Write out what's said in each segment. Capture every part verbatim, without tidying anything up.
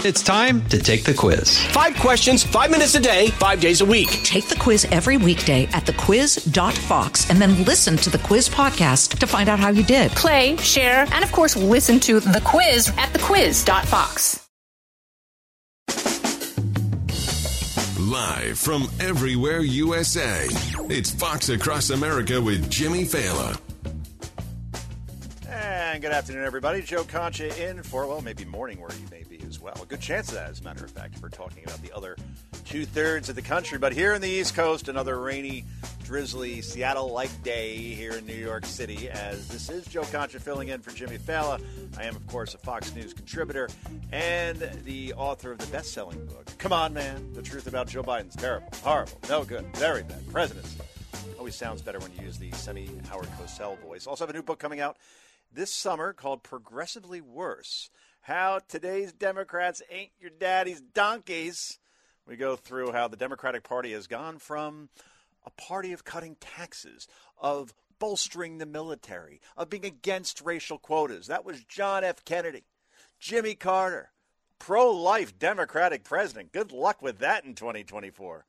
It's time to take the quiz. Five questions, five minutes a day, five days a week. Take the quiz every weekday at the quiz dot fox and then listen to the quiz podcast to find out how you did. Play, share, and of course, listen to the quiz at the quiz dot fox. Live from everywhere U S A, it's Fox Across America with Jimmy Fallon. And good afternoon, everybody. Joe Concha in for, well, maybe morning where you may be as well. A good chance of that, as a matter of fact, if we're talking about the other two-thirds of the country. But here in the East Coast, another rainy, drizzly, Seattle-like day here in New York City, as this is Joe Concha filling in for Jimmy Fallon. I am, of course, a Fox News contributor and the author of the best-selling book, Come On, Man, The Truth About Joe Biden's Terrible, Horrible, No Good, Very Bad Presidency. Always sounds better when you use the semi-Howard Cosell voice. Also have a new book coming out this summer called Progressively Worse, How Today's Democrats Ain't Your Daddy's Donkeys. We go through how the Democratic Party has gone from a party of cutting taxes, of bolstering the military, of being against racial quotas. That was John F. Kennedy. Jimmy Carter, pro-life Democratic president. Good luck with that in twenty twenty-four.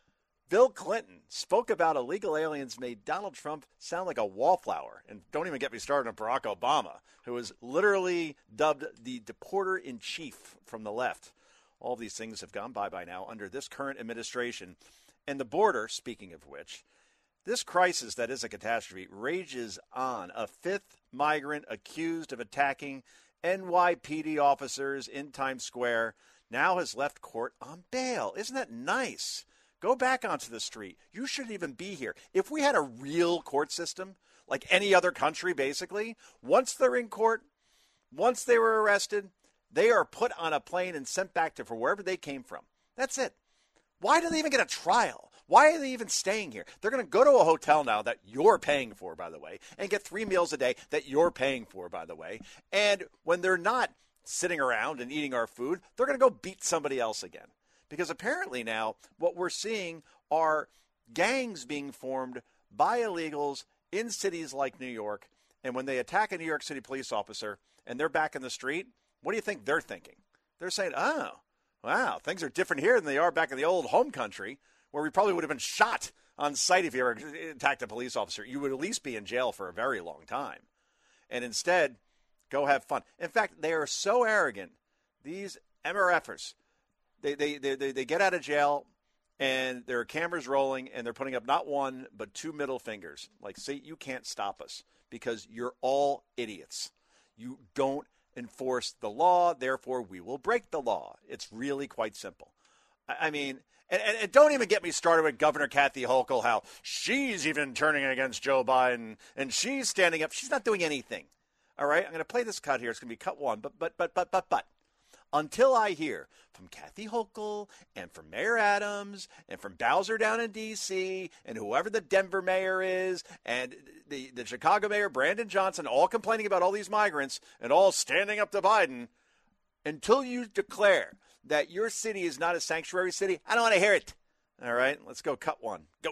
Bill Clinton spoke about illegal aliens, made Donald Trump sound like a wallflower. And don't even get me started on Barack Obama, who was literally dubbed the deporter-in-chief from the left. All these things have gone by by now under this current administration. And the border, speaking of which, this crisis that is a catastrophe rages on. A fifth migrant accused of attacking N Y P D officers in Times Square now has left court on bail. Isn't that nice? Go back onto the street. You shouldn't even be here. If we had a real court system, like any other country, basically, once they're in court, once they were arrested, they are put on a plane and sent back to for wherever they came from. That's it. Why do they even get a trial? Why are they even staying here? They're going to go to a hotel now that you're paying for, by the way, and get three meals a day that you're paying for, by the way. And when they're not sitting around and eating our food, they're going to go beat somebody else again. Because apparently now what we're seeing are gangs being formed by illegals in cities like New York. And when they attack a New York City police officer and they're back in the street, what do you think they're thinking? They're saying, oh, wow, things are different here than they are back in the old home country where we probably would have been shot on sight if you ever attacked a police officer. You would at least be in jail for a very long time. And instead, go have fun. In fact, they are so arrogant, these M R Fers, They, they they they get out of jail, and there are cameras rolling, and they're putting up not one but two middle fingers. Like, see, you can't stop us because you're all idiots. You don't enforce the law, therefore we will break the law. It's really quite simple. I, I mean, and, and, and don't even get me started with Governor Kathy Hochul, how she's even turning against Joe Biden, and she's standing up. She's not doing anything. All right, I'm going to play this cut here. It's going to be cut one, but but but but but but. Until I hear from Kathy Hochul and from Mayor Adams and from Bowser down in D C and whoever the Denver mayor is and the, the Chicago mayor, Brandon Johnson, all complaining about all these migrants and all standing up to Biden, until you declare that your city is not a sanctuary city, I don't want to hear it. All right, let's go cut one. Go.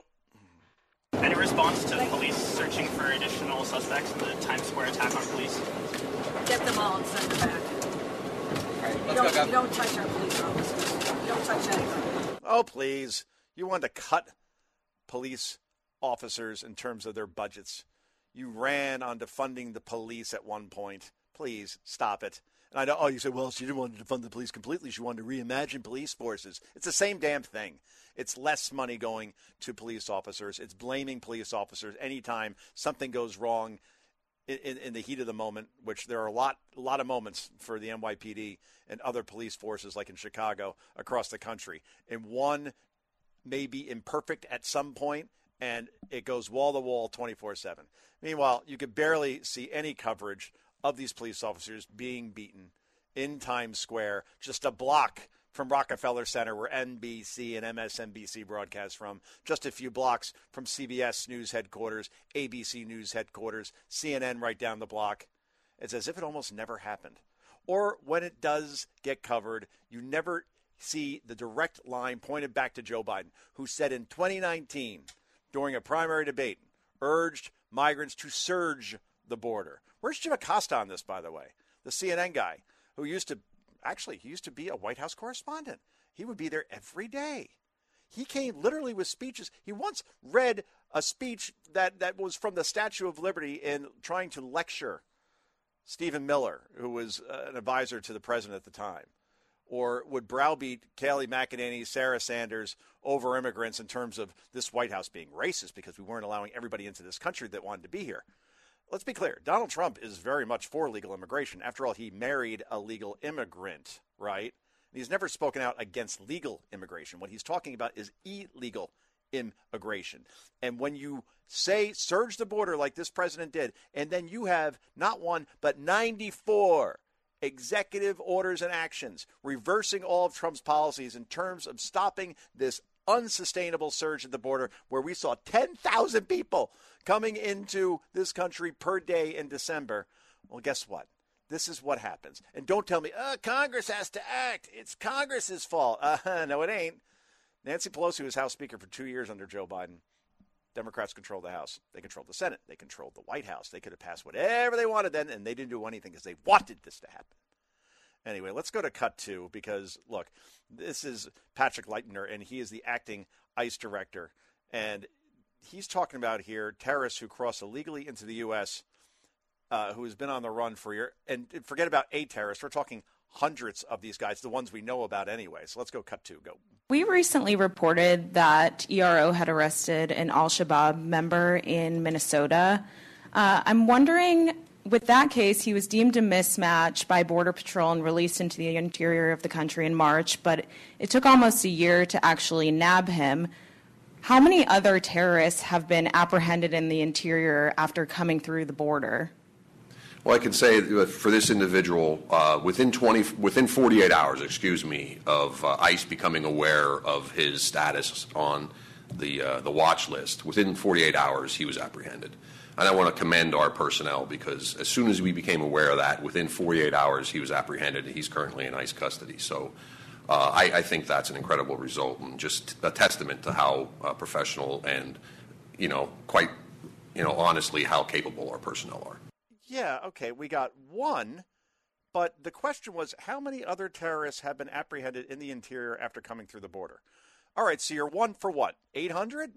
Any response to police searching for additional suspects in the Times Square attack on police? Get them all and send them back. You don't, you don't touch our police officers. You don't touch anybody. Oh, please. You want to cut police officers in terms of their budgets. You ran on defunding the police at one point. Please, stop it. And I know, oh, you say, well, she didn't want to defund the police completely. She wanted to reimagine police forces. It's the same damn thing. It's less money going to police officers. It's blaming police officers anytime something goes wrong In, in the heat of the moment, which there are a lot, a lot of moments for the N Y P D and other police forces like in Chicago across the country. And one may be imperfect at some point, and it goes wall-to-wall twenty-four seven. Meanwhile, you could barely see any coverage of these police officers being beaten in Times Square, just a block from Rockefeller Center, where N B C and M S N B C broadcast from, just a few blocks from C B S News headquarters, A B C News headquarters, C N N right down the block. It's as if it almost never happened. Or when it does get covered, you never see the direct line pointed back to Joe Biden, who said in twenty nineteen, during a primary debate, urged migrants to surge the border. Where's Jim Acosta on this, by the way? The C N N guy who used to actually, he used to be a White House correspondent. He would be there every day. He came literally with speeches. He once read a speech that, that was from the Statue of Liberty in trying to lecture Stephen Miller, who was uh, an advisor to the president at the time, or would browbeat Kayleigh McEnany, Sarah Sanders over immigrants in terms of this White House being racist because we weren't allowing everybody into this country that wanted to be here. Let's be clear. Donald Trump is very much for legal immigration. After all, he married a legal immigrant, right? He's never spoken out against legal immigration. What he's talking about is illegal immigration. And when you say surge the border like this president did, and then you have not one, but ninety-four executive orders and actions reversing all of Trump's policies in terms of stopping this unsustainable surge at the border where we saw ten thousand people coming into this country per day in December. Well, guess what? This is what happens. And don't tell me, oh, Congress has to act. It's Congress's fault. Uh, no, it ain't. Nancy Pelosi was House Speaker for two years under Joe Biden. Democrats controlled the House. They controlled the Senate. They controlled the White House. They could have passed whatever they wanted then, and they didn't do anything because they wanted this to happen. Anyway, let's go to cut two because, look, this is Patrick Leitner, and he is the acting ICE director. And he's talking about here terrorists who cross illegally into the U S, uh, who has been on the run for a year. And forget about a terrorist. We're talking hundreds of these guys, the ones we know about anyway. So let's go cut two. Go. We recently reported that E R O had arrested an al-Shabaab member in Minnesota. Uh, I'm wondering, with that case, he was deemed a mismatch by Border Patrol and released into the interior of the country in March, but it took almost a year to actually nab him. How many other terrorists have been apprehended in the interior after coming through the border? Well, I can say for this individual, uh, within twenty, within forty-eight hours, excuse me, of uh, ICE becoming aware of his status on the uh, the watch list, within forty-eight hours he was apprehended. And I want to commend our personnel because as soon as we became aware of that, within forty-eight hours he was apprehended and he's currently in ICE custody. So uh, I, I think that's an incredible result and just a testament to how uh, professional and, you know, quite, you know, honestly how capable our personnel are. Yeah, okay, we got one, but the question was how many other terrorists have been apprehended in the interior after coming through the border? All right, so you're one for what, eight hundred?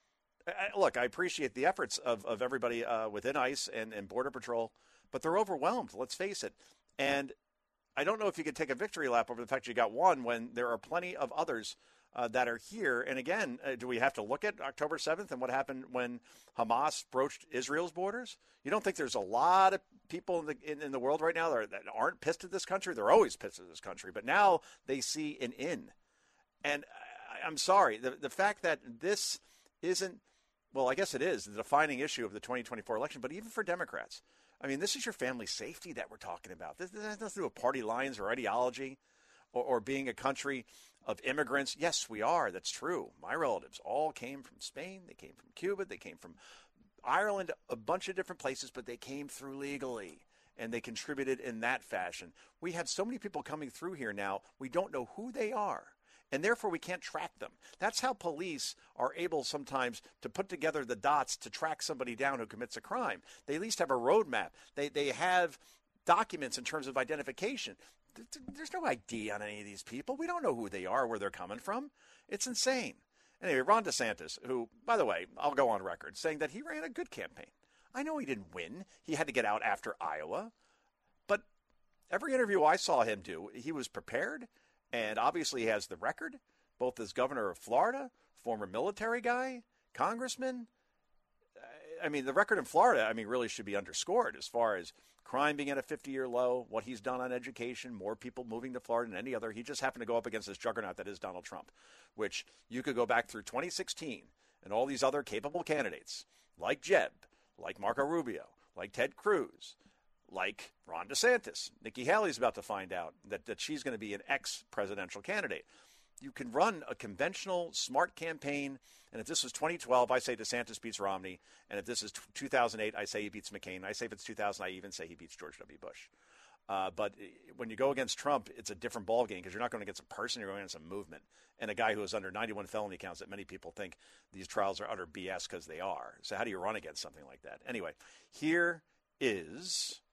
Look, I appreciate the efforts of, of everybody uh, within ICE and, and Border Patrol, but they're overwhelmed, let's face it. And I don't know if you could take a victory lap over the fact you got one when there are plenty of others Uh, that are here. And again, uh, do we have to look at October seventh and what happened when Hamas broached Israel's borders? You don't think there's a lot of people in the, in, in the world right now that, are, that aren't pissed at this country? They're always pissed at this country, but now they see an in. And I, I'm sorry, the, the fact that this isn't, well, I guess it is the defining issue of the twenty twenty-four election, but even for Democrats, I mean, this is your family safety that we're talking about. This, this has nothing to do with party lines or ideology or, or being a country of immigrants. Yes, we are. That's true. My relatives all came from Spain. They came from Cuba. They came from Ireland, a bunch of different places, but they came through legally, and they contributed in that fashion. We have so many people coming through here now, we don't know who they are, and therefore we can't track them. That's how police are able sometimes to put together the dots to track somebody down who commits a crime. They at least have a roadmap. They, they have documents in terms of identification. There's no I D on any of these people. We don't know who they are, where they're coming from. It's insane. Anyway, Ron DeSantis, who, by the way, I'll go on record saying that he ran a good campaign. I know he didn't win. He had to get out after Iowa. But every interview I saw him do, he was prepared, and obviously he has the record, both as governor of Florida, former military guy, congressman. I mean, the record in Florida, I mean, really should be underscored as far as crime being at a fifty-year low, what he's done on education, more people moving to Florida than any other. He just happened to go up against this juggernaut that is Donald Trump, which you could go back through twenty sixteen and all these other capable candidates like Jeb, like Marco Rubio, like Ted Cruz, like Ron DeSantis. Nikki Haley's about to find out that, that she's going to be an ex-presidential candidate. You can run a conventional, smart campaign, and if this was twenty twelve, I say DeSantis beats Romney, and if this is two thousand eight, I say he beats McCain. I say if it's two thousand, I even say he beats George W. Bush. Uh, but when you go against Trump, it's a different ballgame because you're not going against a person, you're going against a movement, and a guy who is under ninety-one felony counts that many people think these trials are utter B S because they are. So how do you run against something like that? Anyway, here is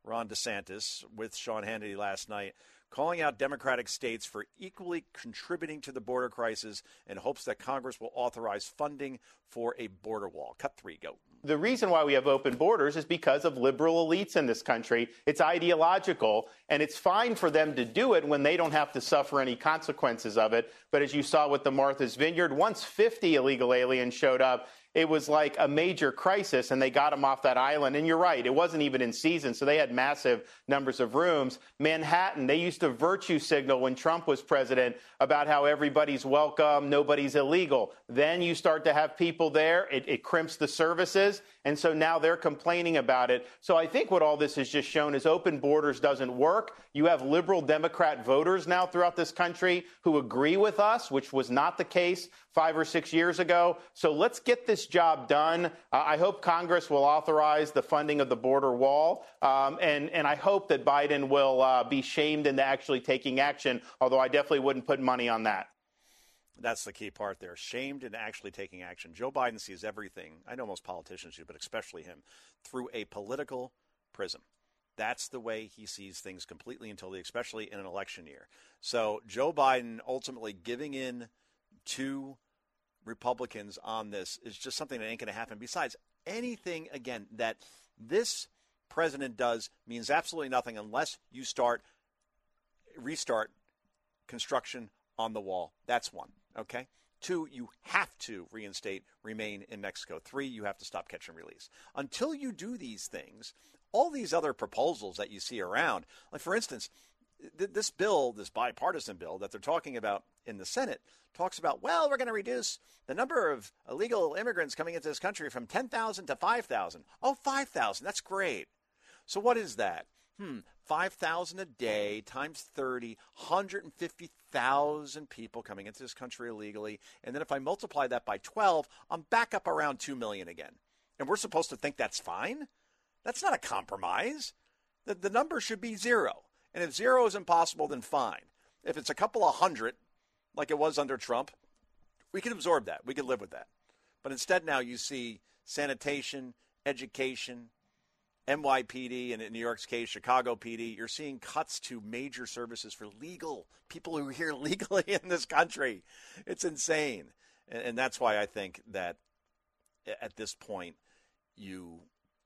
Ron DeSantis, with Sean Hannity last night, calling out Democratic states for equally contributing to the border crisis in hopes that Congress will authorize funding for a border wall. Cut three, go. The reason why we have open borders is because of liberal elites in this country. It's ideological, and it's fine for them to do it when they don't have to suffer any consequences of it. But as you saw with the Martha's Vineyard, once fifty illegal aliens showed up, it was like a major crisis, and they got them off that island. And you're right, it wasn't even in season, so they had massive numbers of rooms. Manhattan, they used to virtue signal when Trump was president about how everybody's welcome, nobody's illegal. Then you start to have people there, it, it crimps the services, and so now they're complaining about it. So I think what all this has just shown is open borders doesn't work. You have liberal Democrat voters now throughout this country who agree with us, which was not the case five or six years ago. So let's get this job done. Uh, I hope Congress will authorize the funding of the border wall, um, and, and I hope that Biden will uh, be shamed into actually taking action, although I definitely wouldn't put money on that. That's the key part there. Shamed into actually taking action. Joe Biden sees everything, I know most politicians do, but especially him, through a political prism. That's the way he sees things completely until the, especially in an election year. So Joe Biden ultimately giving in to Republicans on this is just something that ain't going to happen. Besides, anything, again, that this president does means absolutely nothing unless you start, restart construction on the wall. That's one, okay? Two, you have to reinstate Remain in Mexico. Three, you have to stop catch and release. Until you do these things, all these other proposals that you see around, like for instance, th- this bill, this bipartisan bill that they're talking about in the Senate, talks about, well, we're going to reduce the number of illegal immigrants coming into this country from ten thousand to five thousand. Oh, five thousand. That's great. So what is that? Hmm, five thousand a day times thirty, one hundred fifty thousand people coming into this country illegally. And then if I multiply that by twelve, I'm back up around two million again. And we're supposed to think that's fine? That's not a compromise. The, the number should be zero. And if zero is impossible, then fine. If it's a couple of hundred, like it was under Trump, we can absorb that. We can live with that. But instead now you see sanitation, education, N Y P D, and in New York's case, Chicago P D. You're seeing cuts to major services for legal people who are here legally in this country. It's insane. And, and that's why I think that at this point you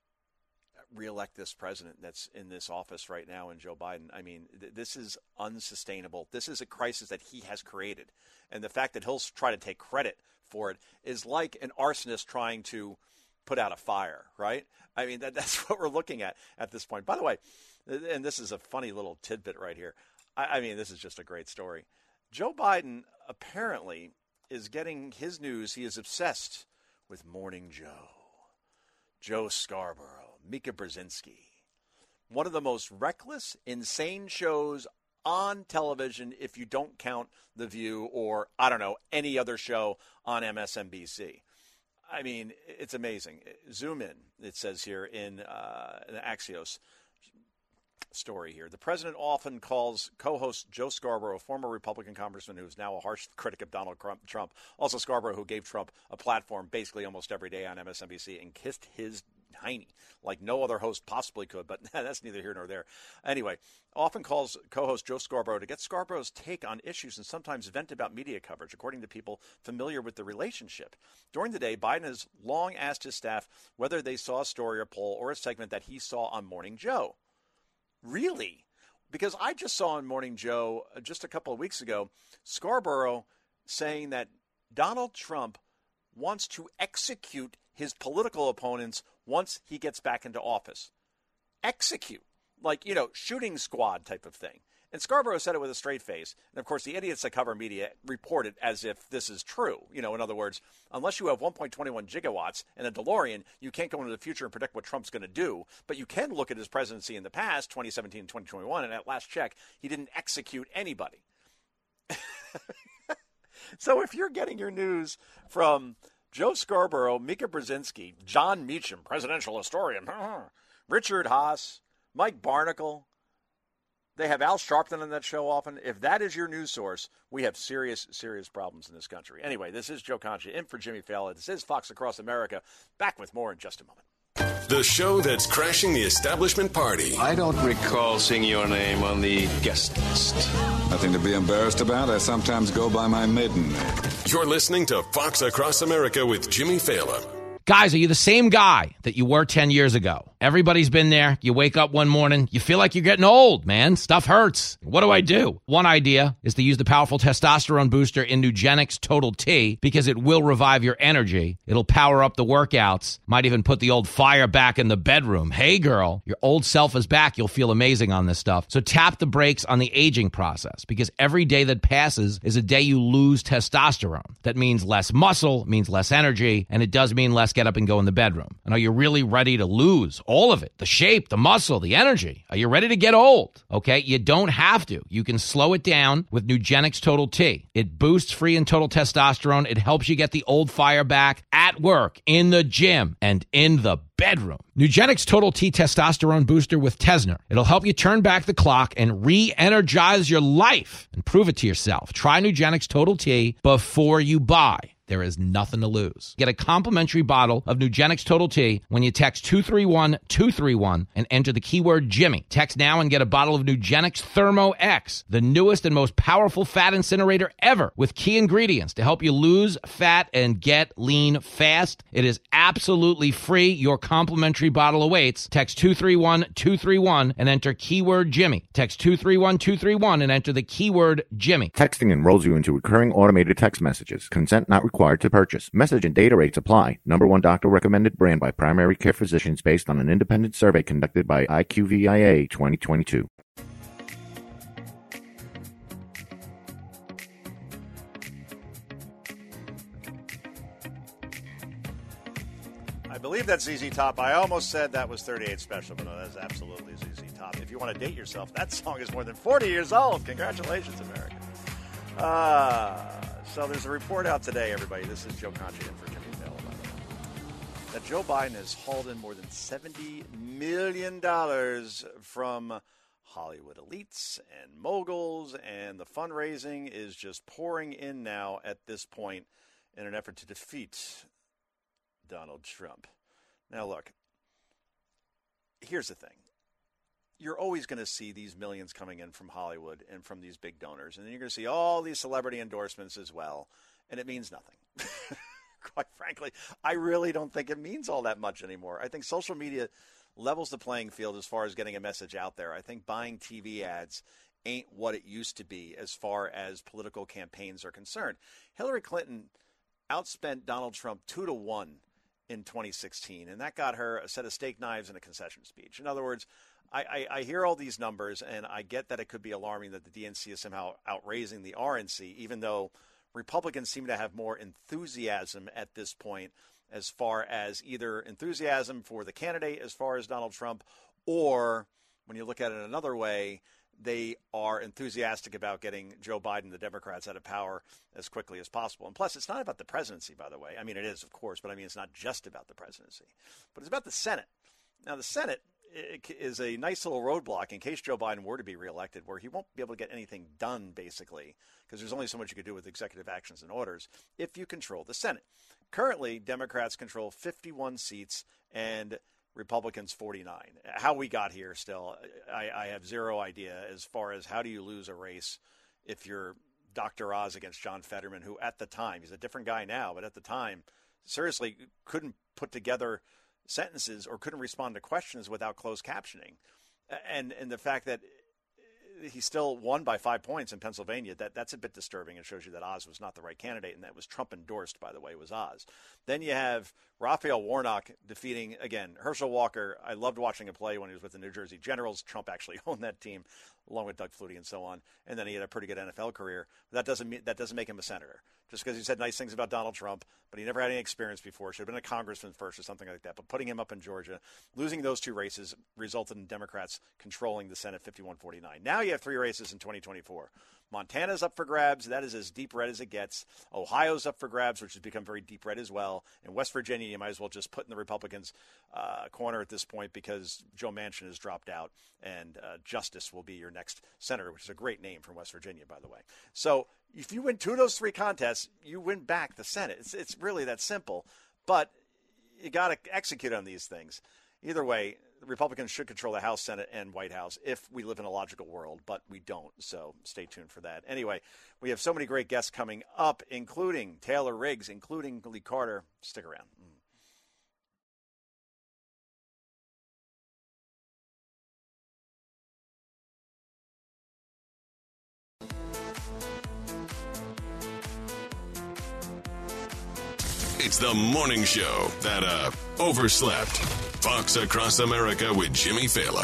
reelect this president that's in this office right now, and Joe Biden. I mean, th- this is unsustainable. This is a crisis that he has created. And the fact that he'll try to take credit for it is like an arsonist trying to put out a fire, right? I mean, that, that's what we're looking at at this point. By the way, and this is a funny little tidbit right here. I, I mean, this is just a great story. Joe Biden apparently is getting his news. He is obsessed with Morning Joe, Joe Scarborough, Mika Brzezinski, one of the most reckless, insane shows on television if you don't count The View or, I don't know, any other show on M S N B C. I mean, it's amazing. Zoom in, it says here in uh, an Axios story here. The president often calls co-host Joe Scarborough, a former Republican congressman who is now a harsh critic of Donald Trump, also Scarborough, who gave Trump a platform basically almost every day on M S N B C and kissed his hiney like no other host possibly could, but that's neither here nor there. Anyway, often calls co-host Joe Scarborough to get Scarborough's take on issues and sometimes vent about media coverage, according to people familiar with the relationship. During the day, Biden has long asked his staff whether they saw a story or poll or a segment that he saw on Morning Joe. Really? Because I just saw on Morning Joe just a couple of weeks ago, Scarborough saying that Donald Trump wants to execute his political opponents once he gets back into office. Execute. Like, you know, shooting squad type of thing. And Scarborough said it with a straight face. And, of course, the idiots that cover media report it as if this is true. You know, in other words, unless you have one point two one gigawatts and a DeLorean, you can't go into the future and predict what Trump's going to do. But you can look at his presidency in the past, twenty seventeen and twenty twenty-one, and at last check, he didn't execute anybody. So if you're getting your news from Joe Scarborough, Mika Brzezinski, John Meacham, presidential historian, Richard Haas, Mike Barnacle, they have Al Sharpton on that show often. If that is your news source, we have serious, serious problems in this country. Anyway, this is Joe Concha in for Jimmy Fallon. This is Fox Across America. Back with more in just a moment. the show that's crashing the establishment party. I don't recall seeing your name on the guest list. Nothing to be embarrassed about. I sometimes go by my maiden name. You're listening to Fox Across America with Jimmy Fallon. Guys, are you the same guy that you were ten years ago? Everybody's been there. You wake up one morning, you feel like you're getting old, man. Stuff hurts. What do I do? One idea is to use the powerful testosterone booster in Nugenix Total T because it will revive your energy. It'll power up the workouts. Might even put the old fire back in the bedroom. Hey, girl, your old self is back. You'll feel amazing on this stuff. So tap the brakes on the aging process because every day that passes is a day you lose testosterone. That means less muscle, means less energy, and it does mean less get up and go in the bedroom. And are you really ready to lose all of it? The shape, the muscle, the energy. Are you ready to get old? Okay, you don't have to. You can slow it down with Nugenix Total T. It boosts free and total testosterone. It helps you get the old fire back at work, in the gym, and in the bedroom. Nugenix Total T Testosterone Booster with Tesner. It'll help you turn back the clock and re-energize your life and prove it to yourself. Try Nugenix Total T before you buy. There is nothing to lose. Get a complimentary bottle of Nugenix Total T when you text two three one two three one and enter the keyword Jimmy. Text now and get a bottle of Nugenix Thermo X, the newest and most powerful fat incinerator ever, with key ingredients to help you lose fat and get lean fast. It is absolutely free. Your complimentary bottle awaits. Text two three one two three one and enter keyword Jimmy. Text two three one two three one and enter the keyword Jimmy. Texting enrolls you into recurring automated text messages. Consent not required to purchase. Message and data rates apply. Number one doctor recommended brand by primary care physicians based on an independent survey conducted by I Q V I A twenty twenty-two. I believe that's Z Z Top. I almost said that was thirty-eight Special, but no, that's absolutely Z Z Top. If you want to date yourself, that song is more than forty years old. Congratulations, America. Uh, so there's a report out today, everybody. This is Joe Concha in for Jimmy Fallon, by the way, that Joe Biden has hauled in more than seventy million dollars from Hollywood elites and moguls, and the fundraising is just pouring in now at this point in an effort to defeat Donald Trump. Now, look, here's the thing. You're always going to see these millions coming in from Hollywood and from these big donors. And then you're going to see all these celebrity endorsements as well. And it means nothing. Quite frankly, I really don't think it means all that much anymore. I think social media levels the playing field as far as getting a message out there. I think buying T V ads ain't what it used to be as far as political campaigns are concerned. Hillary Clinton outspent Donald Trump two to one in twenty sixteen, and that got her a set of steak knives and a concession speech. In other words, I, I, I hear all these numbers, and I get that it could be alarming that the D N C is somehow outraising the R N C, even though Republicans seem to have more enthusiasm at this point as far as either enthusiasm for the candidate as far as Donald Trump, or when you look at it another way, they are enthusiastic about getting Joe Biden, the Democrats, out of power as quickly as possible. And plus, it's not about the presidency, by the way. I mean, it is, of course, but I mean, it's not just about the presidency. But it's about the Senate. Now, the Senate is a nice little roadblock in case Joe Biden were to be reelected, where he won't be able to get anything done, basically, because there's only so much you can do with executive actions and orders if you control the Senate. Currently, Democrats control fifty-one seats and Republicans forty-nine. How we got here still, I, I have zero idea as far as how do you lose a race if you're Doctor Oz against John Fetterman, who at the time, he's a different guy now, but at the time, seriously couldn't put together sentences or couldn't respond to questions without closed captioning. And and the fact that he still won by five points in Pennsylvania, that, that's a bit disturbing. It shows you that Oz was not the right candidate, and that was Trump endorsed, by the way, was Oz. Then you have Raphael Warnock defeating, again, Herschel Walker. I loved watching him play when he was with the New Jersey Generals. Trump actually owned that team, along with Doug Flutie and so on. And then he had a pretty good N F L career. But that doesn't mean, that doesn't make him a senator. Just because he said nice things about Donald Trump, but he never had any experience before. Should have been a congressman first or something like that. But putting him up in Georgia, losing those two races resulted in Democrats controlling the Senate fifty-one forty-nine. Now you have three races in twenty twenty-four. Montana's up for grabs. That is as deep red as it gets. Ohio's up for grabs, which has become very deep red as well. And West Virginia, you might as well just put in the Republicans' uh, corner at this point because Joe Manchin has dropped out, and uh, Justice will be your next senator, which is a great name from West Virginia, by the way. So if you win two of those three contests, you win back the Senate. It's, it's really that simple. But you got to execute on these things. either way, the Republicans should control the House, Senate, and White House if we live in a logical world, but we don't. So stay tuned for that. Anyway, we have so many great guests coming up, including Taylor Riggs, including Lee Carter. Stick around. It's the morning show that uh, overslept. Fox Across America with Jimmy Fallon.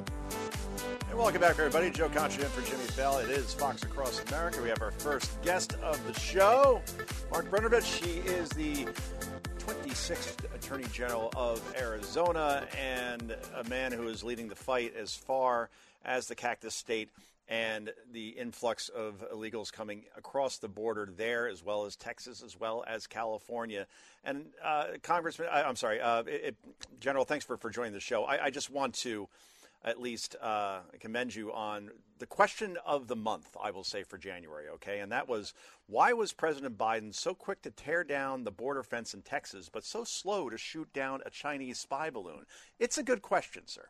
And welcome back, everybody. Joe Concha in for Jimmy Fallon. It is Fox Across America. We have our first guest of the show, Mark Brnovich. He is the twenty-sixth Attorney General of Arizona and a man who is leading the fight as far as the Cactus State and the influx of illegals coming across the border there, as well as Texas, as well as California. And uh, Congressman, I, I'm sorry, uh, it, it, General, thanks for, for joining the show. I, I just want to at least uh, commend you on the question of the month, I will say, for January, okay? And that was, why was President Biden so quick to tear down the border fence in Texas, but so slow to shoot down a Chinese spy balloon? It's a good question, sir.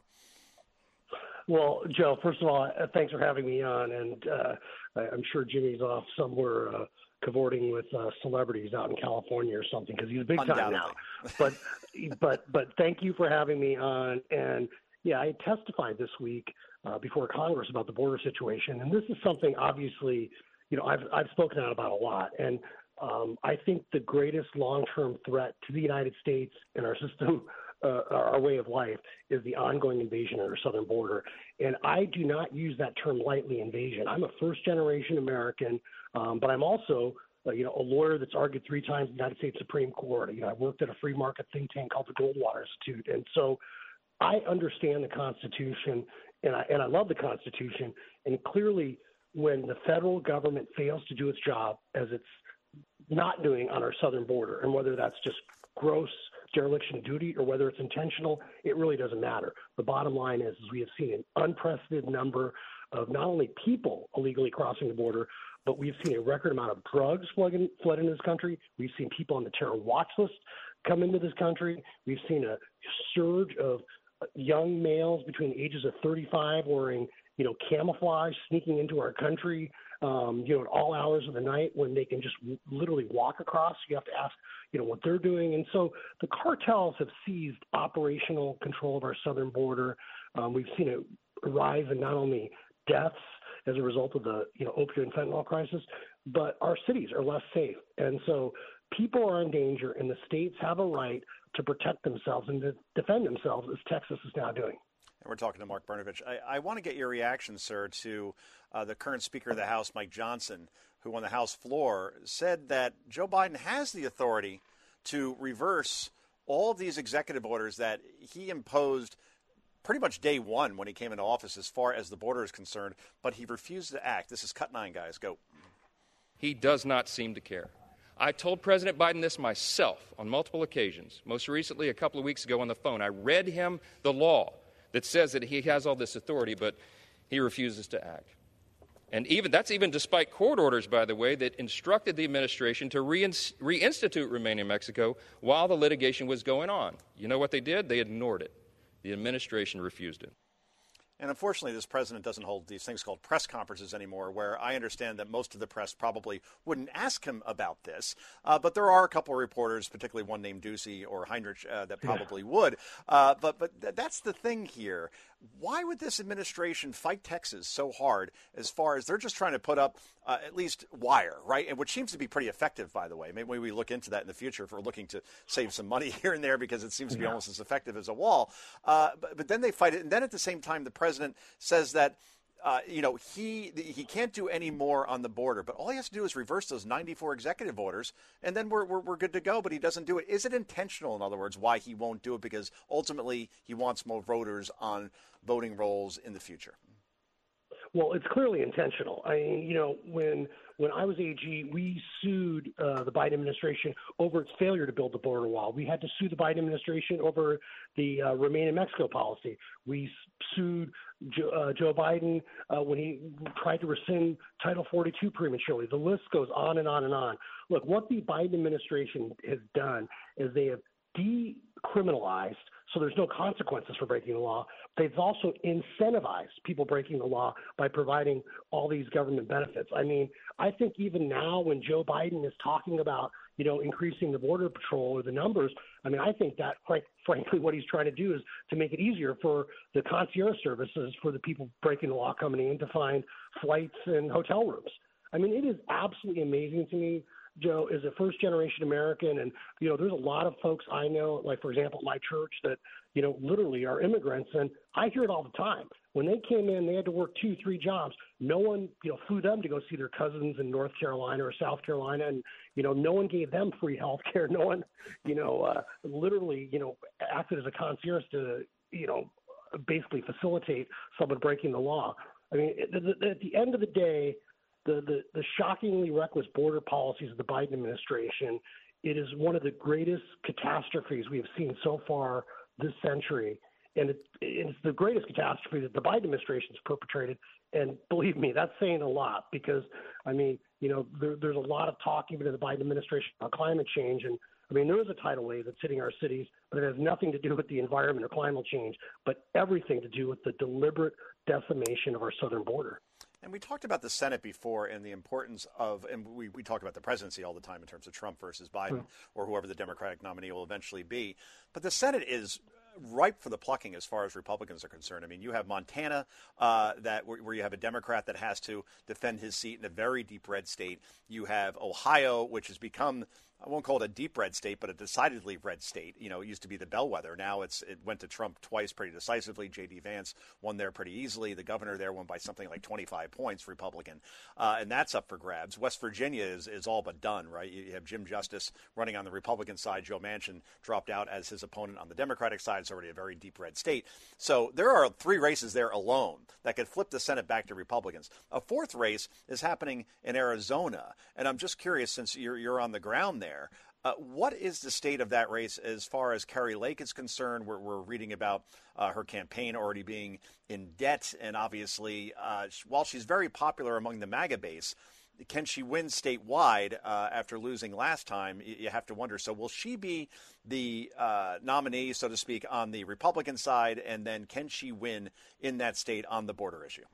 Well, Joe, first of all, uh, thanks for having me on, and uh, I'm sure Jimmy's off somewhere uh, cavorting with uh, celebrities out in California or something because he's big time now. But, but, but thank you for having me on. And yeah, I testified this week uh, before Congress about the border situation, and this is something obviously, you know, I've I've spoken out about a lot, and um, I think the greatest long-term threat to the United States and our system. Uh, our way of life is the ongoing invasion at our southern border. And I do not use that term lightly, invasion. I'm a first-generation American, um, but I'm also, uh, you know, a lawyer that's argued three times in the United States Supreme Court. You know, I worked at a free market think tank called the Goldwater Institute. And so I understand the Constitution, and I, and I love the Constitution. And clearly, when the federal government fails to do its job, as it's not doing on our southern border, and whether that's just gross dereliction of duty or whether it's intentional, it really doesn't matter. The bottom line is, is we have seen an unprecedented number of not only people illegally crossing the border, but we've seen a record amount of drugs flooding, flood into this country. We've seen people on the terror watch list come into this country. We've seen a surge of young males between the ages of thirty-five wearing, you know, camouflage, sneaking into our country, um, you know, at all hours of the night when they can just w- literally walk across. You have to ask, you know, what they're doing. And so the cartels have seized operational control of our southern border. Um, we've seen a rise in not only deaths as a result of the, you know, opioid and fentanyl crisis, but our cities are less safe. And so people are in danger, and the states have a right to protect themselves and to defend themselves, as Texas is now doing. And we're talking to Mark Brnovich. I, I want to get your reaction, sir, to uh, the current Speaker of the House, Mike Johnson, who on the House floor said that Joe Biden has the authority to reverse all of these executive orders that he imposed pretty much day one when he came into office as far as the border is concerned, but he refused to act. This is Cut nine, guys. Go. He does not seem to care. I told President Biden this myself on multiple occasions, most recently a couple of weeks ago on the phone. I read him the law that says that he has all this authority, but he refuses to act. And even that's even despite court orders, by the way, that instructed the administration to reins, reinstitute Remain in Mexico while the litigation was going on. You know what they did? They ignored it. The administration refused it. And unfortunately, this president doesn't hold these things called press conferences anymore, where I understand that most of the press probably wouldn't ask him about this. Uh, but there are a couple of reporters, particularly one named Ducey or Heinrich, uh, that probably yeah. would. Uh, but but th- that's the thing here. Why would this administration fight Texas so hard as far as they're just trying to put up uh, at least wire, right? And which seems to be pretty effective, by the way. Maybe we look into that in the future if we're looking to save some money here and there, because it seems to be yeah. almost as effective as a wall. Uh, but, but then they fight it. And then at the same time, the president says that Uh, you know, he he can't do any more on the border, but all he has to do is reverse those ninety-four executive orders, and then we're, we're we're good to go. But he doesn't do it. Is it intentional, in other words, why he won't do it? Because ultimately he wants more voters on voting rolls in the future. Well, it's clearly intentional. I mean, you know, when when I was A G, we sued uh, the Biden administration over its failure to build the border wall. We had to sue the Biden administration over the uh, Remain in Mexico policy. We sued Joe, uh, Joe Biden uh, when he tried to rescind Title forty-two prematurely. The list goes on and on and on. Look, what the Biden administration has done is they have decriminalized, so there's no consequences for breaking the law. They've also incentivized people breaking the law by providing all these government benefits. I mean, I think even now when Joe Biden is talking about, you know, increasing the Border Patrol or the numbers, I mean, I think that, quite frankly, what he's trying to do is to make it easier for the concierge services for the people breaking the law coming in to find flights and hotel rooms. I mean, it is absolutely amazing to me, Joe, as a first-generation American, and, you know, there's a lot of folks I know, like, for example, my church that, you know, literally are immigrants, and I hear it all the time. When they came in, they had to work two, three jobs. No one, you know, flew them to go see their cousins in North Carolina or South Carolina, and, you know, no one gave them free health care. No one, you know, uh, literally, you know, acted as a concierge to, you know, basically facilitate someone breaking the law. I mean, at the, at the end of the day, The, the, the shockingly reckless border policies of the Biden administration, it is one of the greatest catastrophes we have seen so far this century. And it, it's the greatest catastrophe that the Biden administration has perpetrated. And believe me, that's saying a lot because, I mean, you know, there, there's a lot of talk even in the Biden administration about climate change. And, I mean, there is a tidal wave that's hitting our cities, but it has nothing to do with the environment or climate change, but everything to do with the deliberate decimation of our southern border. And we talked about the Senate before and the importance of, and we, we talk about the presidency all the time in terms of Trump versus Biden mm. or whoever the Democratic nominee will eventually be. But the Senate is ripe for the plucking as far as Republicans are concerned. I mean, you have Montana, uh, that where, where you have a Democrat that has to defend his seat in a very deep red state. You have Ohio, which has become, I won't call it a deep red state, but a decidedly red state. You know, it used to be the bellwether. Now it's it went to Trump twice pretty decisively. J D. Vance won there pretty easily. The governor there won by something like twenty-five points, Republican. Uh, and that's up for grabs. West Virginia is, is all but done, right? You have Jim Justice running on the Republican side. Joe Manchin dropped out as his opponent on the Democratic side. It's already a very deep red state. So there are three races there alone that could flip the Senate back to Republicans. A fourth race is happening in Arizona. And I'm just curious, since you're, you're on the ground there, Uh, what is the state of that race as far as Kari Lake is concerned? We're, we're reading about uh, her campaign already being in debt. And obviously, uh, while she's very popular among the MAGA base, can she win statewide uh, after losing last time? You have to wonder. So will she be the uh, nominee, so to speak, on the Republican side? And then can she win in that state on the border issue?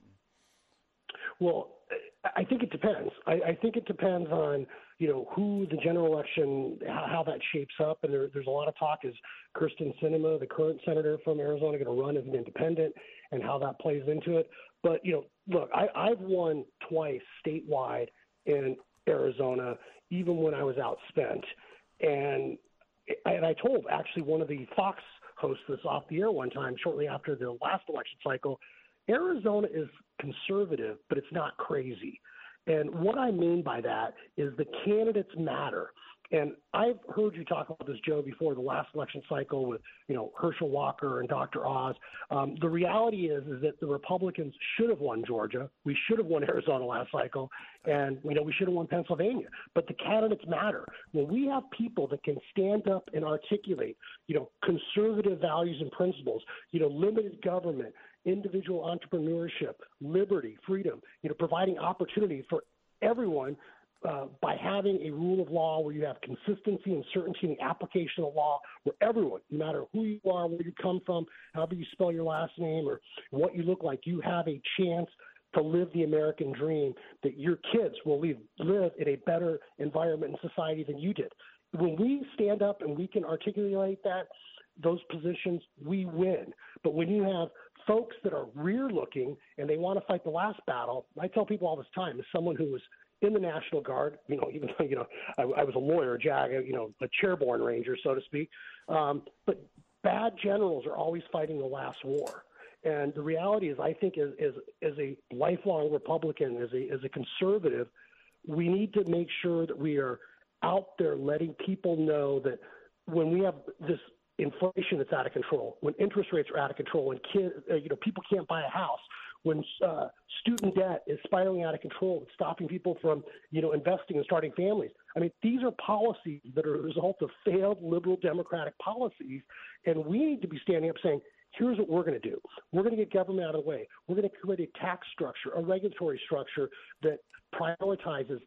Well, I think it depends. I, I think it depends on, you know, who the general election, how, how that shapes up. And there, there's a lot of talk. Is Kyrsten Sinema, the current senator from Arizona, going to run as an independent, and how that plays into it? But, you know, look, I, I've won twice statewide in Arizona, even when I was outspent. And, and I told actually one of the Fox hosts this off the air one time shortly after the last election cycle. Arizona is conservative, but it's not crazy. And what I mean by that is the candidates matter. And I've heard you talk about this, Joe, before the last election cycle with, you know, Herschel Walker and Doctor Oz. Um, the reality is, is that the Republicans should have won Georgia. We should have won Arizona last cycle. And, you know, we should have won Pennsylvania. But the candidates matter. When we have people that can stand up and articulate, you know, conservative values and principles, you know, limited government, individual entrepreneurship, liberty, freedom, you know, providing opportunity for everyone uh, by having a rule of law where you have consistency and certainty in the application of law, where everyone, no matter who you are, where you come from, however you spell your last name or what you look like, you have a chance to live the American dream, that your kids will live, live in a better environment and society than you did. When we stand up and we can articulate that, those positions, we win. But when you have folks that are rear-looking and they want to fight the last battle, I tell people all this time, as someone who was in the National Guard, you know, even though, you know, I, I was a lawyer, Jag, you know, a chairborne ranger, so to speak, um, but bad generals are always fighting the last war. And the reality is, I think as, as, as a lifelong Republican, as a, as a conservative, we need to make sure that we are out there letting people know that when we have this inflation that's out of control, when interest rates are out of control, when kids, uh, you know, people can't buy a house, when uh, student debt is spiraling out of control, it's stopping people from, you know, investing and starting families. I mean, these are policies that are a result of failed liberal democratic policies, and we need to be standing up saying, here's what we're going to do. We're going to get government out of the way. We're going to create a tax structure, a regulatory structure that prioritizes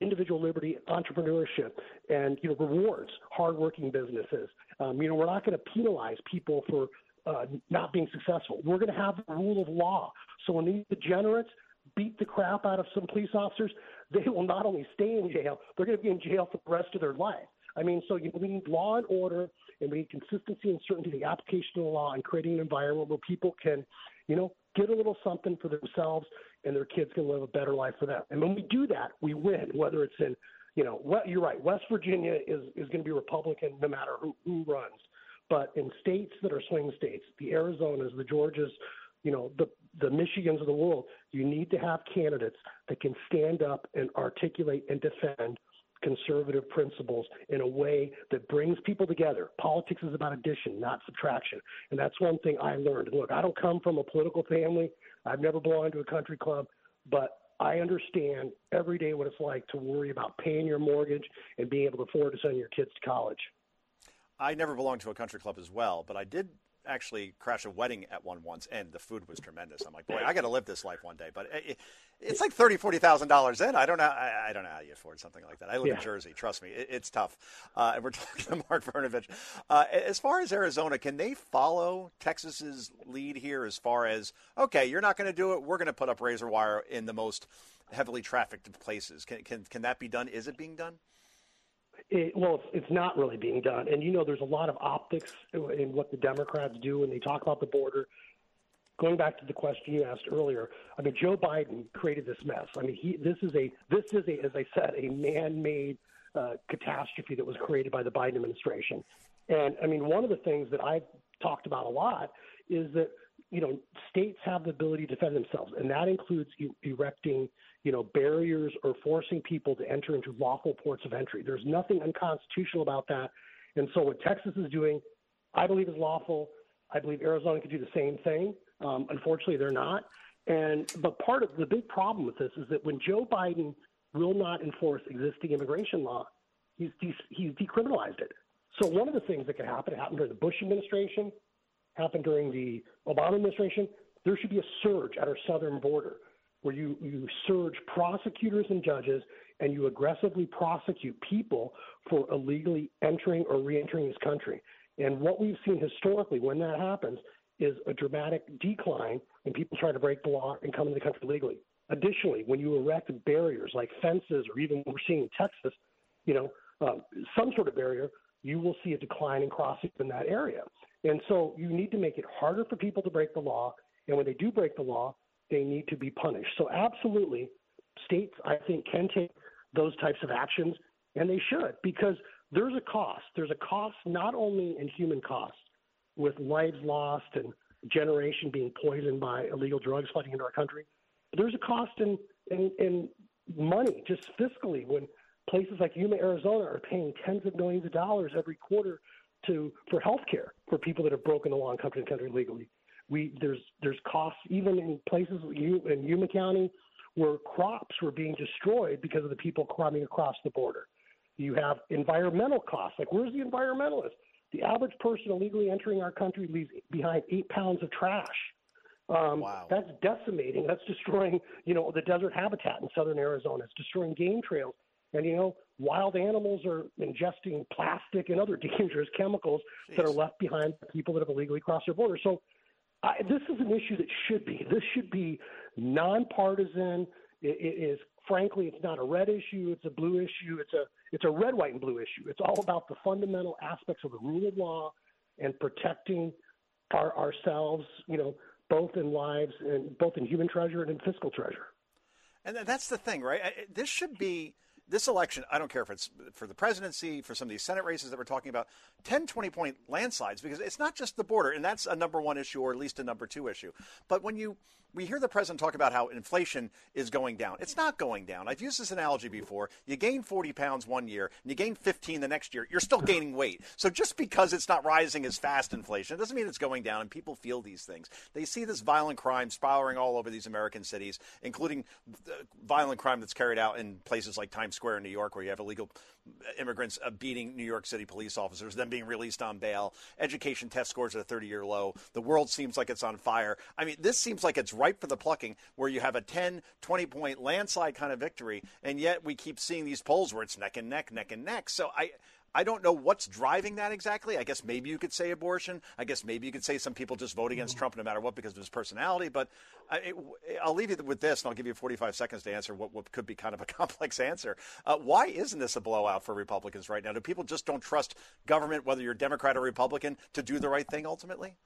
individual liberty, entrepreneurship, and, you know, rewards hardworking businesses. Um, you know, we're not going to penalize people for uh, not being successful. We're going to have the rule of law. So when these degenerates beat the crap out of some police officers, they will not only stay in jail, they're going to be in jail for the rest of their life. I mean, so you know, we need law and order, and we need consistency and certainty in the application of the law and creating an environment where people can, you know, get a little something for themselves and their kids can live a better life for them. And when we do that, we win, whether it's in, you know, what, you're right, West Virginia is, is going to be Republican no matter who, who runs. But in states that are swing states, the Arizonas, the Georgias, you know, the, the Michigans of the world, you need to have candidates that can stand up and articulate and defend conservative principles in a way that brings people together. Politics is about addition, not subtraction. And that's one thing I learned. Look, I don't come from a political family. I've never belonged to a country club, but I understand every day what it's like to worry about paying your mortgage and being able to afford to send your kids to college. I never belonged to a country club as well, but I did actually crash a wedding at one once, and the food was tremendous. I'm like, boy, I got to live this life one day. But it, it's like thirty thousand dollars, forty thousand dollars in. I don't know. I, I don't know how you afford something like that. I live yeah. in Jersey. Trust me, it, it's tough. Uh, and we're talking to Mark Brnovich. Uh, as far as Arizona, can they follow Texas's lead here? As far as okay, you're not going to do it. We're going to put up razor wire in the most heavily trafficked places. Can can can that be done? Is it being done? It, well, it's, it's not really being done. And, you know, there's a lot of optics in what the Democrats do when they talk about the border. Going back to the question you asked earlier, I mean, Joe Biden created this mess. I mean, he this is a, this is a, as I said, a man-made uh, catastrophe that was created by the Biden administration. And, I mean, one of the things that I've talked about a lot is that, you know, states have the ability to defend themselves, and that includes e- erecting, you know, barriers or forcing people to enter into lawful ports of entry. There's nothing unconstitutional about that. And so what Texas is doing, I believe is lawful. I believe Arizona could do the same thing. Um, unfortunately, they're not. And but part of the big problem with this is that when Joe Biden will not enforce existing immigration law, he's, he's, he's decriminalized it. So one of the things that could happen, it happened during the Bush administration, happened during the Obama administration, there should be a surge at our southern border where you, you surge prosecutors and judges and you aggressively prosecute people for illegally entering or reentering this country. And what we've seen historically when that happens is a dramatic decline when people try to break the law and come into the country legally. Additionally, when you erect barriers like fences or even what we're seeing in Texas, you know, um, some sort of barrier, you will see a decline in crossing in that area. And so you need to make it harder for people to break the law. And when they do break the law, they need to be punished. So absolutely, states, I think, can take those types of actions, and they should, because there's a cost. There's a cost not only in human cost with lives lost and generation being poisoned by illegal drugs flooding into our country. But there's a cost in, in, in money, just fiscally, when places like Yuma, Arizona are paying tens of millions of dollars every quarter to for health care for people that have broken the law and come to the country legally. We there's there's costs even in places in Yuma County where crops were being destroyed because of the people coming across the border. You have environmental costs. Like, where's the environmentalist? The average person illegally entering our country leaves behind eight pounds of trash. Um, wow. That's decimating. That's destroying, you know, the desert habitat in southern Arizona. It's destroying game trails. And, you know, wild animals are ingesting plastic and other dangerous chemicals Jeez. that are left behind by people that have illegally crossed their border. So I, this is an issue that should be. This should be nonpartisan. It, it is, frankly, it's not a red issue. It's a blue issue. It's a it's a red, white, and blue issue. It's all about the fundamental aspects of the rule of law and protecting our, ourselves, you know, both in lives and both in human treasure and in fiscal treasure. And that's the thing, right? This should be this election. I don't care if it's for the presidency, for some of these Senate races that we're talking about, ten, twenty point landslides, because it's not just the border. And that's a number one issue, or at least a number two issue. But when you we hear the president talk about how inflation is going down, it's not going down. I've used this analogy before. You gain forty pounds one year and you gain fifteen the next year, you're still gaining weight. So just because it's not rising as fast inflation, it doesn't mean it's going down, and people feel these things. They see this violent crime spiraling all over these American cities, including violent crime that's carried out in places like Times Square in New York, where you have illegal immigrants uh, beating New York City police officers, then being released on bail. Education test scores at a thirty-year low. The world seems like it's on fire. I mean, this seems like it's ripe for the plucking, where you have a ten, twenty-point landslide kind of victory, and yet we keep seeing these polls where it's neck and neck, neck and neck. So I... I don't know what's driving that exactly. I guess maybe you could say abortion. I guess maybe you could say some people just vote against Trump no matter what because of his personality. But I, it, I'll leave you with this, and I'll give you forty-five seconds to answer what, what could be kind of a complex answer. Uh, why isn't this a blowout for Republicans right now? Do people just don't trust government, whether you're Democrat or Republican, to do the right thing ultimately?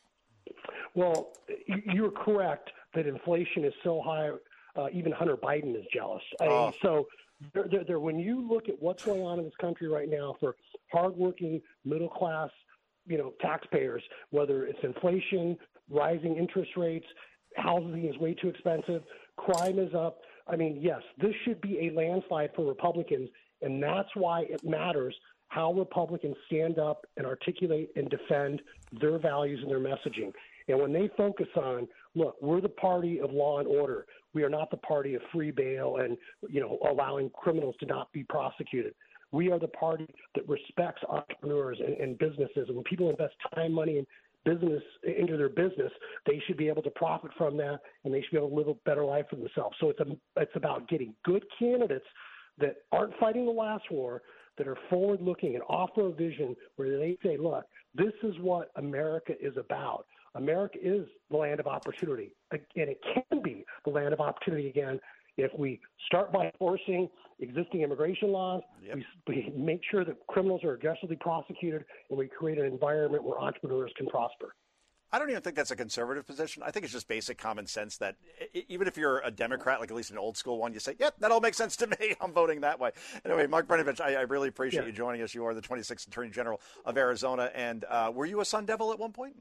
Well, you're correct that inflation is so high, uh, even Hunter Biden is jealous. I mean, Oh. so They're, they're, they're, when you look at what's going on in this country right now for hardworking, middle-class, you know, taxpayers, whether it's inflation, rising interest rates, housing is way too expensive, crime is up. I mean, yes, this should be a landslide for Republicans, and that's why it matters how Republicans stand up and articulate and defend their values and their messaging. And when they focus on, look, we're the party of law and order. We are not the party of free bail and, you know, allowing criminals to not be prosecuted. We are the party that respects entrepreneurs and, and businesses. And when people invest time, money, and business into their business, they should be able to profit from that, and they should be able to live a better life for themselves. So it's a, it's about getting good candidates that aren't fighting the last war, that are forward-looking and offer a vision where they say, look, this is what America is about. America is the land of opportunity, and it can be the land of opportunity again if we start by enforcing existing immigration laws, yep. we, we make sure that criminals are aggressively prosecuted, and we create an environment where entrepreneurs can prosper. I don't even think that's a conservative position. I think it's just basic common sense that even if you're a Democrat, like at least an old school one, you say, yep, that all makes sense to me. I'm voting that way. Anyway, Mark Brnovich, I, I really appreciate yeah. you joining us. You are the twenty-sixth Attorney General of Arizona. And uh, were you a Sun Devil at one point?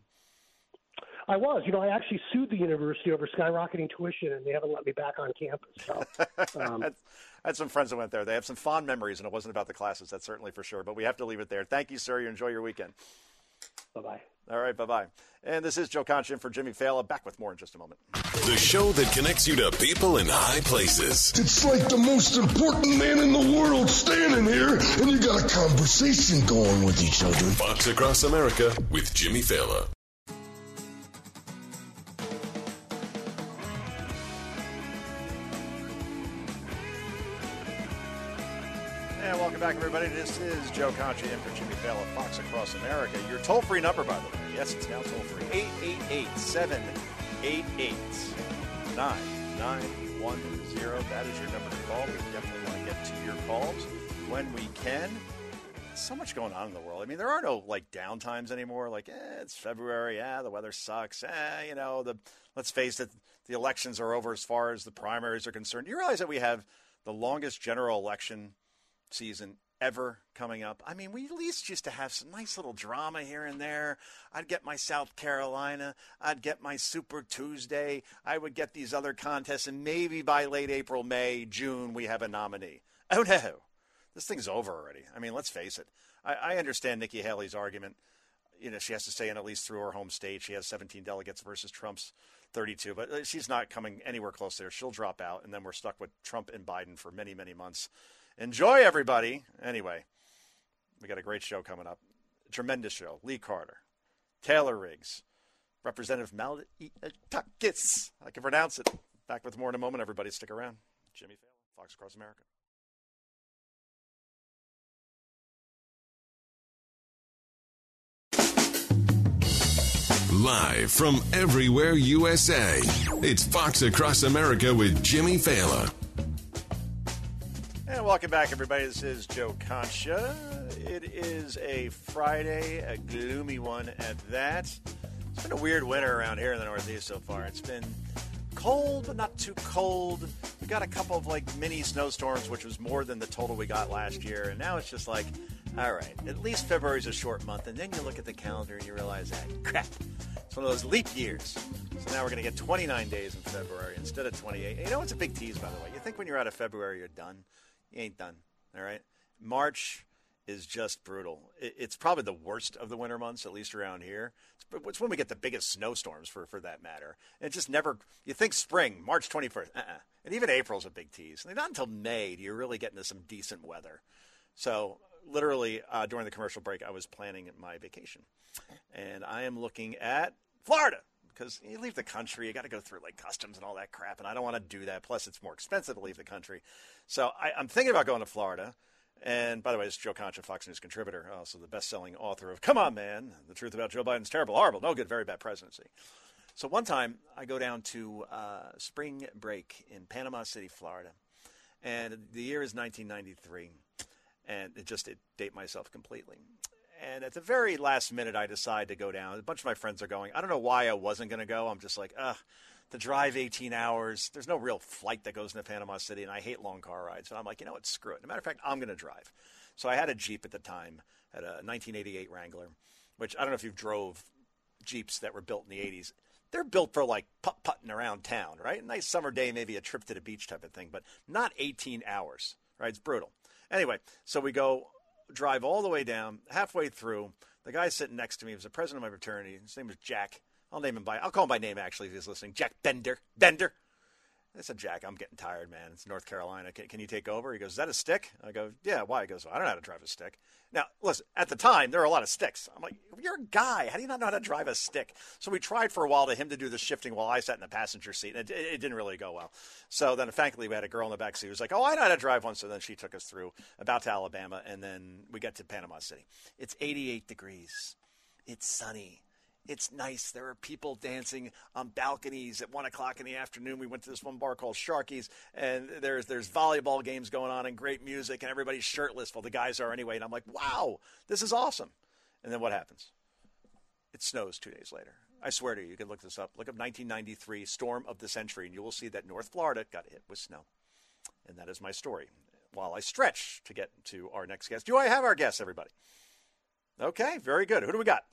I was. You know, I actually sued the university over skyrocketing tuition, and they haven't let me back on campus. So, um, I had some friends that went there. They have some fond memories, and it wasn't about the classes. That's certainly for sure. But we have to leave it there. Thank you, sir. You enjoy your weekend. Bye-bye. All right, bye-bye. And this is Joe Concha in for Jimmy Fallon. Back with more in just a moment. The show that connects you to people in high places. It's like the most important man in the world standing here, and you got a conversation going with each other. Fox Across America with Jimmy Fallon. And welcome back, everybody. This is Joe Concha in for Jimmy Fallon, Fox Across America. Your toll-free number, by the way. Yes, it's now toll-free. eight eight eight, seven eight eight, nine nine one zero. That is your number to call. We definitely want to get to your calls when we can. There's so much going on in the world. I mean, there are no, like, downtimes anymore. Like, eh, it's February. Yeah, the weather sucks. Eh, you know, the let's face it, the elections are over as far as the primaries are concerned. You realize that we have the longest general election season ever coming up? I mean, we at least used to have some nice little drama here and there. I'd get my South Carolina. I'd get my Super Tuesday. I would get these other contests, and maybe by late April, May, June, we have a nominee. Oh, no. This thing's over already. I mean, let's face it. I, I understand Nikki Haley's argument. You know, she has to stay in at least through her home state. She has seventeen delegates versus Trump's thirty-two, but she's not coming anywhere close there. She'll drop out, and then we're stuck with Trump and Biden for many, many months. Enjoy, everybody. Anyway, we got a great show coming up. A tremendous show. Lee Carter, Taylor Riggs, Representative Maltakis. I can pronounce it. Back with more in a moment, everybody. Stick around. Jimmy Fallon, Fox Across America. Live from everywhere U S A, it's Fox Across America with Jimmy Fallon. And welcome back, everybody. This is Joe Concha. It is a Friday, a gloomy one at that. It's been a weird winter around here in the Northeast so far. It's been cold, but not too cold. We got a couple of, like, mini snowstorms, which was more than the total we got last year. And now it's just like, all right, at least February's a short month. And then you look at the calendar and you realize that, crap, it's one of those leap years. So now we're going to get twenty-nine days in February instead of twenty-eight. You know, it's a big tease, by the way. You think when you're out of February, you're done. You ain't done, all right? March is just brutal. It's probably the worst of the winter months, at least around here. It's when we get the biggest snowstorms, for, for that matter. And it just never – you think spring, March twenty-first. Uh-uh. And even April's a big tease. And not until May do you really get into some decent weather. So literally uh, during the commercial break, I was planning my vacation. And I am looking at Florida. Because you leave the country, you got to go through like customs and all that crap, and I don't want to do that. Plus, it's more expensive to leave the country. So I, I'm thinking about going to Florida. And by the way, this is Joe Concha, Fox News contributor, also the best-selling author of Come On, Man, The Truth About Joe Biden's Terrible, Horrible, No Good, Very Bad Presidency. So one time, I go down to uh, spring break in Panama City, Florida. And the year is nineteen ninety-three. And it just it date myself completely. And at the very last minute, I decide to go down. A bunch of my friends are going. I don't know why I wasn't going to go. I'm just like, ugh, to drive eighteen hours. There's no real flight that goes into Panama City, and I hate long car rides. And I'm like, you know what, screw it. As a matter of fact, I'm going to drive. So I had a Jeep at the time, had a nineteen eighty-eight Wrangler, which I don't know if you've drove Jeeps that were built in the eighties. They're built for like putt-putting around town, right? Nice summer day, maybe a trip to the beach type of thing, but not eighteen hours, right? It's brutal. Anyway, so we go drive all the way down. Halfway through, the guy sitting next to me was the president of my fraternity. His name was Jack. I'll name him by, I'll call him by name actually if he's listening. Jack Bender. Bender. I said, Jack, I'm getting tired, man. It's North Carolina. Can, can you take over? He goes, is that a stick? I go, yeah, why? He goes, well, I don't know how to drive a stick. Now, listen, at the time, there were a lot of sticks. I'm like, you're a guy. How do you not know how to drive a stick? So we tried for a while to him to do the shifting while I sat in the passenger seat, and it, it didn't really go well. So then, thankfully, we had a girl in the back seat who was like, oh, I know how to drive one. So then she took us through about to Alabama, and then we got to Panama City. It's eighty-eight degrees. It's sunny. It's nice. There are people dancing on balconies at one o'clock in the afternoon. We went to this one bar called Sharky's, and there's there's volleyball games going on and great music, and everybody's shirtless. Well, the guys are anyway. And I'm like, wow, this is awesome. And then what happens? It snows two days later. I swear to you, you can look this up. Look up nineteen ninety-three Storm of the Century, and you will see that North Florida got hit with snow. And that is my story. While I stretch to get to our next guest. Do I have our guests, everybody? Okay, very good. Who do we got?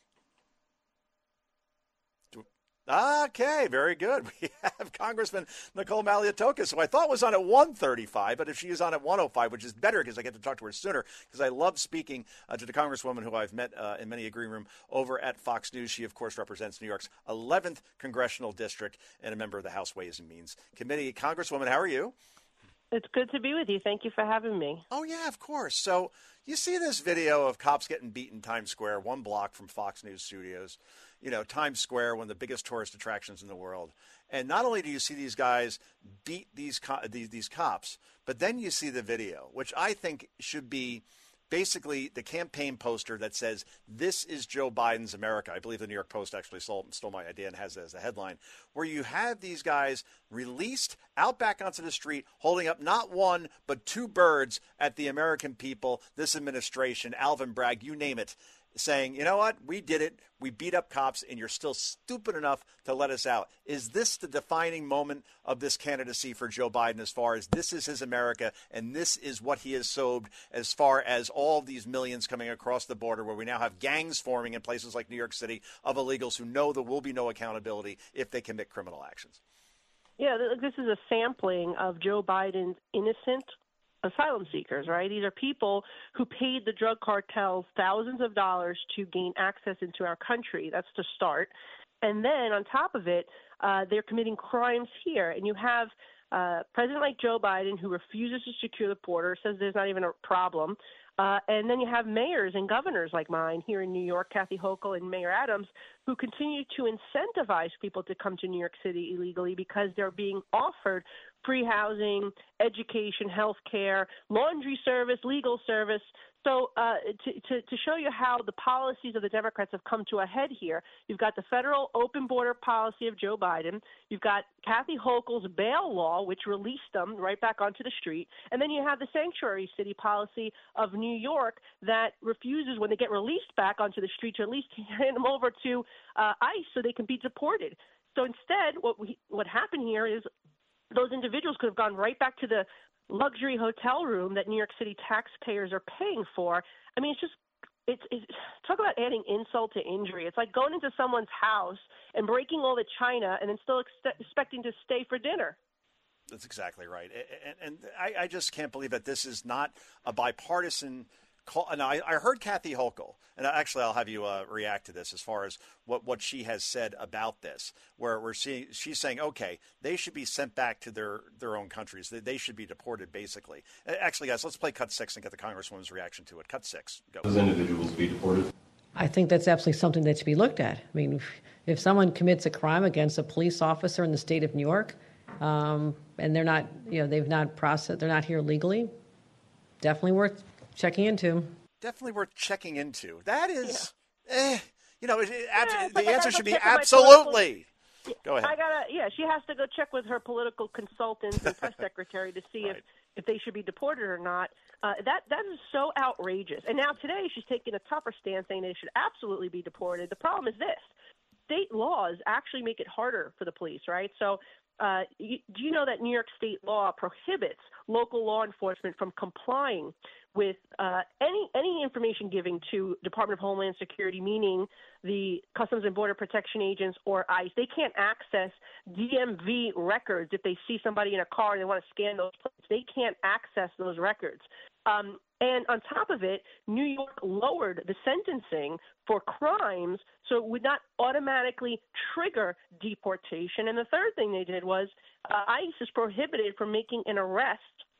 Okay, very good. We have Congressman Nicole Malliotakis, who I thought was on at one thirty-five, but if she is on at one oh five, which is better because I get to talk to her sooner, because I love speaking uh, to the Congresswoman who I've met uh, in many a green room over at Fox News. She, of course, represents New York's eleventh Congressional District and a member of the House Ways and Means Committee. Congresswoman, how are you? It's good to be with you. Thank you for having me. Oh, yeah, of course. So you see this video of cops getting beat in Times Square, one block from Fox News studios. You know, Times Square, one of the biggest tourist attractions in the world. And not only do you see these guys beat these co- these, these cops, but then you see the video, which I think should be basically the campaign poster that says, this is Joe Biden's America. I believe the New York Post actually stole, stole my idea and has it as a headline, where you have these guys released out back onto the street, holding up not one, but two birds at the American people, this administration, Alvin Bragg, you name it, saying, you know what, we did it, we beat up cops, and you're still stupid enough to let us out. Is this the defining moment of this candidacy for Joe Biden, as far as this is his America, and this is what he has sowed as far as all of these millions coming across the border, where we now have gangs forming in places like New York City of illegals who know there will be no accountability if they commit criminal actions? Yeah, this is a sampling of Joe Biden's innocent asylum seekers, right? These are people who paid the drug cartels thousands of dollars to gain access into our country. That's to start. And then on top of it, uh, they're committing crimes here. And you have uh, President like Joe Biden, who refuses to secure the border, says there's not even a problem. Uh, and then you have mayors and governors like mine here in New York, Kathy Hochul and Mayor Adams, who continue to incentivize people to come to New York City illegally because they're being offered free housing, education, health care, laundry service, legal service. So uh, to, to, to show you how the policies of the Democrats have come to a head here, you've got the federal open border policy of Joe Biden. You've got Kathy Hochul's bail law, which released them right back onto the street. And then you have the sanctuary city policy of New York that refuses, when they get released back onto the street, to at least hand them over to uh, ICE so they can be deported. So instead, what we, what happened here is those individuals could have gone right back to the luxury hotel room that New York City taxpayers are paying for. I mean, it's just, it's, it's talk about adding insult to injury. It's like going into someone's house and breaking all the china and then still ex- expecting to stay for dinner. That's exactly right. And, and I, I just can't believe that this is not a bipartisan call, and I, I heard Kathy Hochul, and actually I'll have you uh, react to this as far as what, what she has said about this, where we're seeing she's saying, okay, they should be sent back to their, their own countries. They, they should be deported, basically. Actually, guys, let's play cut six and get the Congresswoman's reaction to it. Cut six. Go. Those individuals be deported? I think that's absolutely something that should be looked at. I mean, if, if someone commits a crime against a police officer in the state of New York, um, and they're not, you know, they've not processed, they're not here legally, definitely worth checking into. Definitely worth checking into. That is, yeah. eh, you know, it, it, Yeah, the answer should be political- absolutely. Go ahead. I gotta, yeah, she has to go check with her political consultants and press secretary to see right. if, if they should be deported or not. Uh, that that is so outrageous. And now today she's taking a tougher stance, saying they should absolutely be deported. The problem is this: state laws actually make it harder for the police, right? So. Uh, you, do you know that New York state law prohibits local law enforcement from complying with uh, any any information given to Department of Homeland Security, meaning the Customs and Border Protection agents or ICE? They can't access D M V records if they see somebody in a car and they want to scan those plates. They can't access those records. Um, and on top of it, New York lowered the sentencing for crimes so it would not automatically trigger deportation. And the third thing they did was uh, ICE is prohibited from making an arrest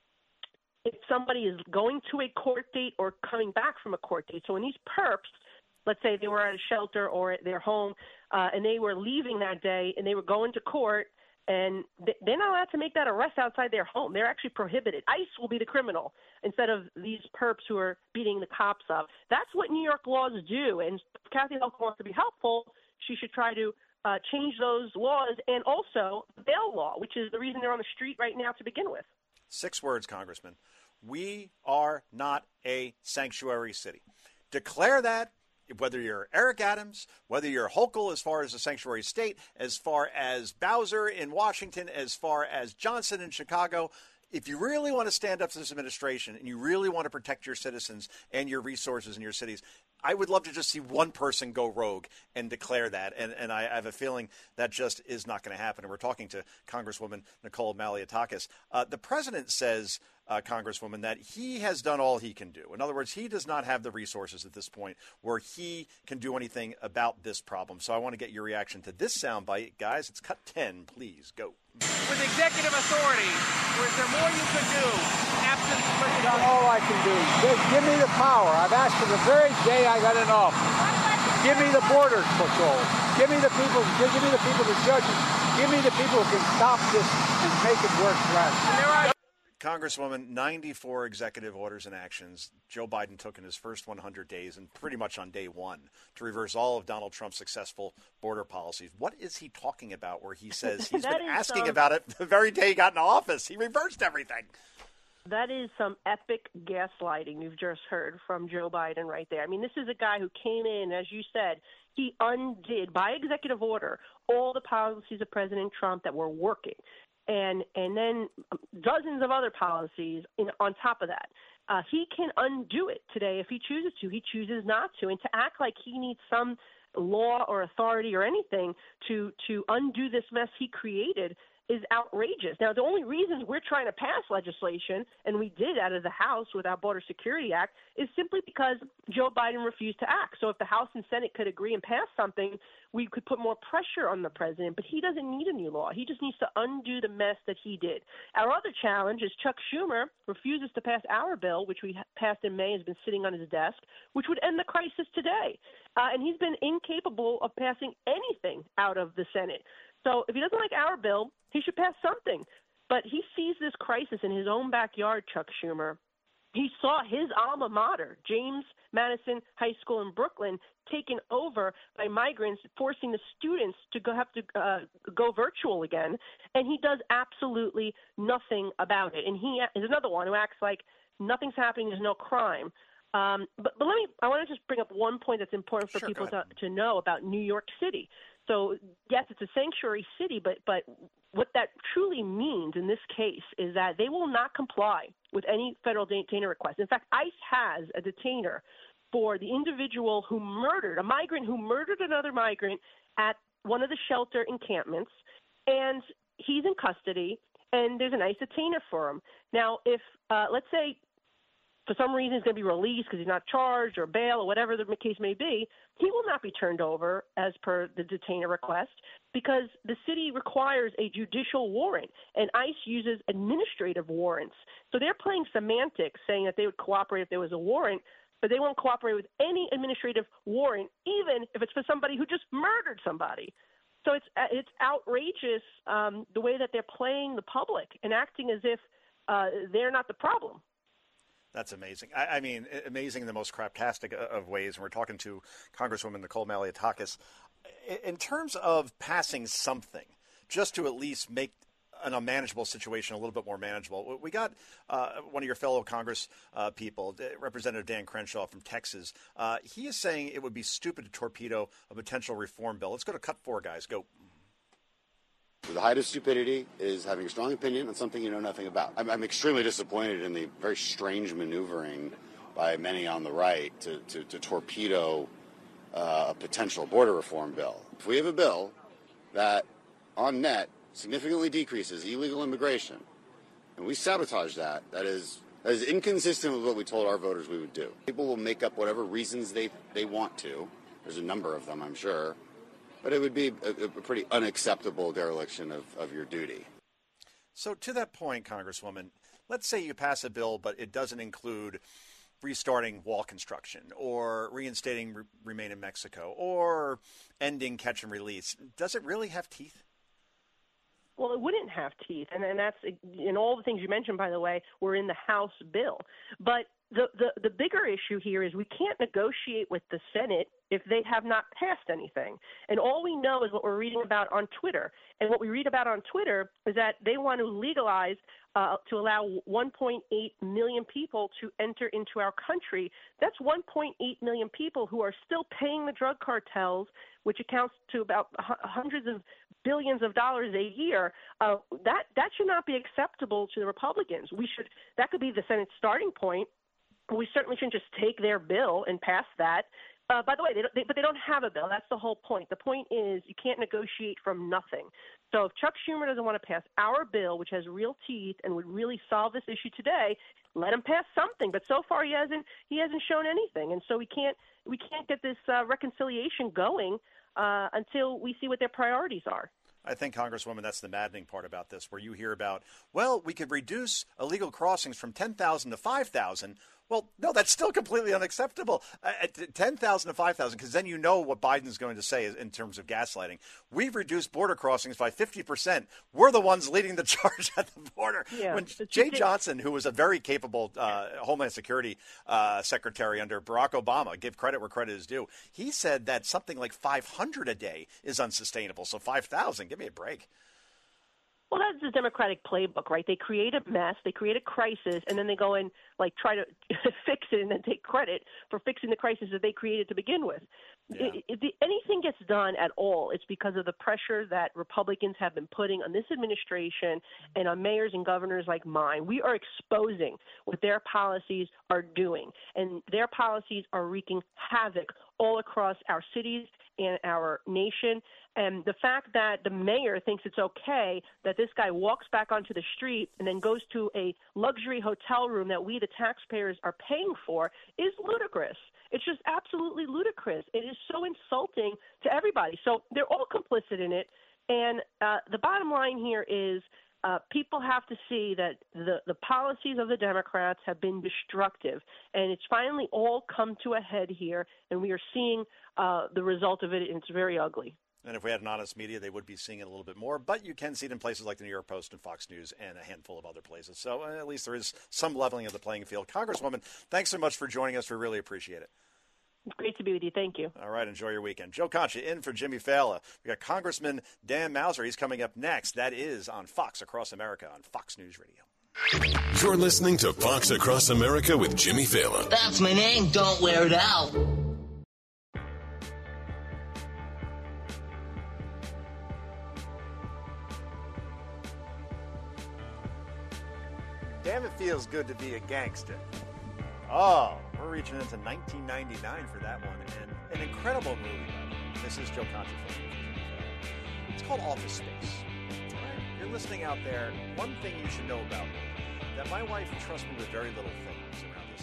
if somebody is going to a court date or coming back from a court date. So when these perps, let's say they were at a shelter or at their home, uh, and they were leaving that day and they were going to court, and they're not allowed to make that arrest outside their home. They're actually prohibited. ICE will be the criminal instead of these perps who are beating the cops up. That's what New York laws do. And if Kathy Hochul wants to be helpful, she should try to uh, change those laws, and also the bail law, which is the reason they're on the street right now to begin with. Six words, Congressman. We are not a sanctuary city. Declare that. Whether you're Eric Adams, whether you're Hochul as far as a sanctuary state, as far as Bowser in Washington, as far as Johnson in Chicago, if you really want to stand up to this administration and you really want to protect your citizens and your resources in your cities, I would love to just see one person go rogue and declare that. And, and I, I have a feeling that just is not going to happen. And we're talking to Congresswoman Nicole Malliotakis. Uh, the president says, uh, Congresswoman, that he has done all he can do. In other words, he does not have the resources at this point where he can do anything about this problem. So I want to get your reaction to this soundbite. Guys, it's cut ten. Please go. With executive authority, or is there more you could do absent legislation? Done all I can do. Just give me the power. I've asked for the very day I got in office. Give me the border patrol. Give me the people. Give me the people, the judges. Give me the people who can stop this and make it work for us. Congresswoman, ninety-four executive orders and actions Joe Biden took in his first one hundred days, and pretty much on day one, to reverse all of Donald Trump's successful border policies. What is he talking about where he says he's been asking some, about it the very day he got in office? He reversed everything. That is some epic gaslighting you've just heard from Joe Biden right there. I mean, this is a guy who came in, as you said, he undid, by executive order, all the policies of President Trump that were working. And and then dozens of other policies in, on top of that. Uh, he can undo it today if he chooses to. He chooses not to. And to act like he needs some law or authority or anything to, to undo this mess he created is outrageous. Now, the only reasons we're trying to pass legislation, and we did out of the House with our Border Security Act, is simply because Joe Biden refused to act. So if the House and Senate could agree and pass something, we could put more pressure on the president. But he doesn't need a new law. He just needs to undo the mess that he did. Our other challenge is Chuck Schumer refuses to pass our bill, which we passed in May, has been sitting on his desk, which would end the crisis today. Uh, and he's been incapable of passing anything out of the Senate. So if he doesn't like our bill, he should pass something. But he sees this crisis in his own backyard, Chuck Schumer. He saw his alma mater, James Madison High School in Brooklyn, taken over by migrants, forcing the students to go have to uh, go virtual again. And he does absolutely nothing about it. And he is another one who acts like nothing's happening, there's no crime. Um, but, but let me, I want to just bring up one point that's important for Sure, people to, to know about New York City. So, yes, it's a sanctuary city, but, but what that truly means in this case is that they will not comply with any federal detainer request. In fact, ICE has a detainer for the individual who murdered, a migrant who murdered another migrant at one of the shelter encampments, and he's in custody, and there's an ICE detainer for him. Now, if, uh, let's say, for some reason he's going to be released because he's not charged or bail or whatever the case may be, he will not be turned over as per the detainer request because the city requires a judicial warrant and ICE uses administrative warrants. So they're playing semantics, saying that they would cooperate if there was a warrant, but they won't cooperate with any administrative warrant, even if it's for somebody who just murdered somebody. So it's it's outrageous um, the way that they're playing the public and acting as if uh, they're not the problem. That's amazing. I, I mean, amazing in the most craptastic of ways. And we're talking to Congresswoman Nicole Malliotakis. In terms of passing something, just to at least make an unmanageable situation a little bit more manageable, we got uh, one of your fellow Congress uh, people, Representative Dan Crenshaw from Texas. Uh, he is saying it would be stupid to torpedo a potential reform bill. Let's go to cut four, guys. Go. The height of stupidity is having a strong opinion on something you know nothing about. I'm, I'm extremely disappointed in the very strange maneuvering by many on the right to, to, to torpedo uh, a potential border reform bill. If we have a bill that, on net, significantly decreases illegal immigration, and we sabotage that, that is that is inconsistent with what we told our voters we would do. People will make up whatever reasons they, they want to. There's a number of them, I'm sure. But it would be a, a pretty unacceptable dereliction of, of your duty. So to that point, Congresswoman, let's say you pass a bill, but it doesn't include restarting wall construction or reinstating re- Remain in Mexico or ending catch and release. Does it really have teeth? Well, it wouldn't have teeth, and, and that's in all the things you mentioned, by the way, were in the House bill. But the, the, the bigger issue here is we can't negotiate with the Senate if they have not passed anything. And all we know is what we're reading about on Twitter. And what we read about on Twitter is that they want to legalize uh, to allow one point eight million people to enter into our country. That's one point eight million people who are still paying the drug cartels, which accounts to about hundreds of billions of dollars a year. Uh, that that should not be acceptable to the Republicans. We should that could be the Senate starting point. We certainly shouldn't just take their bill and pass that. Uh, by the way, they don't, they, but they don't have a bill. That's the whole point. The point is you can't negotiate from nothing. So if Chuck Schumer doesn't want to pass our bill, which has real teeth and would really solve this issue today, let him pass something. But so far he hasn't he hasn't shown anything, and so we can't we can't get this uh, reconciliation going uh, until we see what their priorities are. I think, Congresswoman, that's the maddening part about this, where you hear about, well, we could reduce illegal crossings from ten thousand to five thousand. Well, no, that's still completely unacceptable. Uh, ten thousand to five thousand, because then you know what Biden's going to say in terms of gaslighting. We've reduced border crossings by fifty percent. We're the ones leading the charge at the border. Yeah, when Jay Johnson, who was a very capable uh, Homeland Security uh, secretary under Barack Obama, give credit where credit is due, he said that something like five hundred a day is unsustainable. So five thousand, give me a break. Well, that's the Democratic playbook, right? They create a mess, they create a crisis, and then they go and like try to fix it and then take credit for fixing the crisis that they created to begin with. Yeah. If anything gets done at all, it's because of the pressure that Republicans have been putting on this administration and on mayors and governors like mine. We are exposing what their policies are doing, and their policies are wreaking havoc all across our cities and our nation. And the fact that the mayor thinks it's okay that this guy walks back onto the street and then goes to a luxury hotel room that we, the taxpayers, are paying for is ludicrous. It's just absolutely ludicrous. It is so insulting to everybody. So they're all complicit in it. And uh, the bottom line here is uh, people have to see that the, the policies of the Democrats have been destructive. And it's finally all come to a head here, and we are seeing uh, the result of it, and it's very ugly. And if we had an honest media, they would be seeing it a little bit more. But you can see it in places like the New York Post and Fox News and a handful of other places. So uh, at least there is some leveling of the playing field. Congresswoman, thanks so much for joining us. We really appreciate it. It's great to be with you. Thank you. All right. Enjoy your weekend. Joe Concha in for Jimmy Fallon. We got Congressman Dan Mauser. He's coming up next. That is on Fox Across America on Fox News Radio. You're listening to Fox Across America with Jimmy Fallon. That's my name. Don't wear it out. Damn, it feels good to be a gangster. Oh, we're reaching into nineteen ninety-nine for that one, and an incredible movie. This is Joe Concha. It's called Office Space. All right? You're listening out there. One thing you should know about me, that my wife trusts me with very little things around this house.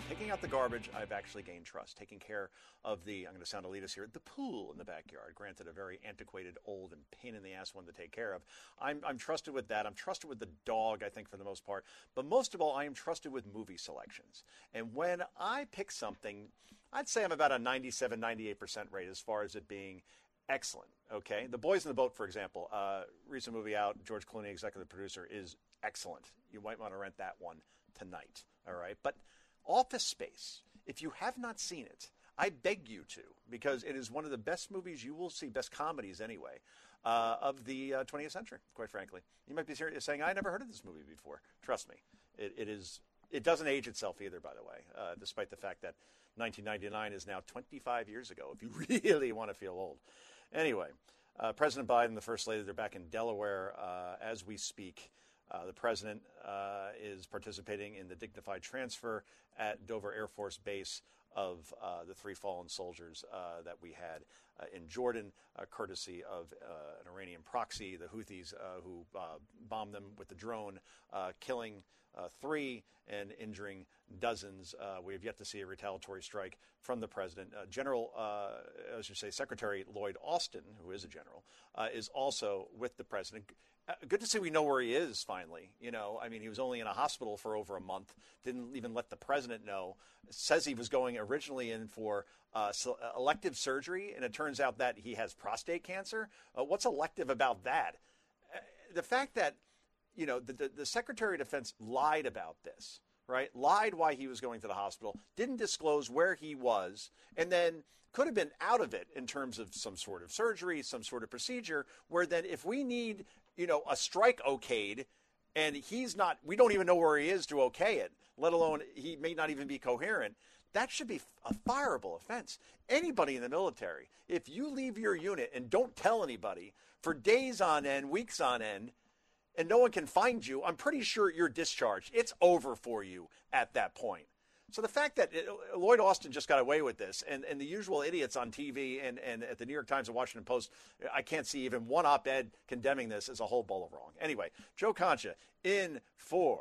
Taking out the garbage, I've actually gained trust. Taking care of the, I'm going to sound elitist here, the pool in the backyard. Granted, a very antiquated, old, and pain-in-the-ass one to take care of. I'm, I'm trusted with that. I'm trusted with the dog, I think, for the most part. But most of all, I am trusted with movie selections. And when I pick something, I'd say I'm about a ninety-seven, ninety-eight percent rate as far as it being excellent, okay? The Boys in the Boat, for example, uh, recent movie out, George Clooney, executive producer, is excellent. You might want to rent that one tonight, all right? But Office Space, if you have not seen it, I beg you to, because it is one of the best movies you will see, best comedies anyway, uh, of the uh, twentieth century, quite frankly. You might be saying, I never heard of this movie before. Trust me, it, it is. It doesn't age itself either, by the way, uh, despite the fact that nineteen ninety-nine is now twenty-five years ago, if you really want to feel old. Anyway, uh, President Biden and the First Lady, they're back in Delaware uh, as we speak. Uh, the president uh, is participating in the dignified transfer at Dover Air Force Base of uh, the three fallen soldiers uh, that we had uh, in Jordan, uh, courtesy of uh, an Iranian proxy, the Houthis, uh, who uh, bombed them with the drone, uh, killing uh, three and injuring dozens. Uh, we have yet to see a retaliatory strike from the president. Uh, General, uh, as you say, Secretary Lloyd Austin, who is a general, uh, is also with the president. Uh, good to see we know where he is finally. You know, I mean, he was only in a hospital for over a month, didn't even let the president know. Says he was going originally in for uh, so elective surgery, and it turns out that he has prostate cancer. Uh, what's elective about that? Uh, the fact that, you know, the, the, the Secretary of Defense lied about this, right? Lied why he was going to the hospital, didn't disclose where he was, and then could have been out of it in terms of some sort of surgery, some sort of procedure, where then if we need, you know, a strike okayed, and he's not, we don't even know where he is to okay it, let alone he may not even be coherent, that should be a fireable offense. Anybody in the military, if you leave your unit and don't tell anybody for days on end, weeks on end, and no one can find you, I'm pretty sure you're discharged. It's over for you at that point. So the fact that it, Lloyd Austin just got away with this, and, and the usual idiots on T V and, and at the New York Times and Washington Post, I can't see even one op-ed condemning this as a whole bowl of wrong. Anyway, Joe Concha in for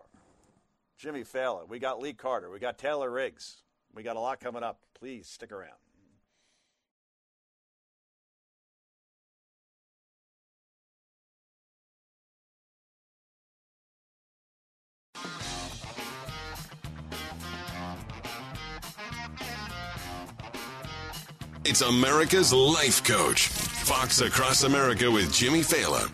Jimmy Fallon. We got Lee Carter. We got Taylor Riggs. We got a lot coming up. Please stick around. It's America's Life Coach. Fox Across America with Jimmy Fallon.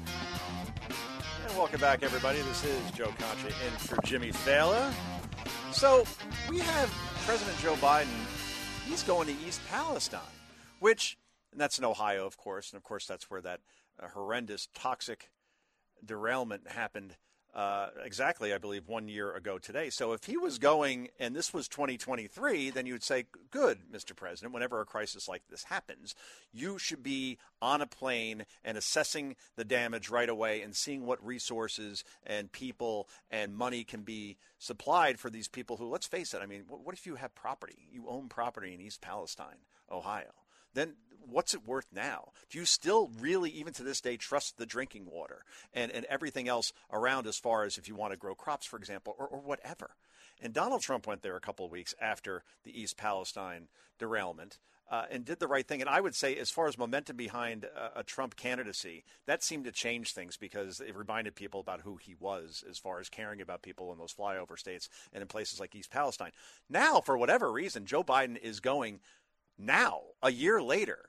And welcome back, everybody. This is Joe Concha in for Jimmy Fallon. So we have President Joe Biden. He's going to East Palestine, which, and that's in Ohio, of course. And, of course, that's where that uh, horrendous, toxic derailment happened Uh, exactly, I believe, one year ago today. So if he was going, and this was twenty twenty-three, then you would say, good, Mister President, whenever a crisis like this happens, you should be on a plane and assessing the damage right away and seeing what resources and people and money can be supplied for these people who, let's face it, I mean, what if you have property? You own property in East Palestine, Ohio. Then what's it worth now? Do you still really, even to this day, trust the drinking water and, and everything else around as far as if you want to grow crops, for example, or, or whatever? And Donald Trump went there a couple of weeks after the East Palestine derailment uh, and did the right thing. And I would say as far as momentum behind a, a Trump candidacy, that seemed to change things because it reminded people about who he was as far as caring about people in those flyover states and in places like East Palestine. Now, for whatever reason, Joe Biden is going now, a year later.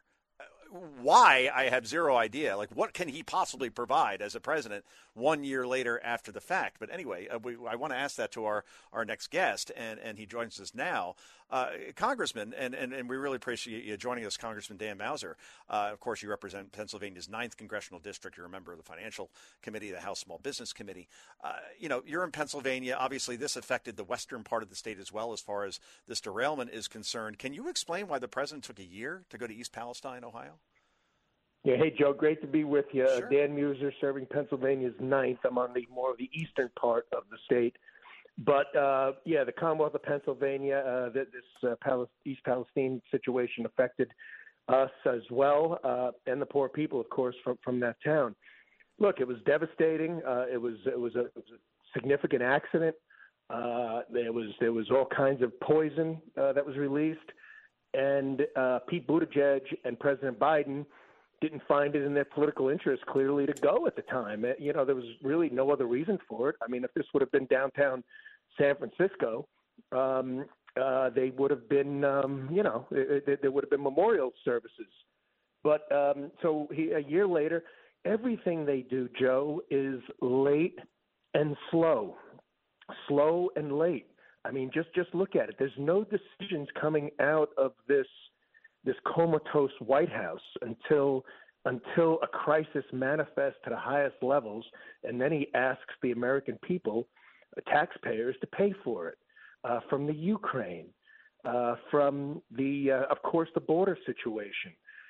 Why, I have zero idea. Like, what can he possibly provide as a president one year later after the fact? But anyway, uh, we, I want to ask that to our, our next guest, and, and he joins us now. Uh, Congressman, and, and, and we really appreciate you joining us, Congressman Dan Mauser. Uh, of course, you represent Pennsylvania's ninth Congressional District. You're a member of the Financial Committee, the House Small Business Committee. Uh, you know, you're in Pennsylvania. Obviously, this affected the western part of the state as well as far as this derailment is concerned. Can you explain why the president took a year to go to East Palestine, Ohio? Yeah, hey, Joe, great to be with you. Sure. Dan Mauser, serving Pennsylvania's ninth. I'm on the more of the eastern part of the state. But, uh, yeah, the Commonwealth of Pennsylvania, uh, this uh, Pal- East Palestine situation affected us as well, uh, and the poor people, of course, from, from that town. Look, it was devastating. Uh, it was it was, a, it was a significant accident. Uh, there was there was all kinds of poison uh, that was released, and uh, Pete Buttigieg and President Biden didn't find it in their political interest, clearly, to go at the time. You know, there was really no other reason for it. I mean, if this would have been downtown San Francisco, um, uh, they would have been, um, you know, it, it, there would have been memorial services. But um, so he, a year later, everything they do, Joe, is late and slow, slow and late. I mean, just, just look at it. There's no decisions coming out of this this comatose White House until until a crisis manifests to the highest levels, and then he asks the American people, taxpayers, to pay for it, uh, from the Ukraine, uh, from the, uh, of course, the border situation.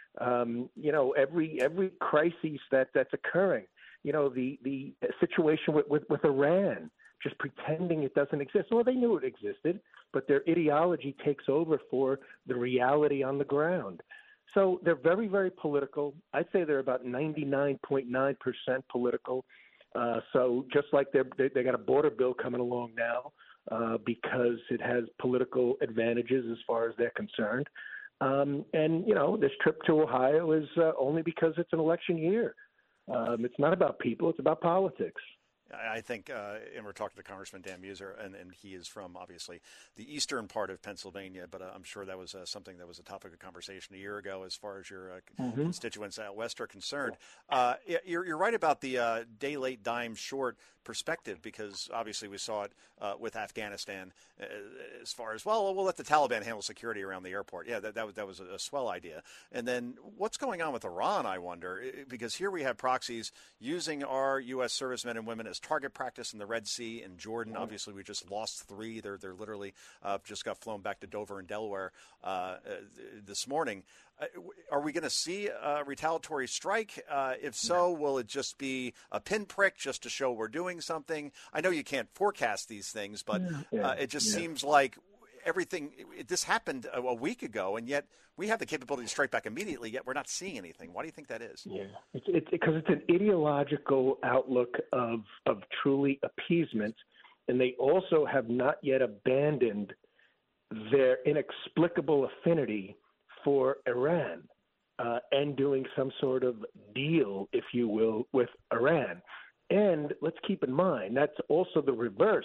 Um, you know, every every crisis that, that's occurring. You know, the the situation with, with, with Iran, just pretending it doesn't exist. Well, they knew it existed, but their ideology takes over for the reality on the ground. So they're very, very political. I'd say they're about ninety-nine point nine percent political. Uh, so just like they're, they they got a border bill coming along now uh, because it has political advantages as far as they're concerned. Um, and, you know, this trip to Ohio is uh, only because it's an election year. Um, it's not about people. It's about politics. I think, uh, and we're talking to Congressman Dan Mueser, and, and he is from, obviously, the eastern part of Pennsylvania, but uh, I'm sure that was uh, something that was a topic of conversation a year ago as far as your uh, mm-hmm. constituents out west are concerned. Uh, you're, you're right about the uh, day late, dime short perspective, because obviously we saw it uh, with Afghanistan uh, as far as, well, we'll let the Taliban handle security around the airport. Yeah, that, that, was, that was a swell idea. And then what's going on with Iran, I wonder, because here we have proxies using our U S servicemen and women as target practice in the Red Sea and Jordan. Obviously, we just lost three. They're they're literally uh, just got flown back to Dover and Delaware uh, uh, this morning. Uh, are we going to see a retaliatory strike? Uh, if so, will it just be a pinprick just to show we're doing something? I know you can't forecast these things, but uh, it just yeah. seems like everything. It, this happened a, a week ago, and yet we have the capability to strike back immediately. Yet we're not seeing anything. Why do you think that is? Yeah, it's because it, it's an ideological outlook of of truly appeasement, and they also have not yet abandoned their inexplicable affinity for Iran uh, and doing some sort of deal, if you will, with Iran. And let's keep in mind that's also the reverse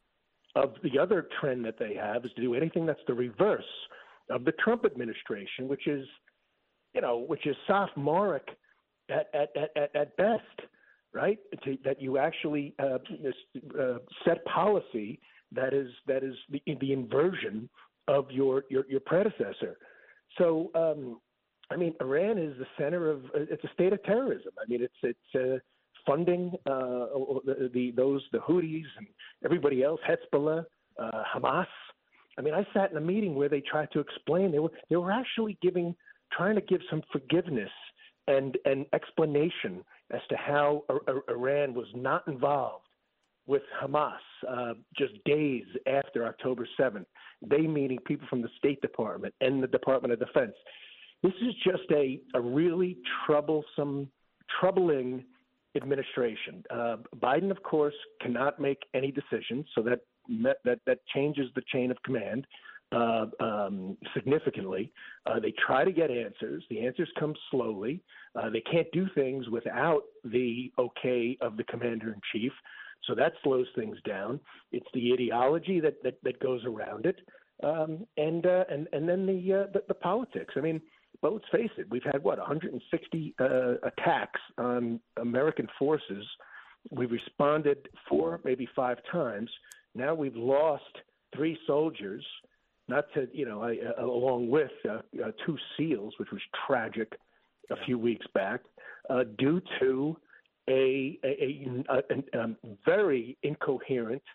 of the other trend that they have, is to do anything that's the reverse of the Trump administration, which is, you know, which is sophomoric at at at, at best, right? To, that you actually uh, uh, set policy that is that is the, the inversion of your your, your predecessor. So, um, I mean, Iran is the center of it's a state of terrorism. I mean, it's it's uh, funding uh, the, the those the Houthis and everybody else, Hezbollah, uh, Hamas. I mean, I sat in a meeting where they tried to explain. They were they were actually giving, trying to give some forgiveness and and explanation as to how Iran was not involved with Hamas uh, just days after October seventh. They meaning people from the State Department and the Department of Defense. This is just a, a really troublesome, troubling administration. Uh, Biden, of course, cannot make any decisions, so that that that changes the chain of command uh, um, significantly. Uh, they try to get answers. The answers come slowly. Uh, they can't do things without the okay of the commander-in-chief. So that slows things down. It's the ideology that, that, that goes around it, um, and, uh, and and then the, uh, the the politics. I mean, but let's face it, we've had what one hundred sixty uh, attacks on American forces. We've responded four, maybe five times. Now we've lost three soldiers, not to you know, I, uh, along with uh, uh, two SEALs, which was tragic a few weeks back, uh, due to A, a, a, a, a very incoherent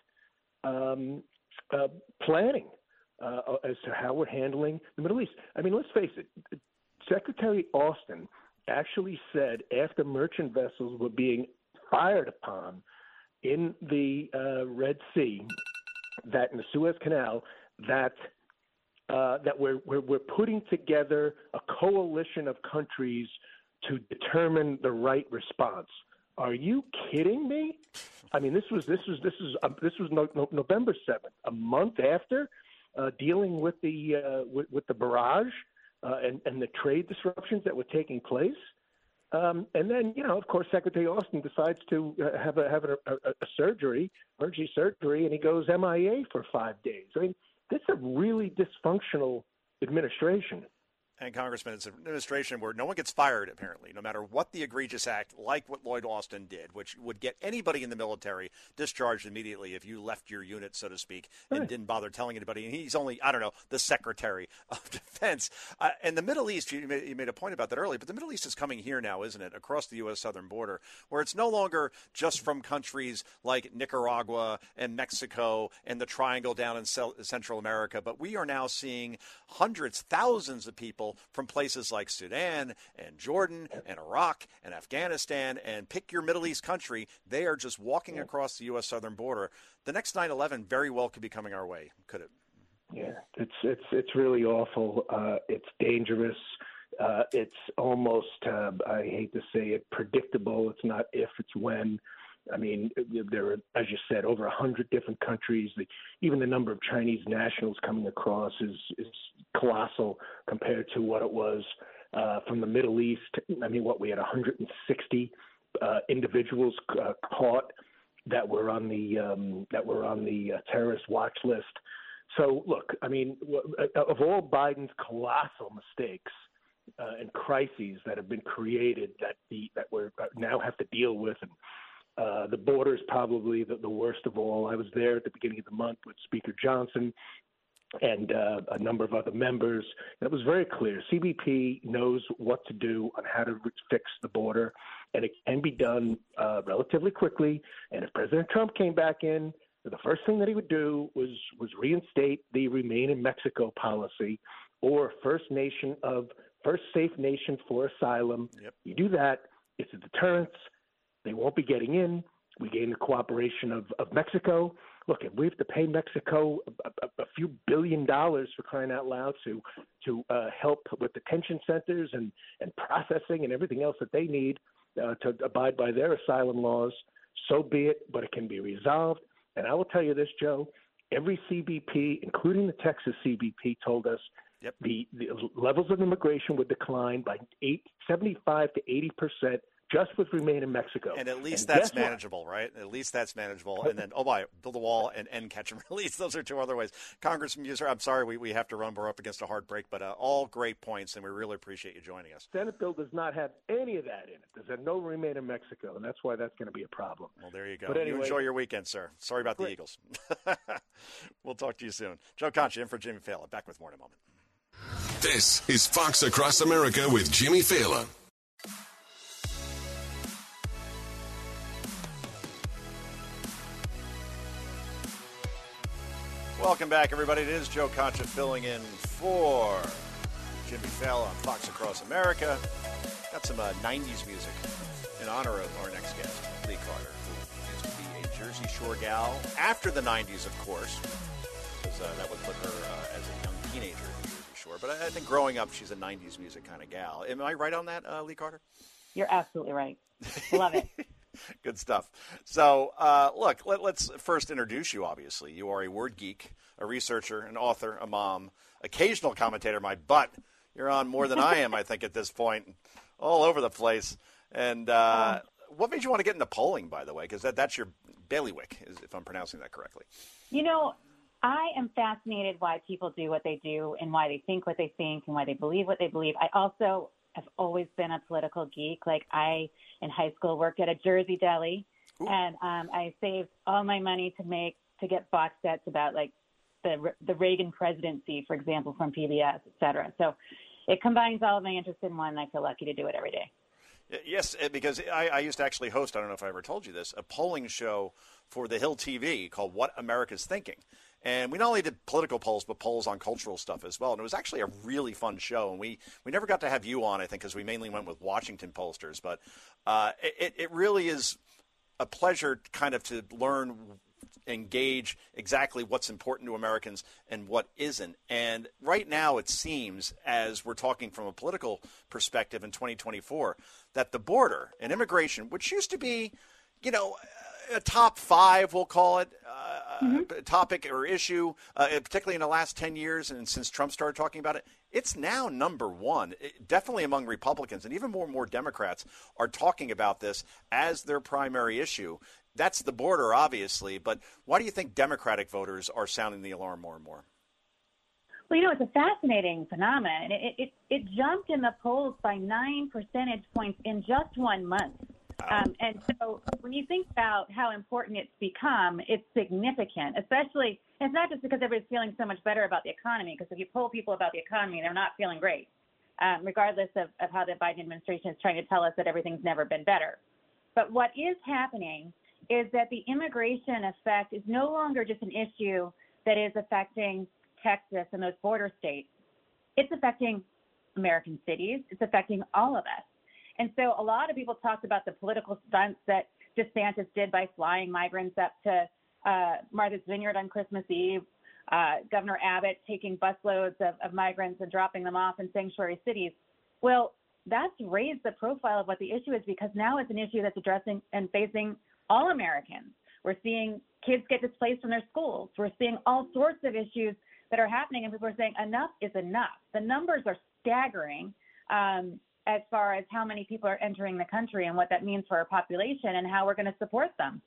um, uh, planning uh, as to how we're handling the Middle East. I mean, let's face it. Secretary Austin actually said after merchant vessels were being fired upon in the uh, Red Sea, that in the Suez Canal, that uh, that we're, we're we're putting together a coalition of countries to determine the right response. Are you kidding me? I mean, this was this was this was uh, this was no, no, November seventh, a month after uh, dealing with the uh, with, with the barrage uh, and and the trade disruptions that were taking place. Um, and then, you know, of course, Secretary Austin decides to uh, have a have a, a, a surgery, emergency surgery, and he goes M I A for five days. I mean, this is a really dysfunctional administration. And, Congressman, it's an administration where no one gets fired, apparently, no matter what the egregious act, like what Lloyd Austin did, which would get anybody in the military discharged immediately if you left your unit, so to speak, and right. didn't bother telling anybody. And he's only, I don't know, the Secretary of Defense. Uh, and the Middle East, you made, you made a point about that earlier, but the Middle East is coming here now, isn't it, across the U S southern border, where it's no longer just from countries like Nicaragua and Mexico and the Triangle down in Central America, but we are now seeing hundreds, thousands of people from places like Sudan and Jordan and Iraq and Afghanistan, and pick your Middle East country. They are just walking across the U S southern border. The next nine eleven very well could be coming our way, could it? Yeah, it's it's it's really awful. Uh, it's dangerous. Uh, it's almost, uh, I hate to say it, predictable. It's not if, it's when. I mean, there are, as you said, over a hundred different countries. The, even the number of Chinese nationals coming across is, is colossal compared to what it was uh, from the Middle East. I mean, what, we had one hundred sixty uh, individuals uh, caught that were on the um, that were on the uh, terrorist watch list. So, look, I mean, of all Biden's colossal mistakes uh, and crises that have been created that the that we now have to deal with, and Uh, the border is probably the, the worst of all. I was there at the beginning of the month with Speaker Johnson and uh, a number of other members. And it was very clear. C B P knows what to do on how to fix the border, and it can be done uh, relatively quickly. And if President Trump came back in, the first thing that he would do was, was reinstate the Remain in Mexico policy, or first nation of first safe nation for asylum. Yep. You do that, it's a deterrence. They won't be getting in. We gain the cooperation of, of Mexico. Look, if we have to pay Mexico a, a, a few billion dollars, for crying out loud, to to uh, help with detention centers and, and processing and everything else that they need uh, to abide by their asylum laws, so be it, but it can be resolved. And I will tell you this, Joe, every C B P, including the Texas C B P, told us yep. the, the levels of immigration would decline by eight, seventy-five to eighty percent just with Remain in Mexico. And at least and that's manageable, what? right? At least that's manageable. And then, oh, my, build a wall and, and catch and release. Those are two other ways. Congressman User, I'm sorry we, we have to run. We're up against a hard break, but uh, all great points, and we really appreciate you joining us. Senate bill does not have any of that in it. There's no Remain in Mexico, and that's why that's going to be a problem. Well, there you go. But anyway, you enjoy your weekend, sir. Sorry about great. the Eagles. We'll talk to you soon. Joe Concha in for Jimmy Fallon. Back with more in a moment. This is Fox Across America with Jimmy Fallon. Welcome back, everybody. It is Joe Concha filling in for Jimmy Fallon on Fox Across America. Got some uh, nineties music in honor of our next guest, Lee Carter, who used to be a Jersey Shore gal after the nineties, of course, because uh, that would put her uh, as a young teenager in Jersey Shore. But I, I think growing up, she's a nineties music kind of gal. Am I right on that, uh, Lee Carter? You're absolutely right. Love it. Good stuff. So, uh, look, let, let's first introduce you, obviously. You are a word geek, a researcher, an author, a mom, occasional commentator, my butt. You're on more than I am, I think, at this point, all over the place. And uh, um, what made you want to get into polling, by the way? Because that, that's your bailiwick, if I'm pronouncing that correctly. You know, I am fascinated why people do what they do and why they think what they think and why they believe what they believe. I also have always been a political geek. Like, I, in high school, worked at a Jersey deli, Ooh. and um, I saved all my money to make to get box sets about, like, the the Reagan presidency, for example, from P B S, et cetera. So it combines all of my interest in one, and I feel lucky to do it every day. Yes, because I, I used to actually host, I don't know if I ever told you this, a polling show for The Hill T V called What America's Thinking. And we not only did political polls, but polls on cultural stuff as well. And it was actually a really fun show. And we, we never got to have you on, I think, because we mainly went with Washington pollsters. But uh, it, it really is a pleasure kind of to learn and gauge exactly what's important to Americans and what isn't. And right now it seems, as we're talking from a political perspective in twenty twenty-four, that the border and immigration, which used to be, you know, a top five, we'll call it, uh, mm-hmm. topic or issue, uh, particularly in the last ten years and since Trump started talking about it, it's now number one, it, definitely among Republicans, and even more and more Democrats are talking about this as their primary issue. That's the border, obviously, but why do you think Democratic voters are sounding the alarm more and more? Well, you know, it's a fascinating phenomenon. It, it, it jumped in the polls by nine percentage points in just one month. Um, and so when you think about how important it's become, it's significant, especially, it's not just because everybody's feeling so much better about the economy, because if you poll people about the economy, they're not feeling great, um, regardless of, of how the Biden administration is trying to tell us that everything's never been better. But what is happening is that the immigration effect is no longer just an issue that is affecting Texas and those border states. It's affecting American cities. It's affecting all of us. And so a lot of people talked about the political stunts that DeSantis did by flying migrants up to uh, Martha's Vineyard on Christmas Eve, uh, Governor Abbott taking busloads of, of migrants and dropping them off in sanctuary cities. Well, that's raised the profile of what the issue is, because now it's an issue that's addressing and facing all Americans. We're seeing kids get displaced from their schools. We're seeing all sorts of issues that are happening, and people are saying enough is enough. The numbers are staggering. Um, as far as how many people are entering the country and what that means for our population and how we're going to support them.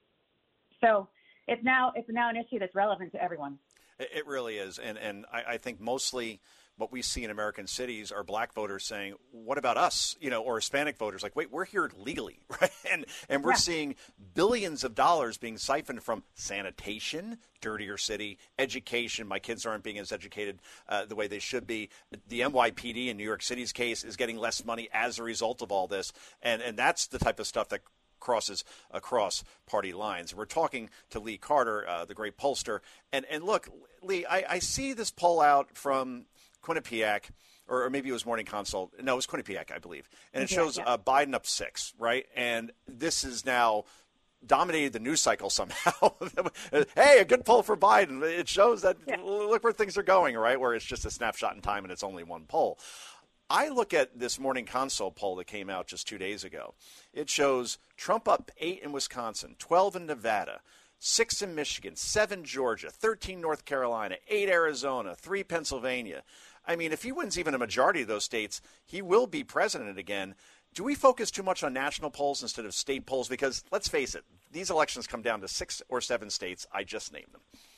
So it's now it's now an issue that's relevant to everyone. It really is. And, and I, I think mostly what we see in American cities are black voters saying, what about us? You know, or Hispanic voters like, wait, we're here legally, right? And and we're yeah. seeing billions of dollars being siphoned from sanitation, dirtier city, education. My kids aren't being as educated uh, the way they should be. The N Y P D in New York City's case is getting less money as a result of all this. And, and that's the type of stuff that crosses across party lines. We're talking to Lee Carter, uh, the great pollster. And, and look, Lee, I, I see this poll out from Quinnipiac, or, or maybe it was Morning Consult. No, it was Quinnipiac, I believe. And it shows uh, Biden up six, right? And this is now dominated the news cycle somehow. Hey, a good poll for Biden. It shows that yeah. look where things are going, right? Where it's just a snapshot in time and it's only one poll. I look at this Morning Consult poll that came out just two days ago. It shows Trump up eight in Wisconsin, twelve in Nevada, six in Michigan, seven Georgia, thirteen North Carolina, eight Arizona, three Pennsylvania. I mean, if he wins even a majority of those states, he will be president again. Do we focus too much on national polls instead of state polls? Because let's face it, these elections come down to six or seven states. I just named them.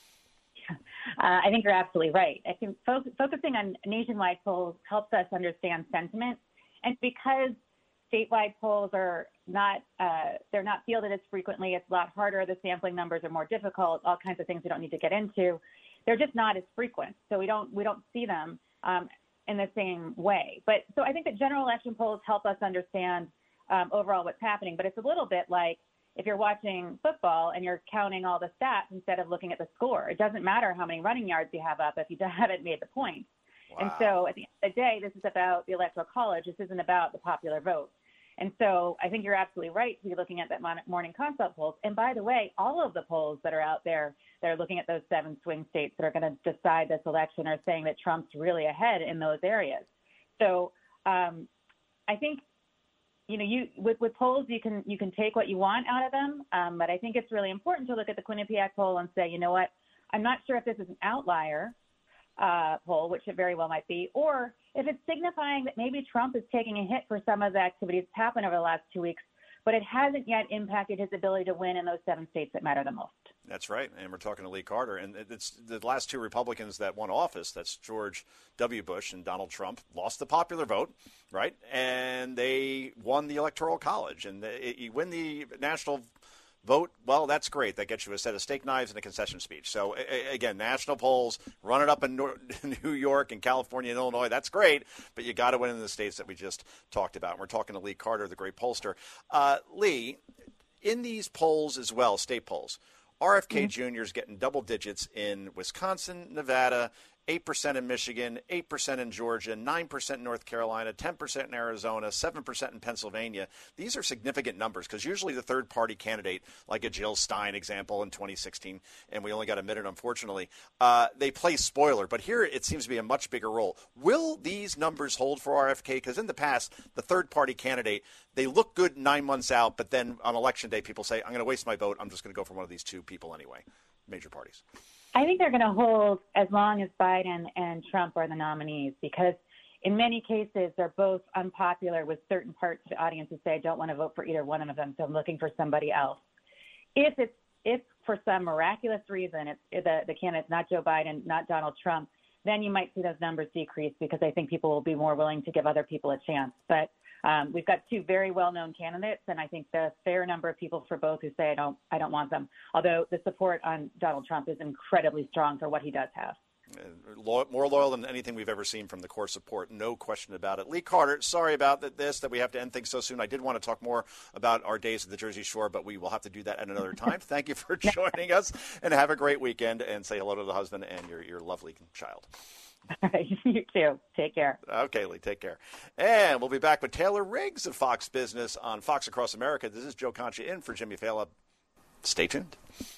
Uh, I think you're absolutely right. I think fo- focusing on nationwide polls helps us understand sentiment. And because statewide polls are not, uh, they're not fielded as frequently, it's a lot harder. The sampling numbers are more difficult, all kinds of things we don't need to get into. They're just not as frequent. So we don't, we don't see them um, in the same way. But so I think that general election polls help us understand um, overall what's happening. But it's a little bit like if you're watching football and you're counting all the stats instead of looking at the score. It doesn't matter how many running yards you have up if you haven't made the points. Wow. And so at the end of the day, this is about the Electoral College. This isn't about the popular vote. And so I think you're absolutely right to be looking at that Morning Consult polls. And by the way, all of the polls that are out there that are looking at those seven swing states that are going to decide this election are saying that Trump's really ahead in those areas. So um, I think, you know, you with, with polls, you can you can take what you want out of them. Um, but I think it's really important to look at the Quinnipiac poll and say, you know what, I'm not sure if this is an outlier uh, poll, which it very well might be, or if it's signifying that maybe Trump is taking a hit for some of the activities that happened over the last two weeks, but it hasn't yet impacted his ability to win in those seven states that matter the most. That's right. And we're talking to Lee Carter. And it's the last two Republicans that won office, that's George W. Bush and Donald Trump, lost the popular vote, right? And they won the Electoral College. And you win the national vote, well, that's great. That gets you a set of steak knives and a concession speech. So, again, national polls, run it up in New York and California and Illinois, that's great, but you got to win in the states that we just talked about. And we're talking to Lee Carter, the great pollster. Uh, Lee, in these polls as well, state polls, R F K mm-hmm. Junior is getting double digits in Wisconsin, Nevada, eight percent in Michigan, eight percent in Georgia, nine percent in North Carolina, ten percent in Arizona, seven percent in Pennsylvania. These are significant numbers because usually the third-party candidate, like a Jill Stein example in twenty sixteen, and we only got a minute, unfortunately, uh, they play spoiler. But here it seems to be a much bigger role. Will these numbers hold for R F K? Because in the past, the third-party candidate, they look good nine months out, but then on Election Day, people say, I'm going to waste my vote. I'm just going to go for one of these two people anyway, major parties. I think they're going to hold as long as Biden and Trump are the nominees, because in many cases they're both unpopular with certain parts of the audience who say, I don't want to vote for either one of them, so I'm looking for somebody else. If it's if for some miraculous reason it's the, the candidate's not Joe Biden, not Donald Trump, then you might see those numbers decrease because I think people will be more willing to give other people a chance. But Um, we've got two very well-known candidates, and I think the fair number of people for both who say I don't, I don't want them. Although the support on Donald Trump is incredibly strong for what he does have. More loyal than anything we've ever seen from the core support, no question about it. Lee Carter, sorry about this, that we have to end things so soon. I did want to talk more about our days at the Jersey Shore, but we will have to do that at another time. Thank you for joining us, and have a great weekend, and say hello to the husband and your, your lovely child. All right, you too. Take care. Okay, Lee, take care. And we'll be back with Taylor Riggs of Fox Business on Fox Across America. This is Joe Concha in for Jimmy Fallon. Stay tuned.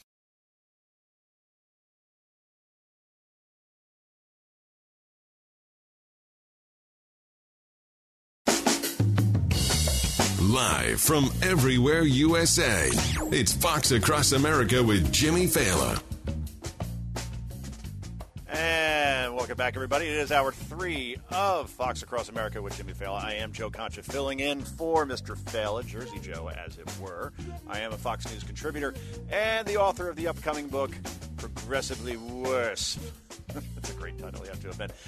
Live from everywhere U S A, it's Fox Across America with Jimmy Fallon. And welcome back, everybody. It is hour three of Fox Across America with Jimmy Fallon. I am Joe Concha, filling in for Mister Fallon, Jersey Joe, as it were. I am a Fox News contributor and the author of the upcoming book, Progressively Worse. That's a great title, you have to admit.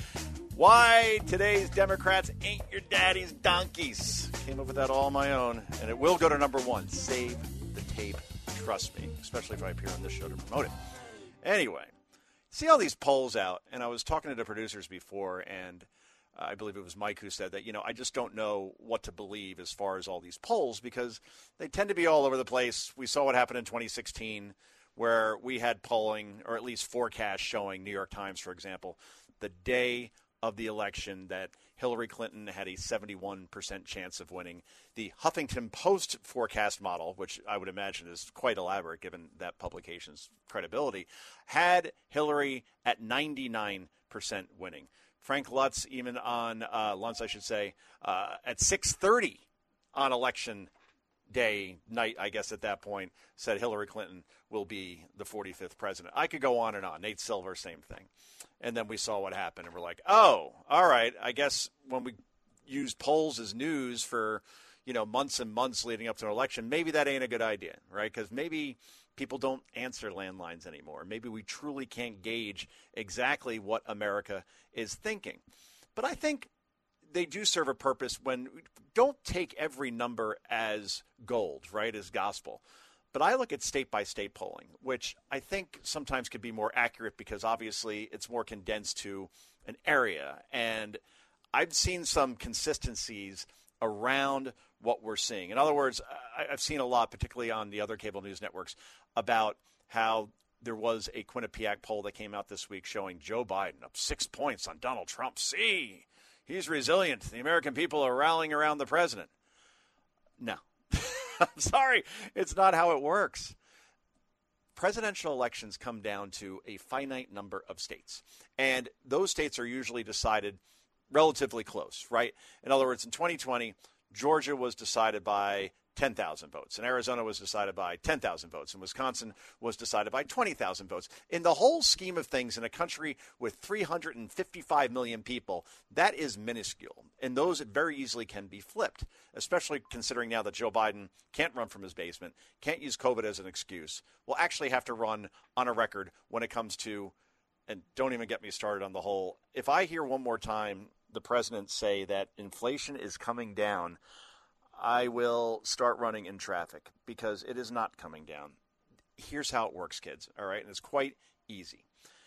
Why Today's Democrats Ain't Your Daddy's Donkeys. Came up with that all on my own, and it will go to number one. Save the tape. Trust me, especially if I appear on this show to promote it. Anyway. See all these polls out, and I was talking to the producers before, and uh, I believe it was Mike who said that, you know, I just don't know what to believe as far as all these polls because they tend to be all over the place. We saw what happened in twenty sixteen where we had polling, or at least forecasts showing, New York Times, for example, the day of the election that Hillary Clinton had a seventy-one percent chance of winning. The Huffington Post forecast model, which I would imagine is quite elaborate given that publication's credibility, had Hillary at ninety-nine percent winning. Frank Lutz, even on uh, Luntz, I should say, uh, at six thirty on election day, night, I guess at that point, said Hillary Clinton will be the forty-fifth president. I could go on and on. Nate Silver, same thing. And then we saw what happened, and we're like, oh, all right, I guess when we use polls as news for, you know, months and months leading up to an election, maybe that ain't a good idea, right? Because maybe people don't answer landlines anymore. Maybe we truly can't gauge exactly what America is thinking. But I think they do serve a purpose when don't take every number as gold, right, as gospel. But I look at state-by-state polling, which I think sometimes could be more accurate because obviously it's more condensed to an area. And I've seen some consistencies around what we're seeing. In other words, I've seen a lot, particularly on the other cable news networks, about how there was a Quinnipiac poll that came out this week showing Joe Biden up six points on Donald Trump. See, he's resilient. The American people are rallying around the president. No. I'm sorry, it's not how it works. Presidential elections come down to a finite number of states, and those states are usually decided relatively close, right? In other words, in twenty twenty, Georgia was decided by ten thousand votes, and Arizona was decided by ten thousand votes, and Wisconsin was decided by twenty thousand votes. In the whole scheme of things, in a country with three hundred fifty-five million people, that is minuscule, and those very easily can be flipped, especially considering now that Joe Biden can't run from his basement, can't use COVID as an excuse, will actually have to run on a record when it comes to, and don't even get me started on the whole, if I hear one more time the president say that inflation is coming down, I will start running in traffic because it is not coming down. Here's how it works, kids, all right? And it's quite easy.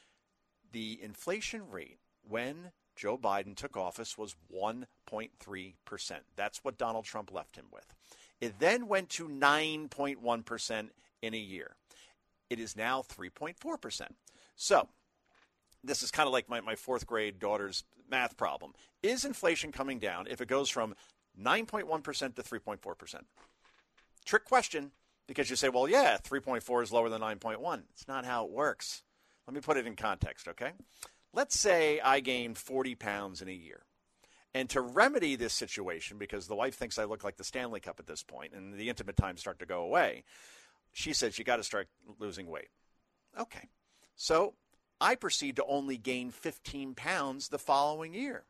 The inflation rate when Joe Biden took office was one point three percent. That's what Donald Trump left him with. It then went to nine point one percent in a year. It is now three point four percent. So this is kind of like my, my fourth grade daughter's math problem. Is inflation coming down if it goes from nine point one percent to three point four percent? Trick question, because you say, well, yeah, three point four is lower than nine point one. It's not how it works. Let me put it in context, okay? Let's say I gain forty pounds in a year. And to remedy this situation, because the wife thinks I look like the Stanley Cup at this point and the intimate times start to go away, she says you got to start losing weight. Okay. So I proceed to only gain fifteen pounds the following year.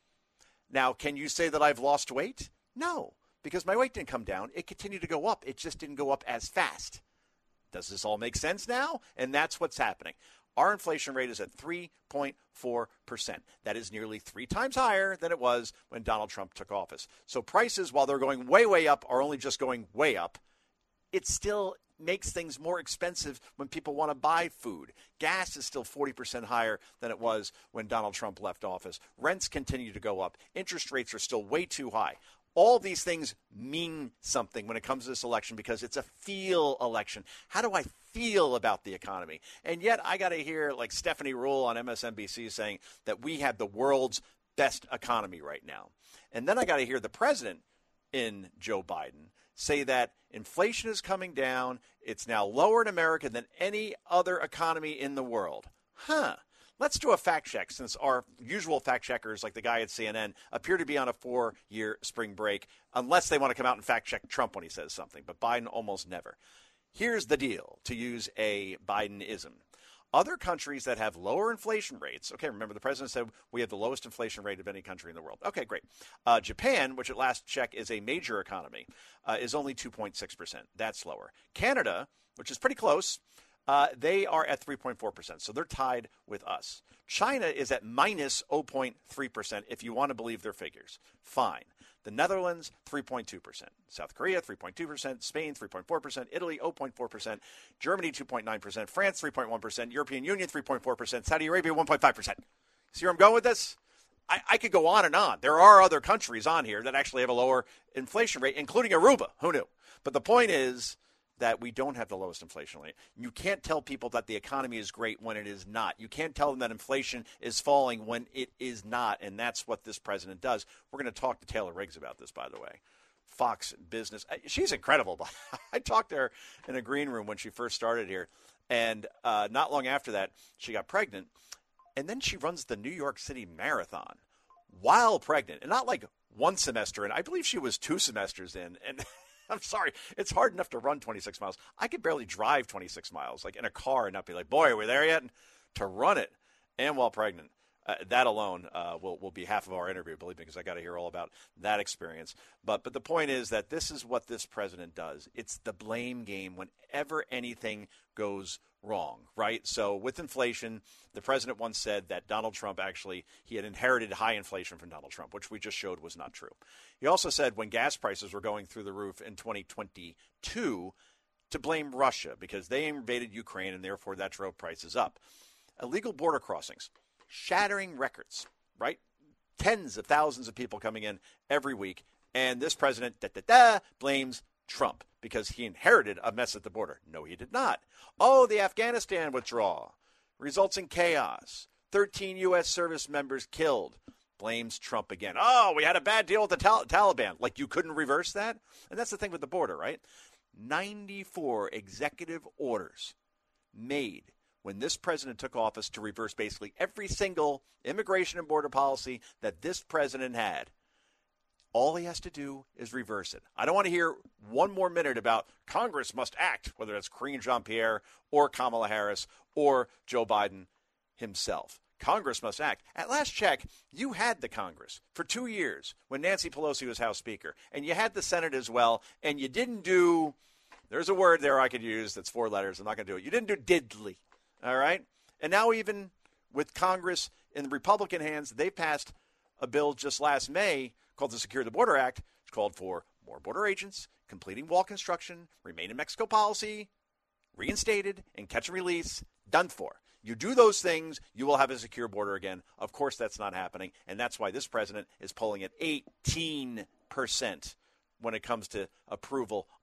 Now, can you say that I've lost weight? No, because my weight didn't come down. It continued to go up. It just didn't go up as fast. Does this all make sense now? And that's what's happening. Our inflation rate is at three point four percent. That is nearly three times higher than it was when Donald Trump took office. So prices, while they're going way, way up, are only just going way up. It still makes things more expensive when people want to buy food. Gas is still forty percent higher than it was when Donald Trump left office. Rents continue to go up. Interest rates are still way too high. All these things mean something when it comes to this election because it's a feel election. How do I feel about the economy? And yet I got to hear like Stephanie Ruhle on M S N B C saying that we have the world's best economy right now. And then I got to hear the president in Joe Biden say that inflation is coming down. It's now lower in America than any other economy in the world. Huh. Let's do a fact check since our usual fact checkers, like the guy at C N N, appear to be on a four-year spring break, unless they want to come out and fact check Trump when he says something. But Biden almost never. Here's the deal, to use a Biden-ism. Other countries that have lower inflation rates, okay, remember the president said we have the lowest inflation rate of any country in the world. Okay, great. Uh, Japan, which at last check is a major economy, uh, is only two point six percent. That's lower. Canada, which is pretty close, Uh, they are at three point four percent, so they're tied with us. China is at minus zero point three percent if you want to believe their figures. Fine. The Netherlands, three point two percent. South Korea, three point two percent. Spain, three point four percent. Italy, zero point four percent. Germany, two point nine percent. France, three point one percent. European Union, three point four percent. Saudi Arabia, one point five percent. See where I'm going with this? I, I could go on and on. There are other countries on here that actually have a lower inflation rate, including Aruba. Who knew? But the point is that we don't have the lowest inflation rate. You can't tell people that the economy is great when it is not. You can't tell them that inflation is falling when it is not, and that's what this president does. We're going to talk to Taylor Riggs about this, by the way. Fox Business. She's incredible. I talked to her in a green room when she first started here, and uh, not long after that, she got pregnant, and then she runs the New York City Marathon while pregnant, and not like one semester in. I believe she was two semesters in, and I'm sorry, it's hard enough to run twenty-six miles. I could barely drive twenty-six miles, like in a car, and not be like, boy, are we there yet? And to run it, and while pregnant, uh, that alone uh, will will be half of our interview, believe me, because I got to hear all about that experience. But but the point is that this is what this president does. It's the blame game whenever anything goes wrong, right? So with inflation, the president once said that Donald Trump actually, he had inherited high inflation from Donald Trump, which we just showed was not true. He also said when gas prices were going through the roof in twenty twenty-two to blame Russia because they invaded Ukraine and therefore that drove prices up. Illegal border crossings, shattering records, right? Tens of thousands of people coming in every week. And this president, da, da, da, blames Trump because he inherited a mess at the border. No, he did not. Oh, the Afghanistan withdrawal results in chaos. thirteen U S service members killed. Blames Trump again. Oh, we had a bad deal with the Tal- Taliban. Like you couldn't reverse that? And that's the thing with the border, right? ninety-four executive orders made when this president took office to reverse basically every single immigration and border policy that this president had. All he has to do is reverse it. I don't want to hear one more minute about Congress must act, whether that's Karine Jean-Pierre or Kamala Harris or Joe Biden himself. Congress must act. At last check, you had the Congress for two years when Nancy Pelosi was House Speaker, and you had the Senate as well, and you didn't do, there's a word there I could use that's four letters. I'm not going to do it. You didn't do diddly, all right? And now even with Congress in the Republican hands, they passed a bill just last May called the Secure the Border Act. It's called for more border agents, completing wall construction, remain in Mexico policy, reinstated, and catch and release, done for. You do those things, you will have a secure border again. Of course, that's not happening, and that's why this president is polling at eighteen percent when it comes to approval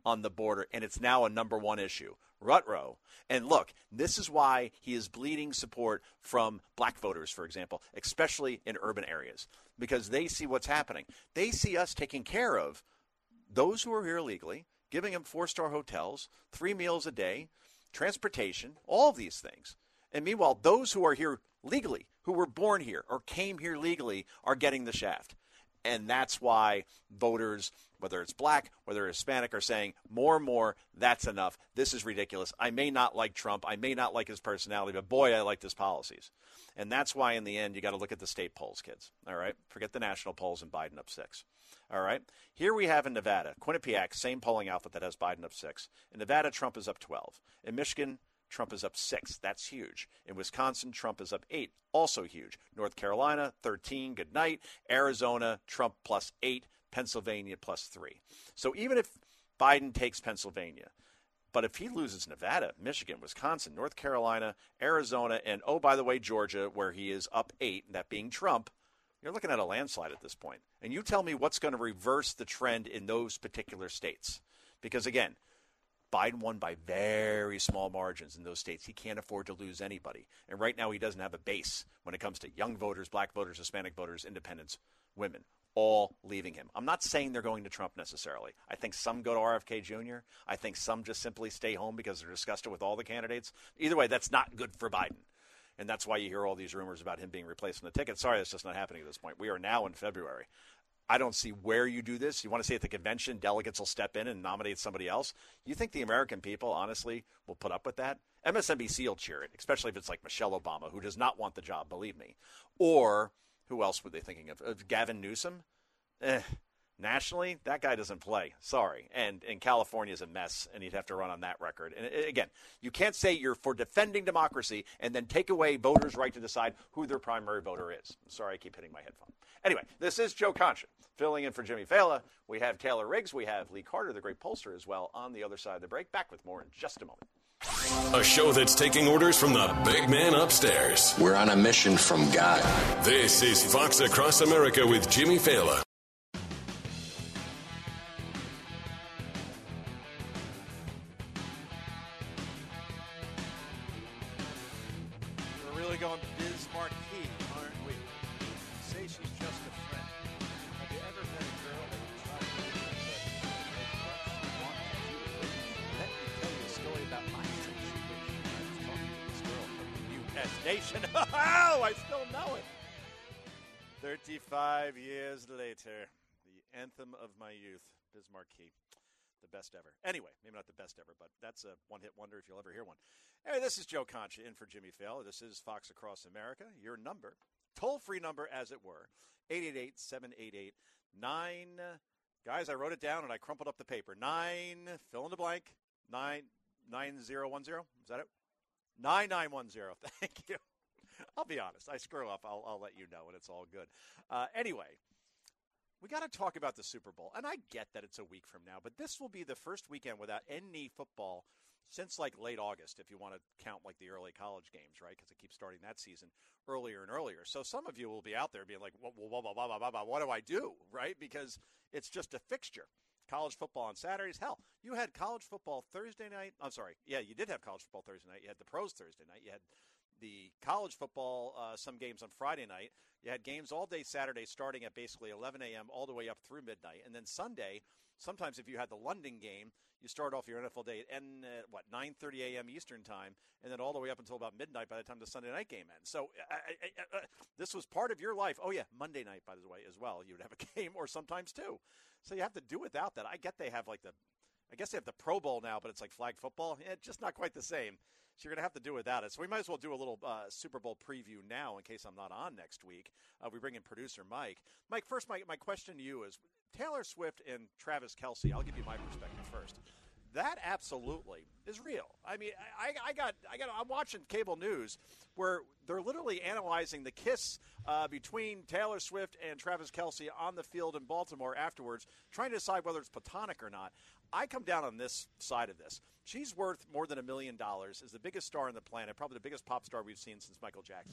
on the border, and it's now a number one issue. Rutrow. And look, this is why he is bleeding support from black voters, for example, especially in urban areas, because they see what's happening. They see us taking care of those who are here illegally, giving them four-star hotels, three meals a day, transportation, all of these things. And meanwhile, those who are here legally, who were born here or came here legally, are getting the shaft. And that's why voters, whether it's black, whether it's Hispanic, are saying more and more, that's enough. This is ridiculous. I may not like Trump. I may not like his personality, but boy, I like his policies. And that's why in the end, you got to look at the state polls, kids. All right? Forget the national polls and Biden up six. All right? Here we have in Nevada, Quinnipiac, same polling outfit that has Biden up six. In Nevada, Trump is up twelve. In Michigan, Trump is up six. That's huge. In Wisconsin, Trump is up eight. Also huge. North Carolina, thirteen. Good night. Arizona, Trump plus eight. Pennsylvania plus three. So even if Biden takes Pennsylvania, but if he loses Nevada, Michigan, Wisconsin, North Carolina, Arizona, and, oh, by the way, Georgia, where he is up eight, that being Trump, you're looking at a landslide at this point. And you tell me what's going to reverse the trend in those particular states. Because, again, Biden won by very small margins in those states. He can't afford to lose anybody. And right now he doesn't have a base when it comes to young voters, black voters, Hispanic voters, independents, women, all leaving him. I'm not saying they're going to Trump necessarily. I think some go to R F K Junior I think some just simply stay home because they're disgusted with all the candidates. Either way, that's not good for Biden. And that's why you hear all these rumors about him being replaced on the ticket. Sorry, that's just not happening at this point. We are now in February. I don't see where you do this. You want to say at the convention, delegates will step in and nominate somebody else? You think the American people, honestly, will put up with that? M S N B C will cheer it, especially if it's like Michelle Obama, who does not want the job, believe me. Or who else were they thinking of? Uh, Gavin Newsom? Eh. Nationally, that guy doesn't play. Sorry. And, and California is a mess, and he'd have to run on that record. And again, you can't say you're for defending democracy and then take away voters' right to decide who their primary voter is. I'm sorry, I keep hitting my headphone. Anyway, this is Joe Concha, filling in for Jimmy Fallon. We have Taylor Riggs. We have Lee Carter, the great pollster, as well, on the other side of the break. Back with more in just a moment. A show that's taking orders from the big man upstairs. We're on a mission from God. This is Fox Across America with Jimmy Fallon. Going Bismarck Key, aren't we? Say she's just a friend. Have you ever met a girl that you tried to do but what she wanted you to do? Let me tell you a story about my situation. I was talking to this girl from the U S Nation. Oh, I still know it. thirty-five years later, the anthem of my youth, Bismarck Key. The best ever. Anyway, maybe not the best ever, but that's a one-hit wonder if you'll ever hear one. Hey, this is Joe Concha in for Jimmy Fallon. This is Fox Across America. Your number, toll-free number as it were, eight eight eight, seven eight eight, nine. Guys, I wrote it down and I crumpled up the paper. Nine, fill in the blank, nine, nine zero one zero. Is that it? nine nine one zero. Thank you. I'll be honest. I screw up. I'll, I'll let you know, and it's all good. Uh, anyway. We got to talk about the Super Bowl, and I get that it's a week from now, but this will be the first weekend without any football since like late August, if you want to count like the early college games, right? Because it keeps starting that season earlier and earlier. So some of you will be out there being like, well, blah, blah, blah, blah, blah, blah. What do I do, right? Because it's just a fixture. College football on Saturdays. Hell, you had college football Thursday night. I'm sorry. Yeah, you did have college football Thursday night. You had the pros Thursday night. You had the college football, uh, some games on Friday night. You had games all day Saturday starting at basically eleven a.m. all the way up through midnight. And then Sunday, sometimes if you had the London game, you start off your N F L day at, uh, what, nine thirty a.m. Eastern time, and then all the way up until about midnight by the time the Sunday night game ends. So I, I, I, uh, this was part of your life. Oh, yeah, Monday night, by the way, as well. You would have a game or sometimes two. So you have to do without that. I get they have like the – I guess they have the Pro Bowl now, but it's like flag football. Yeah, just not quite the same. So you're going to have to do without it. So we might as well do a little uh, Super Bowl preview now in case I'm not on next week. Uh, we bring in producer Mike. Mike, first, my, my question to you is Taylor Swift and Travis Kelce, I'll give you my perspective first. That absolutely is real. I mean, I, I got, I got, I'm watching cable news where they're literally analyzing the kiss uh, between Taylor Swift and Travis Kelce on the field in Baltimore afterwards, trying to decide whether it's platonic or not. I come down on this side of this. She's worth more than a million dollars, is the biggest star on the planet, probably the biggest pop star we've seen since Michael Jackson.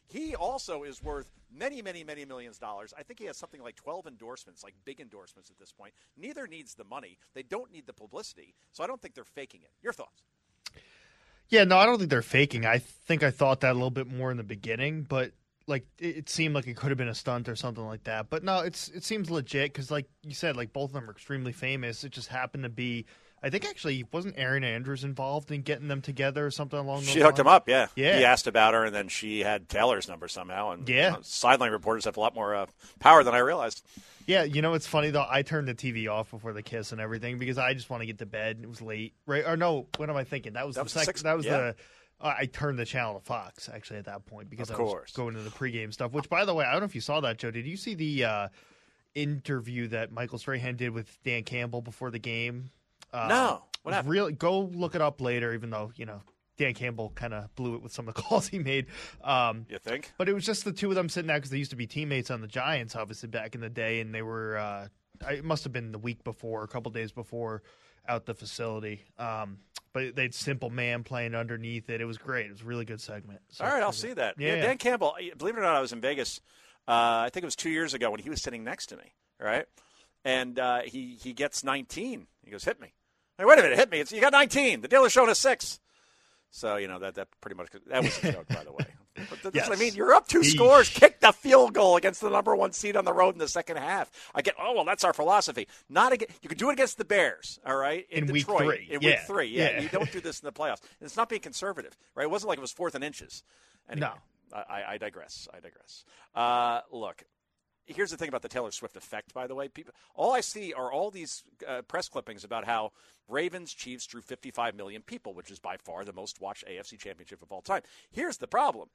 He also is worth many, many, many millions of dollars. I think he has something like twelve endorsements, like big endorsements at this point. Neither needs the money. They don't need the publicity. So I don't think they're faking it. Your thoughts? Yeah, no, I don't think they're faking. I think I thought that a little bit more in the beginning, but like it, it seemed like it could have been a stunt or something like that. But no, it's it seems legit because, like you said, like both of them are extremely famous. It just happened to be. I think actually wasn't Erin Andrews involved in getting them together or something along those lines? She hooked him up, yeah. Yeah. He asked about her, and then she had Taylor's number somehow. And yeah. uh, sideline reporters have a lot more uh, power than I realized. Yeah, you know, it's funny, though. I turned the T V off before the kiss and everything because I just want to get to bed. It was late. Right? Or no, what am I thinking? That was That the was the second. sixth- That was yeah. the. Uh, I turned the channel to Fox, actually, at that point because Of I was course. going to the pregame stuff, which, by the way, I don't know if you saw that, Joe. Did you see the uh, interview that Michael Strahan did with Dan Campbell before the game? Uh, No. What it was happened? Really, go look it up later, even though, you know, Dan Campbell kind of blew it with some of the calls he made. Um, You think? But it was just the two of them sitting there because they used to be teammates on the Giants, obviously, back in the day, and they were uh, – it must have been the week before, a couple days before, out the facility. Um, but they had Simple Man playing underneath it. It was great. It was a really good segment. So, All right, I'll see that. Yeah, Yeah, Dan Campbell, believe it or not, I was in Vegas, uh, I think it was two years ago when he was sitting next to me, all right? And uh, he, he gets nineteen. He goes, hit me. Hey, wait a minute, hit me. It's, you got nineteen. The dealer's showing us six. So, you know, that, that pretty much – that was a joke, by the way. But that's Yes. what I mean, you're up two Eesh. scores. Kick the field goal against the number one seed on the road in the second half. I get, oh, well, that's our philosophy. Not again. You can do it against the Bears, all right, in, In week Detroit. three. In Yeah. week three, yeah. Yeah. You don't do this in the playoffs. And it's not being conservative, right? It wasn't like it was fourth and inches. Anyway, No. I, I digress. I digress. Uh, look, here's the thing about the Taylor Swift effect, by the way. People, all I see are all these uh, press clippings about how Ravens Chiefs drew fifty-five million people, which is by far the most watched A F C championship of all time. Here's the problem.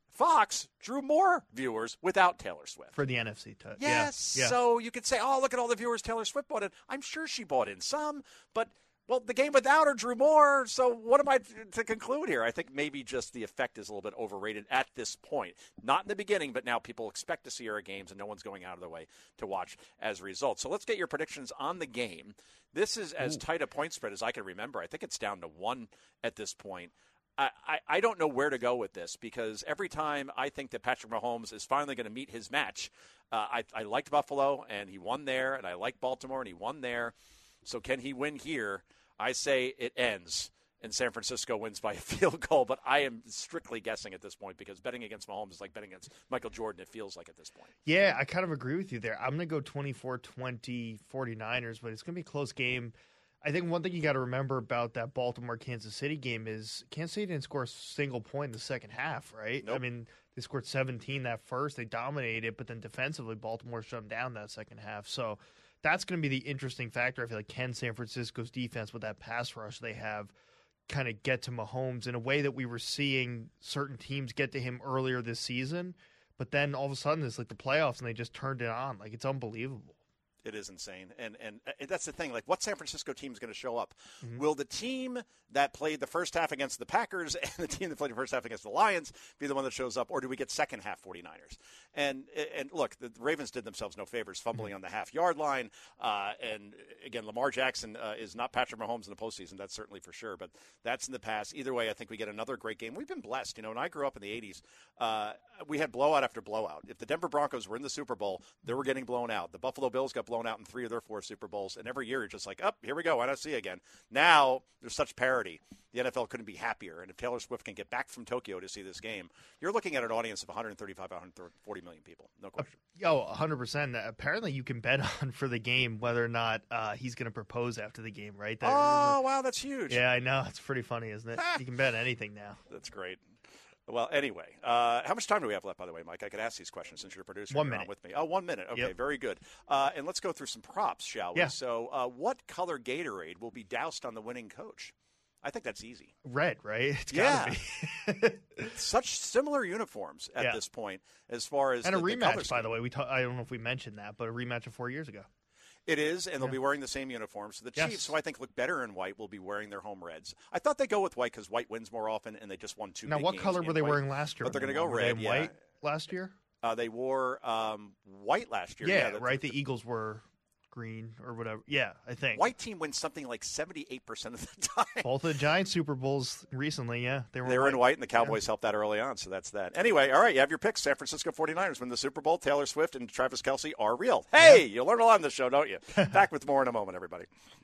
Fox drew more viewers without Taylor Swift. For the N F C. T- Yes. Yeah. Yeah. So you could say, oh, look at all the viewers Taylor Swift bought in. I'm sure she bought in some, but, well, the game without her drew more. So what am I to conclude here? I think maybe just the effect is a little bit overrated at this point. Not in the beginning, but now people expect to see her at games, and no one's going out of their way to watch as a result. So let's get your predictions on the game. This is as Ooh. tight a point spread as I can remember. I think it's down to one at this point. I, I, I don't know where to go with this because every time I think that Patrick Mahomes is finally going to meet his match, uh, I, I liked Buffalo, and he won there, and I liked Baltimore, and he won there. So can he win here? I say it ends, and San Francisco wins by a field goal, but I am strictly guessing at this point because betting against Mahomes is like betting against Michael Jordan, it feels like at this point. Yeah, I kind of agree with you there. I'm going to go twenty-four twenty 49ers, but it's going to be a close game. I think one thing you got to remember about that Baltimore-Kansas City game is Kansas City didn't score a single point in the second half, right? Nope. I mean, they scored seventeen that first. They dominated, but then defensively, Baltimore shut them down that second half. So that's going to be the interesting factor. I feel like can San Francisco's defense with that pass rush they have kind of get to Mahomes in a way that we were seeing certain teams get to him earlier this season, but then all of a sudden it's like the playoffs and they just turned it on. Like, it's unbelievable. It is insane. And and uh, that's the thing. Like, what San Francisco team is going to show up? Mm-hmm. Will the team that played the first half against the Packers and the team that played the first half against the Lions be the one that shows up, or do we get second half 49ers? And and look, the Ravens did themselves no favors, fumbling on the half-yard line. Uh, and, again, Lamar Jackson uh, is not Patrick Mahomes in the postseason. That's certainly for sure. But that's in the past. Either way, I think we get another great game. We've been blessed. You know, when I grew up in the eighties, uh, we had blowout after blowout. If the Denver Broncos were in the Super Bowl, they were getting blown out. The Buffalo Bills got blown out in three of their four Super Bowls. And every year, you're just like, oh, here we go, N F C again. Now, there's such parity. The N F L couldn't be happier. And if Taylor Swift can get back from Tokyo to see this game, you're looking at an audience of one thirty-five, one forty million people. No question. Yo, one hundred percent. Apparently, you can bet on for the game whether or not uh, he's going to propose after the game, right? That, Oh, wow, that's huge. Yeah, I know. It's pretty funny, isn't it? You can bet anything now. That's great. Well, anyway, uh, how much time do we have left, by the way, Mike? I could ask these questions since you're a producer. One You're minute. on with me. Oh, one minute. Okay, Yep. very good. Uh, and let's go through some props, shall we? Yeah. So uh, what color Gatorade will be doused on the winning coach? I think that's easy. Red, right? It's Yeah. gotta be. Such similar uniforms at Yeah. this point as far as And a the, the rematch, color by the way. We ta- I don't know if we mentioned that, but a rematch of four years ago. It is, and they'll Yeah. be wearing the same uniforms. The Yes. Chiefs, who I think look better in white, will be wearing their home reds. I thought they go with white because white wins more often, and they just won two Now, big what games color in were they white. wearing last year? But they're when going to they go won? Were they red, in yeah. white last year? Uh, they wore um, white last year. Yeah, the- right. The, Eagles were green or whatever. Yeah, I think. White team wins something like seventy-eight percent of the time. Both of the Giants Super Bowls recently, yeah. They were, they were white. in white, and the Cowboys yeah. helped that early on, so that's that. Anyway, all right, you have your picks. San Francisco forty-niners win the Super Bowl. Taylor Swift and Travis Kelce are real. Hey, yeah. you learn a lot on the show, don't you? Back with more in a moment, everybody.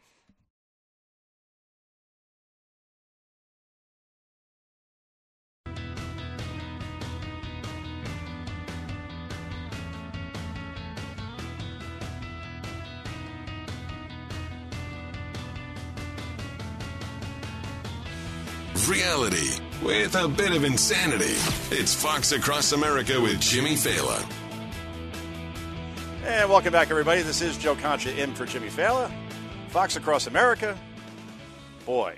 Reality with a bit of insanity. It's Fox Across America with Jimmy Fallon. And welcome back, everybody. This is Joe Concha in for Jimmy Fallon. Fox Across America. Boy,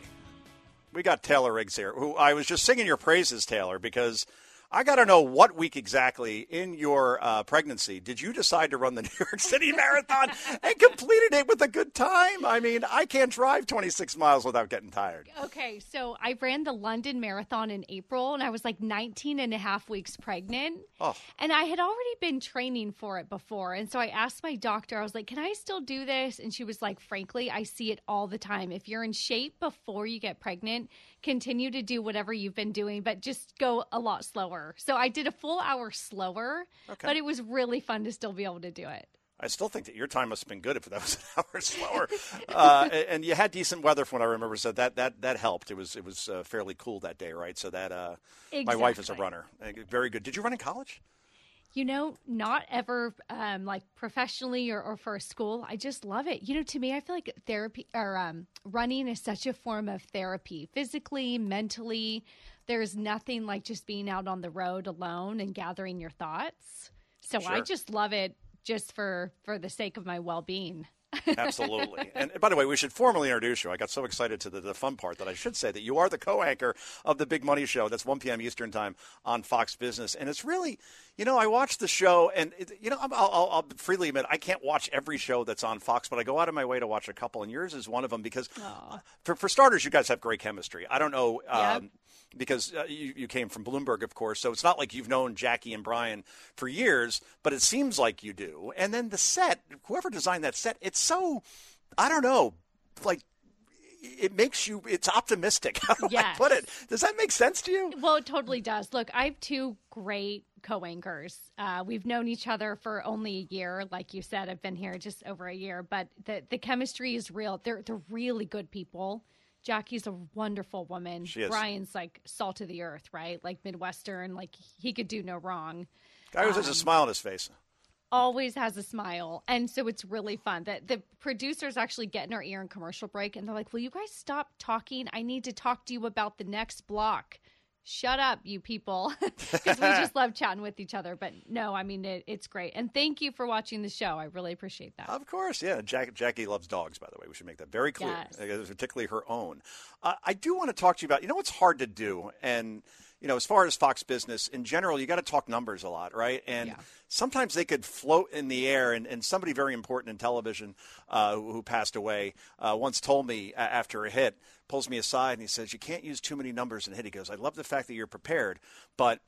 we got Taylor Riggs here, who I was just singing your praises, Taylor, because I got to know what week exactly in your uh, pregnancy did you decide to run the New York City Marathon and completed it with a good time? I mean, I can't drive twenty-six miles without getting tired. Okay, so I ran the London Marathon in April, and I was like nineteen and a half weeks pregnant. Oh. And I had already been training for it before. And so I asked my doctor, I was like, can I still do this? And she was like, frankly, I see it all the time. If you're in shape before you get pregnant, continue to do whatever you've been doing, but just go a lot slower. So I did a full hour slower, okay. but it was really fun to still be able to do it. I still think that your time must have been good if that was an hour slower. uh, and you had decent weather from what I remember, so that that, that helped. It was it was uh, fairly cool that day, right? So that uh, exactly. My wife is a runner. Very good. Did you run in college? You know, not ever um, like professionally or, or for a school. I just love it. You know, to me, I feel like therapy or um, running is such a form of therapy, physically, mentally. There's nothing like just being out on the road alone and gathering your thoughts. So sure. I just love it just for, for the sake of my well-being. Absolutely. And by the way, we should formally introduce you. I got so excited to the, the fun part that I should say that you are the co-anchor of the Big Money Show. That's one p.m. Eastern time on Fox Business. And it's really, you know, I watch the show and, it, you know, I'll, I'll, I'll freely admit I can't watch every show that's on Fox, but I go out of my way to watch a couple. And yours is one of them because, for, for starters, you guys have great chemistry. I don't know. Yep. Um, Because uh, you, you came from Bloomberg, of course, so it's not like you've known Jackie and Brian for years, but it seems like you do. And then the set, whoever designed that set, it's so, I don't know, like it makes you, it's optimistic. How do yes. I put it? Does that make sense to you? Well, it totally does. Look, I have two great co-anchors. Uh, we've known each other for only a year. Like you said, I've been here just over a year, but the, the chemistry is real. They're, they're really good people. Jackie's a wonderful woman. She is. Brian's like salt of the earth, right? Like Midwestern, like he could do no wrong. Guy always um, has a smile on his face. Always has a smile. And so it's really fun. That the producers actually get in our ear in commercial break and they're like, will you guys stop talking? I need to talk to you about the next block. Shut up, you people. Because we just love chatting with each other. But no, I mean, it, it's great. And thank you for watching the show. I really appreciate that. Of course, yeah. Jack, Jackie loves dogs, by the way. We should make that very clear, yes. particularly her own. Uh, I do want to talk to you about, you know what's hard to do? And, you know, as far as Fox Business, in general, you got to talk numbers a lot, right? And yeah. sometimes they could float in the air. And, and somebody very important in television uh, who, who passed away uh, once told me uh, after a hit, pulls me aside and he says, you can't use too many numbers in a hit. He goes, I love the fact that you're prepared, but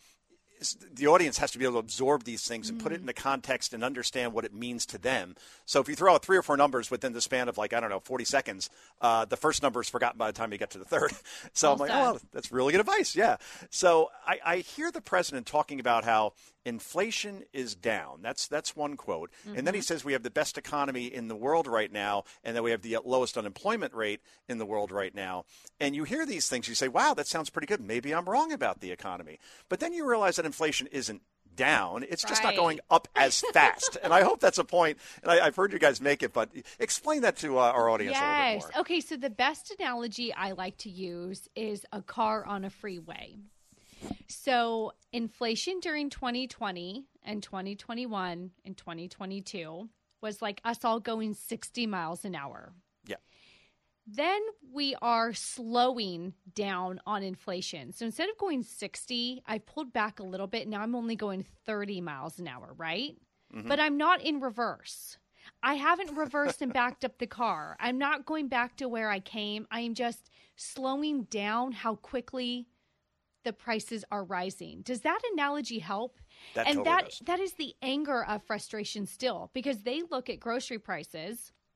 the audience has to be able to absorb these things and mm. put it into context and understand what it means to them. So if you throw out three or four numbers within the span of like, I don't know, forty seconds, uh, the first number is forgotten by the time you get to the third. So well I'm like, said. oh, that's really good advice. Yeah. So I, I hear the president talking about how inflation is down. That's that's one quote. Mm-hmm. And then he says we have the best economy in the world right now and that we have the lowest unemployment rate in the world right now. And you hear these things, you say, wow, that sounds pretty good. Maybe I'm wrong about the economy. But then you realize that inflation isn't down. It's just right. not going up as fast. And I hope that's a point, and I, I've heard you guys make it, but explain that to uh, our audience yes. a little bit more. Okay, so the best analogy I like to use is a car on a freeway. So inflation during twenty twenty and twenty twenty-one and twenty twenty-two was like us all going sixty miles an hour. Yeah. Then we are slowing down on inflation. So instead of going sixty, I pulled back a little bit. Now I'm only going thirty miles an hour, right? Mm-hmm. But I'm not in reverse. I haven't reversed and backed up the car. I'm not going back to where I came. I am just slowing down how quickly the prices are rising. Does that analogy help? That and totally that does. that is the anger of frustration still, because they look at grocery prices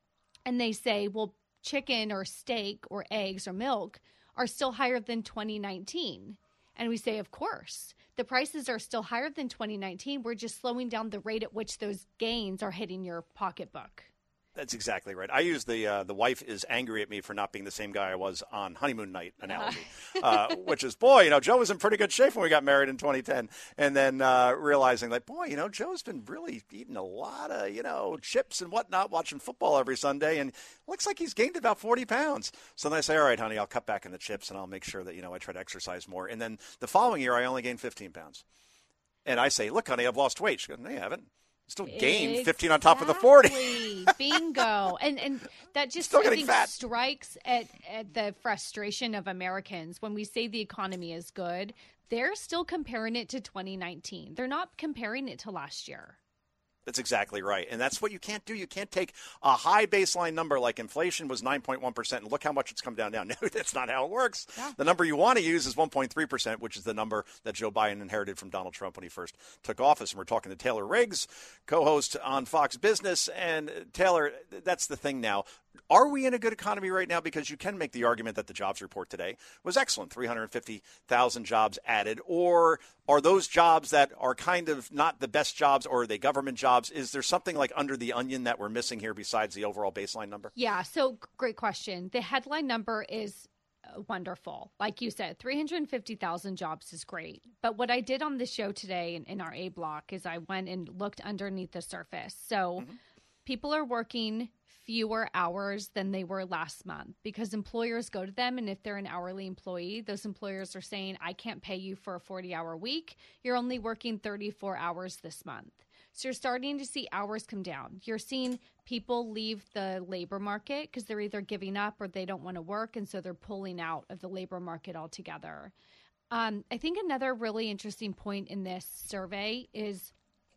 and they say, well, chicken or steak or eggs or milk are still higher than twenty nineteen. And we say, of course, the prices are still higher than twenty nineteen. We're just slowing down the rate at which those gains are hitting your pocketbook. That's exactly right. I use the uh, the wife is angry at me for not being the same guy I was on honeymoon night analogy, uh, which is, boy, you know, Joe was in pretty good shape when we got married in twenty ten. And then uh, realizing, like, boy, you know, Joe's been really eating a lot of, you know, chips and whatnot, watching football every Sunday, and looks like he's gained about forty pounds. So then I say, all right, honey, I'll cut back on the chips, and I'll make sure that, you know, I try to exercise more. And then the following year, I only gained fifteen pounds. And I say, look, honey, I've lost weight. She goes, no, you haven't. Still gained exactly. fifteen on top of the forty. Bingo. And and that just Still I getting think fat. strikes at, at the frustration of Americans when we say the economy is good. They're still comparing it to twenty nineteen. They're not comparing it to last year. That's exactly right. And that's what you can't do. You can't take a high baseline number like inflation was nine point one percent and look how much it's come down now. No, that's not how it works. Yeah. The number you want to use is one point three percent, which is the number that Joe Biden inherited from Donald Trump when he first took office. And we're talking to Taylor Riggs, co-host on Fox Business. And Taylor, that's the thing now. Are we in a good economy right now? Because you can make the argument that the jobs report today was excellent, three hundred fifty thousand jobs added. Or are those jobs that are kind of not the best jobs, or are they government jobs? Is there something like under the onion that we're missing here besides the overall baseline number? Yeah, so great question. The headline number is wonderful. Like you said, three hundred fifty thousand jobs is great. But what I did on the show today in, in our A block is I went and looked underneath the surface. So mm-hmm. people are working fewer hours than they were last month because employers go to them, and if they're an hourly employee, those employers are saying, I can't pay you for a forty-hour week. You're only working thirty-four hours this month. So you're starting to see hours come down. You're seeing people leave the labor market because they're either giving up or they don't want to work, and so they're pulling out of the labor market altogether. Um, I think another really interesting point in this survey is,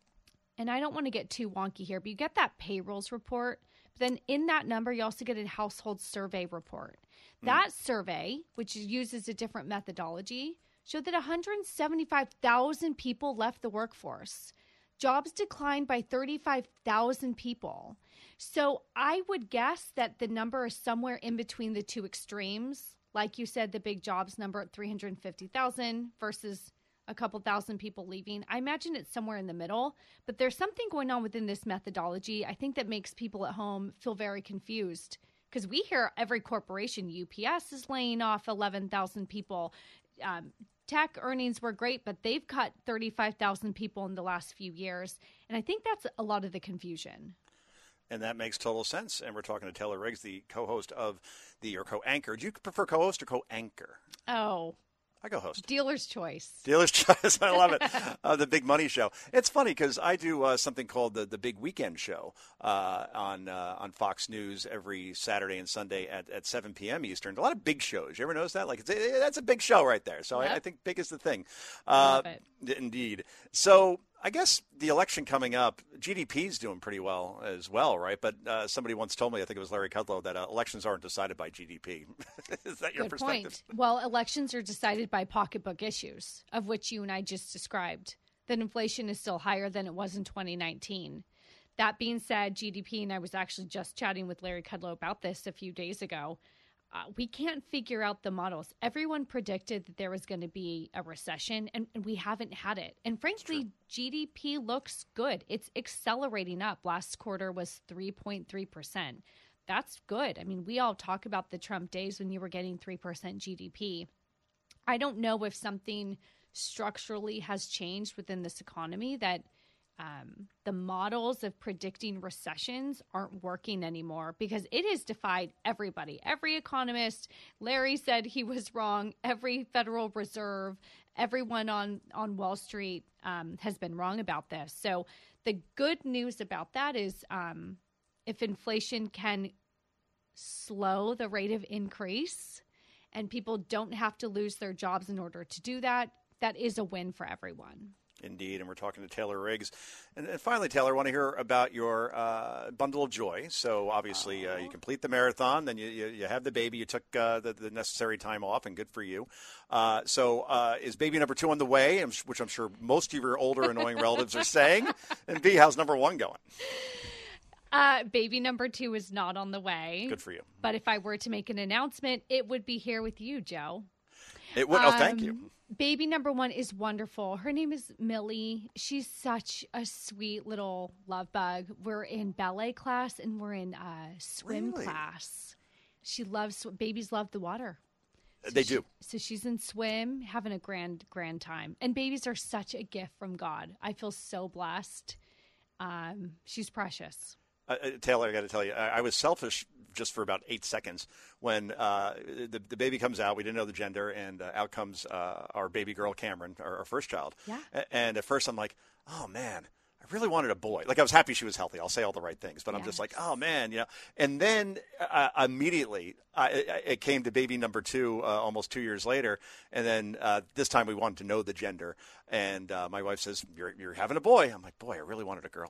and I don't want to get too wonky here, but you get that payrolls report. Then in that number, you also get a household survey report. Mm. That survey, which uses a different methodology, showed that one hundred seventy-five thousand people left the workforce. Jobs declined by thirty-five thousand people. So I would guess that the number is somewhere in between the two extremes. Like you said, the big jobs number at three hundred fifty thousand versus a couple thousand people leaving. I imagine it's somewhere in the middle, but there's something going on within this methodology, I think, that makes people at home feel very confused because we hear every corporation, U P S is laying off eleven thousand people. Um, tech earnings were great, but they've cut thirty-five thousand people in the last few years. And I think that's a lot of the confusion. And that makes total sense. And we're talking to Taylor Riggs, the co-host of the, or co-anchor. Do you prefer co-host or co-anchor? Oh, I go host. Dealer's choice. Dealer's choice. I love it. Uh, the Big Money Show. It's funny because I do uh, something called the, the Big Weekend Show uh, on uh, on Fox News every Saturday and Sunday at, at seven p.m. Eastern. A lot of big shows. You ever notice that? Like it's, it, That's a big show right there. So yep. I, I think big is the thing. Uh, love it. Indeed. So I guess the election coming up, G D P is doing pretty well as well, right? But uh, somebody once told me, I think it was Larry Kudlow, that uh, elections aren't decided by G D P. Is that your Good perspective? Point. Well, elections are decided by pocketbook issues, of which you and I just described. That inflation is still higher than it was in twenty nineteen. That being said, G D P, and I was actually just chatting with Larry Kudlow about this a few days ago, Uh, we can't figure out the models. Everyone predicted that there was going to be a recession, and, and we haven't had it. And frankly, G D P looks good. It's accelerating up. Last quarter was three point three percent. That's good. I mean, we all talk about the Trump days when you were getting three percent G D P. I don't know if something structurally has changed within this economy that Um, the models of predicting recessions aren't working anymore because it has defied everybody. Every economist, Larry said he was wrong. Every Federal Reserve, everyone on, on Wall Street um, has been wrong about this. So the good news about that is um, if inflation can slow the rate of increase and people don't have to lose their jobs in order to do that, that is a win for everyone. Indeed, and we're talking to Taylor Riggs. And, and finally, Taylor, I want to hear about your uh, bundle of joy. So obviously, uh, you complete the marathon, then you, you, you have the baby. You took uh, the, the necessary time off, and good for you. Uh, so uh, is baby number two on the way, which I'm sure most of your older, annoying relatives are saying? And B, how's number one going? Uh, baby number two is not on the way. Good for you. But if I were to make an announcement, it would be here with you, Joe. It would. Um, oh, thank you. Baby number one is wonderful. Her name is Millie. She's such a sweet little love bug. We're in ballet class and we're in uh, swim really? class. She loves, babies love the water. So they she, do. So she's in swim, having a grand, grand time. And babies are such a gift from God. I feel so blessed. Um, she's precious. Uh, Taylor, I got to tell you, I, I was selfish just for about eight seconds when uh, the, the baby comes out. We didn't know the gender, and uh, out comes uh, our baby girl, Cameron, our, our first child. Yeah. A- and at first I'm like, oh, man, I really wanted a boy. Like, I was happy she was healthy. I'll say all the right things. But yes. I'm just like, oh, man, you know. And then uh, immediately I, it came to baby number two uh, almost two years later. And then uh, this time we wanted to know the gender. And uh, my wife says, you're, you're having a boy. I'm like, boy, I really wanted a girl.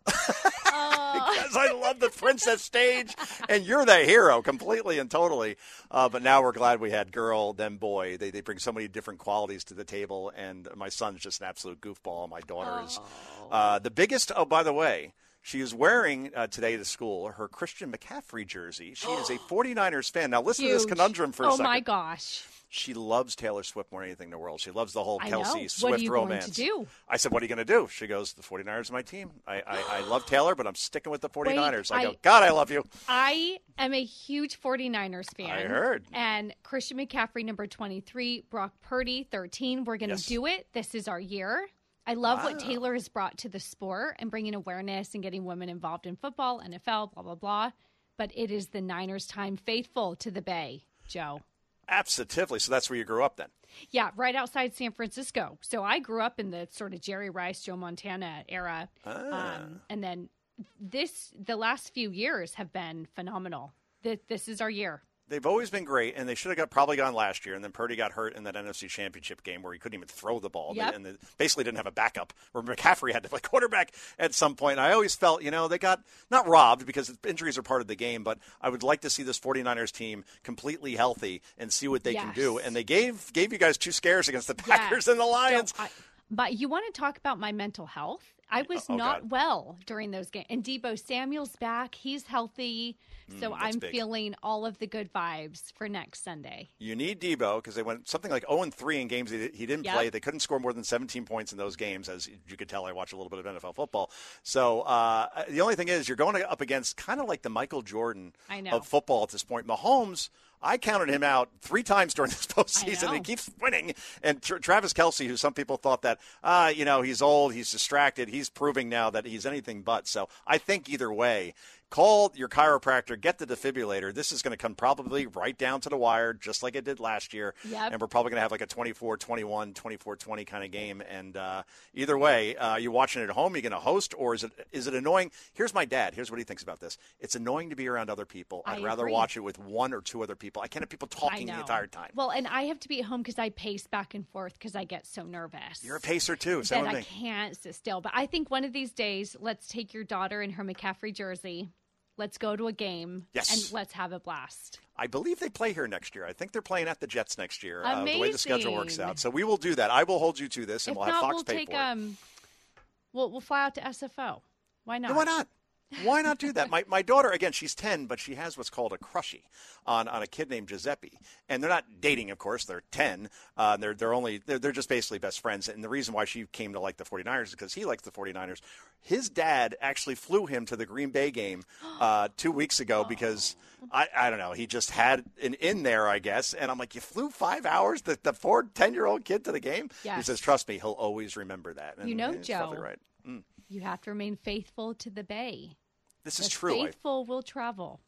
Because I love the princess stage, and you're the hero completely and totally. Uh, but now we're glad we had girl, then boy. They they bring so many different qualities to the table, and my son's just an absolute goofball. My daughter is uh, the biggest. Oh, by the way, she is wearing uh, today to school her Christian McCaffrey jersey. She is a forty-niners fan. Now listen Huge. to this conundrum for a oh second. Oh, my gosh. She loves Taylor Swift more than anything in the world. She loves the whole I Kelsey know. Swift what are you romance. Going to do? I said, what are you going to do? She goes, the forty-niners are my team. I, I, I love Taylor, but I'm sticking with the forty-niners. Wait, I go, I, God, I love you. I am a huge forty-niners fan. I heard. And Christian McCaffrey, number twenty-three, Brock Purdy, thirteen. We're going to yes. do it. This is our year. I love wow. what Taylor has brought to the sport and bringing awareness and getting women involved in football, N F L, blah, blah, blah. But it is the Niners' time, faithful to the Bay, Joe. Absolutely. So that's where you grew up then? Yeah, right outside San Francisco. So I grew up in the sort of Jerry Rice, Joe Montana era. Ah. Um, and then this, the last few years have been phenomenal. This, this is our year. They've always been great, and they should have got probably gone last year. And then Purdy got hurt in that N F C Championship game where he couldn't even throw the ball, yep. and they basically didn't have a backup. Where McCaffrey had to play quarterback at some point. And I always felt, you know, they got not robbed because injuries are part of the game, but I would like to see this forty-niners team completely healthy and see what they yes. can do. And they gave gave you guys two scares against the Packers yes. and the Lions. I, but you want to talk about my mental health? I was oh, not God. well during those games. And Deebo Samuel's back. He's healthy. So mm, I'm big. feeling all of the good vibes for next Sunday. You need Deebo because they went something like oh and three in games he didn't yep. play. They couldn't score more than seventeen points in those games, as you could tell. I watch a little bit of N F L football. So uh, the only thing is you're going up against kind of like the Michael Jordan I know. of football at this point. Mahomes, I counted him out three times during this postseason. He keeps winning. And Tra- Travis Kelce, who some people thought that, uh, you know, he's old, he's distracted, he's proving now that he's anything but. So I think either way, call your chiropractor, get the defibrillator. This is going to come probably right down to the wire, just like it did last year. Yep. And we're probably going to have like a twenty-four twenty-one, twenty-four twenty kind of game. And uh, either way, uh, you watching it at home, you going to host, or is it is it annoying? Here's my dad. Here's what he thinks about this. It's annoying to be around other people. I'd I rather agree. watch it with one or two other people. I can't have people talking the entire time. Well, and I have to be at home because I pace back and forth because I get so nervous. You're a pacer too. Same that with I me. can't sit still. But I think one of these days, let's take your daughter in her McCaffrey jersey. Let's go to a game, yes. and let's have a blast. I believe they play here next year. I think they're playing at the Jets next year, uh, Amazing. the way the schedule works out. So we will do that. I will hold you to this, and if we'll not, have Fox we'll pay take, for it. Um, we'll, we'll fly out to S F O. Why not? Yeah, why not? Why not do that? My my daughter, again, she's ten, but she has what's called a crushie on, on a kid named Giuseppe. And they're not dating, of course. They're ten. Uh, they're they're only they're, they're just basically best friends. And the reason why she came to like the forty-niners is because he likes the forty-niners. His dad actually flew him to the Green Bay game uh, two weeks ago because, I, I don't know, he just had an in there, I guess. And I'm like, you flew five hours, the, the four, ten-year-old kid to the game? Yes. He says, trust me, he'll always remember that. And you know, he's Joe, probably right. Mm. You have to remain faithful to the Bay. This the is true. Faithful will travel.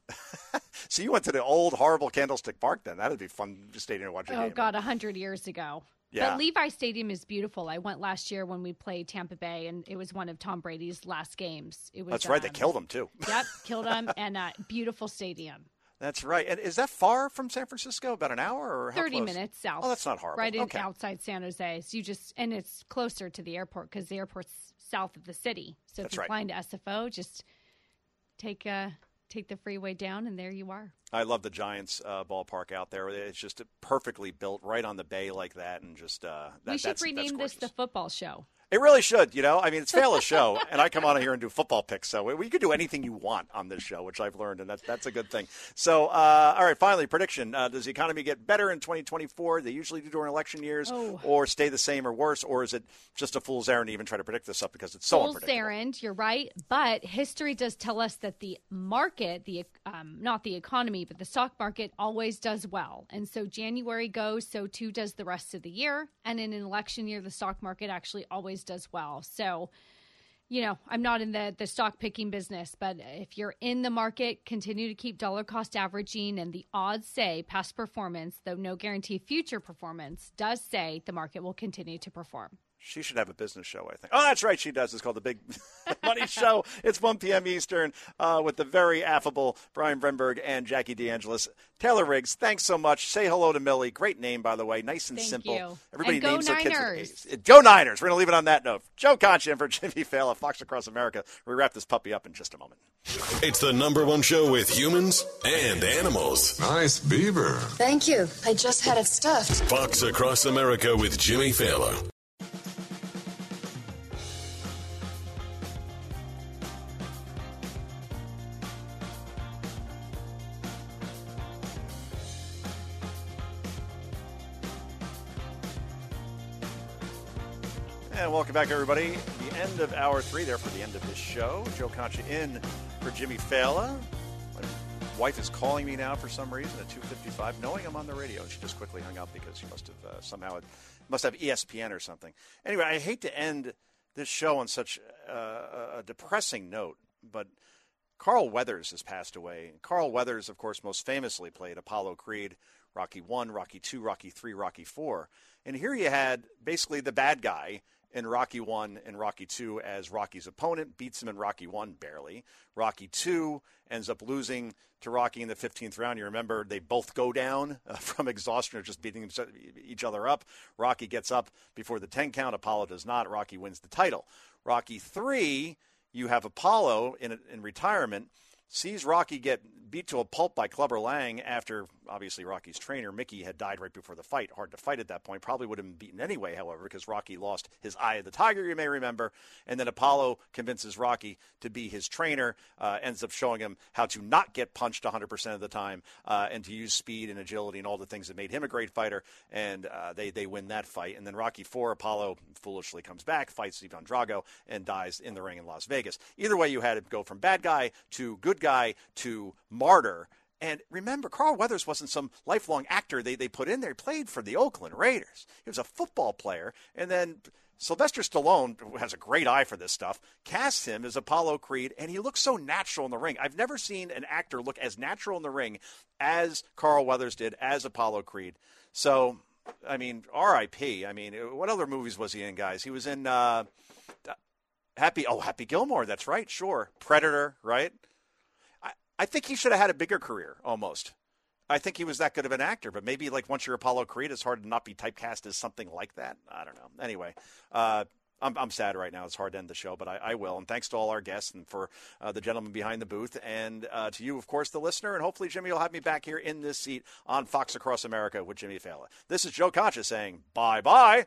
So you went to the old, horrible Candlestick Park then. That would be fun just staying and watching a Oh, game. God, one hundred years ago. Yeah. But Levi Stadium is beautiful. I went last year when we played Tampa Bay, and it was one of Tom Brady's last games. It was. That's right. Um, they killed him, too. Yep, killed him, and a beautiful stadium. That's right. And is that far from San Francisco? About an hour or how thirty close? minutes south. Oh, that's not horrible. Right in, okay. outside San Jose. So you just and it's closer to the airport because the airport's south of the city. So if That's you're right. flying to S F O, just take uh, take the freeway down, and there you are. I love the Giants uh, ballpark out there. It's just perfectly built right on the bay like that, and just uh, that, we should that's, rename that's this the football show. It really should, you know. I mean, it's Fela's show, and I come on here and do football picks. So we, we could do anything you want on this show, which I've learned, and that, that's a good thing. So, uh, all right, finally, prediction. Uh, does the economy get better in twenty twenty-four? They usually do during election years, oh. or stay the same or worse, or is it just a fool's errand to even try to predict this stuff because it's so fool's unpredictable? Errand, you're right. But history does tell us that the market, the um, not the economy, but the stock market always does well. And so January goes, so too does the rest of the year. And in an election year, the stock market actually always does well. So, you know, I'm not in the, the stock picking business, but if you're in the market, continue to keep dollar cost averaging. And the odds say past performance, though no guarantee future performance, does say the market will continue to perform. She should have a business show, I think. Oh, that's right, she does. It's called The Big Money Show. It's one p.m. Eastern uh, with the very affable Brian Brenberg and Jackie DeAngelis. Taylor Riggs, thanks so much. Say hello to Millie. Great name, by the way. Nice and Thank simple. You. Everybody and go names their kids Niners. with A's. Go Niners. We're going to leave it on that note. Joe Concha and for Jimmy Fallon, Fox Across America. We wrap this puppy up in just a moment. It's the number one show with humans and animals. Nice beaver. Thank you. I just had it stuffed. Fox Across America with Jimmy Fallon. And welcome back, everybody. The end of hour three there for the end of this show. Joe Concha in for Jimmy Fallon. My wife is calling me now for some reason at two fifty-five, knowing I'm on the radio. She just quickly hung up because she must have uh, somehow must have E S P N or something. Anyway, I hate to end this show on such uh, a depressing note, but Carl Weathers has passed away. Carl Weathers, of course, most famously played Apollo Creed, Rocky one, Rocky two, Rocky three, Rocky four. And here you had basically the bad guy in Rocky one and Rocky two as Rocky's opponent, beats him in Rocky one barely. Rocky two ends up losing to Rocky in the fifteenth round. You remember they both go down uh, from exhaustion or just beating each other up. Rocky gets up before the ten count. Apollo does not. Rocky wins the title. Rocky three, you have Apollo in, in retirement, sees Rocky get beat to a pulp by Clubber Lang after, obviously, Rocky's trainer, Mickey, had died right before the fight. Hard to fight at that point. Probably would have been beaten anyway, however, because Rocky lost his eye of the tiger, you may remember. And then Apollo convinces Rocky to be his trainer, uh, ends up showing him how to not get punched one hundred percent of the time uh, and to use speed and agility and all the things that made him a great fighter. And uh, they, they win that fight. And then Rocky four, Apollo foolishly comes back, fights Ivan Drago, and dies in the ring in Las Vegas. Either way, you had to go from bad guy to good guy to martyr. And remember, Carl Weathers wasn't some lifelong actor they, they put in there. He played for the Oakland Raiders. He was a football player. And then Sylvester Stallone, who has a great eye for this stuff, cast him as Apollo Creed, and he looks so natural in the ring. I've never seen an actor look as natural in the ring as Carl Weathers did as Apollo Creed. So, I mean, R I P I mean, what other movies was he in, guys? He was in uh, Happy, oh, Happy Gilmore, that's right, sure. Predator, right? I think he should have had a bigger career, almost. I think he was that good of an actor, but maybe like once you're Apollo Creed, it's hard to not be typecast as something like that. I don't know. Anyway, uh, I'm, I'm sad right now. It's hard to end the show, but I, I will. And thanks to all our guests and for uh, the gentleman behind the booth and uh, to you, of course, the listener. And hopefully, Jimmy will have me back here in this seat on Fox Across America with Jimmy Fallon. This is Joe Concha saying bye-bye.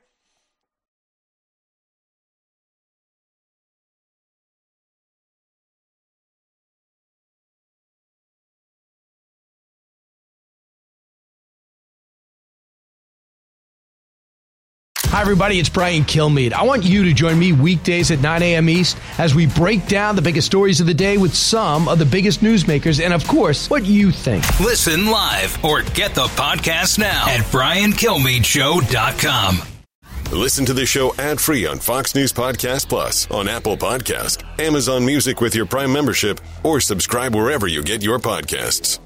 Hi, everybody. It's Brian Kilmeade. I want you to join me weekdays at nine a.m. East as we break down the biggest stories of the day with some of the biggest newsmakers and, of course, what you think. Listen live or get the podcast now at brian kilmeade show dot com. Listen to the show ad-free on Fox News Podcast Plus, on Apple Podcast, Amazon Music with your Prime membership, or subscribe wherever you get your podcasts.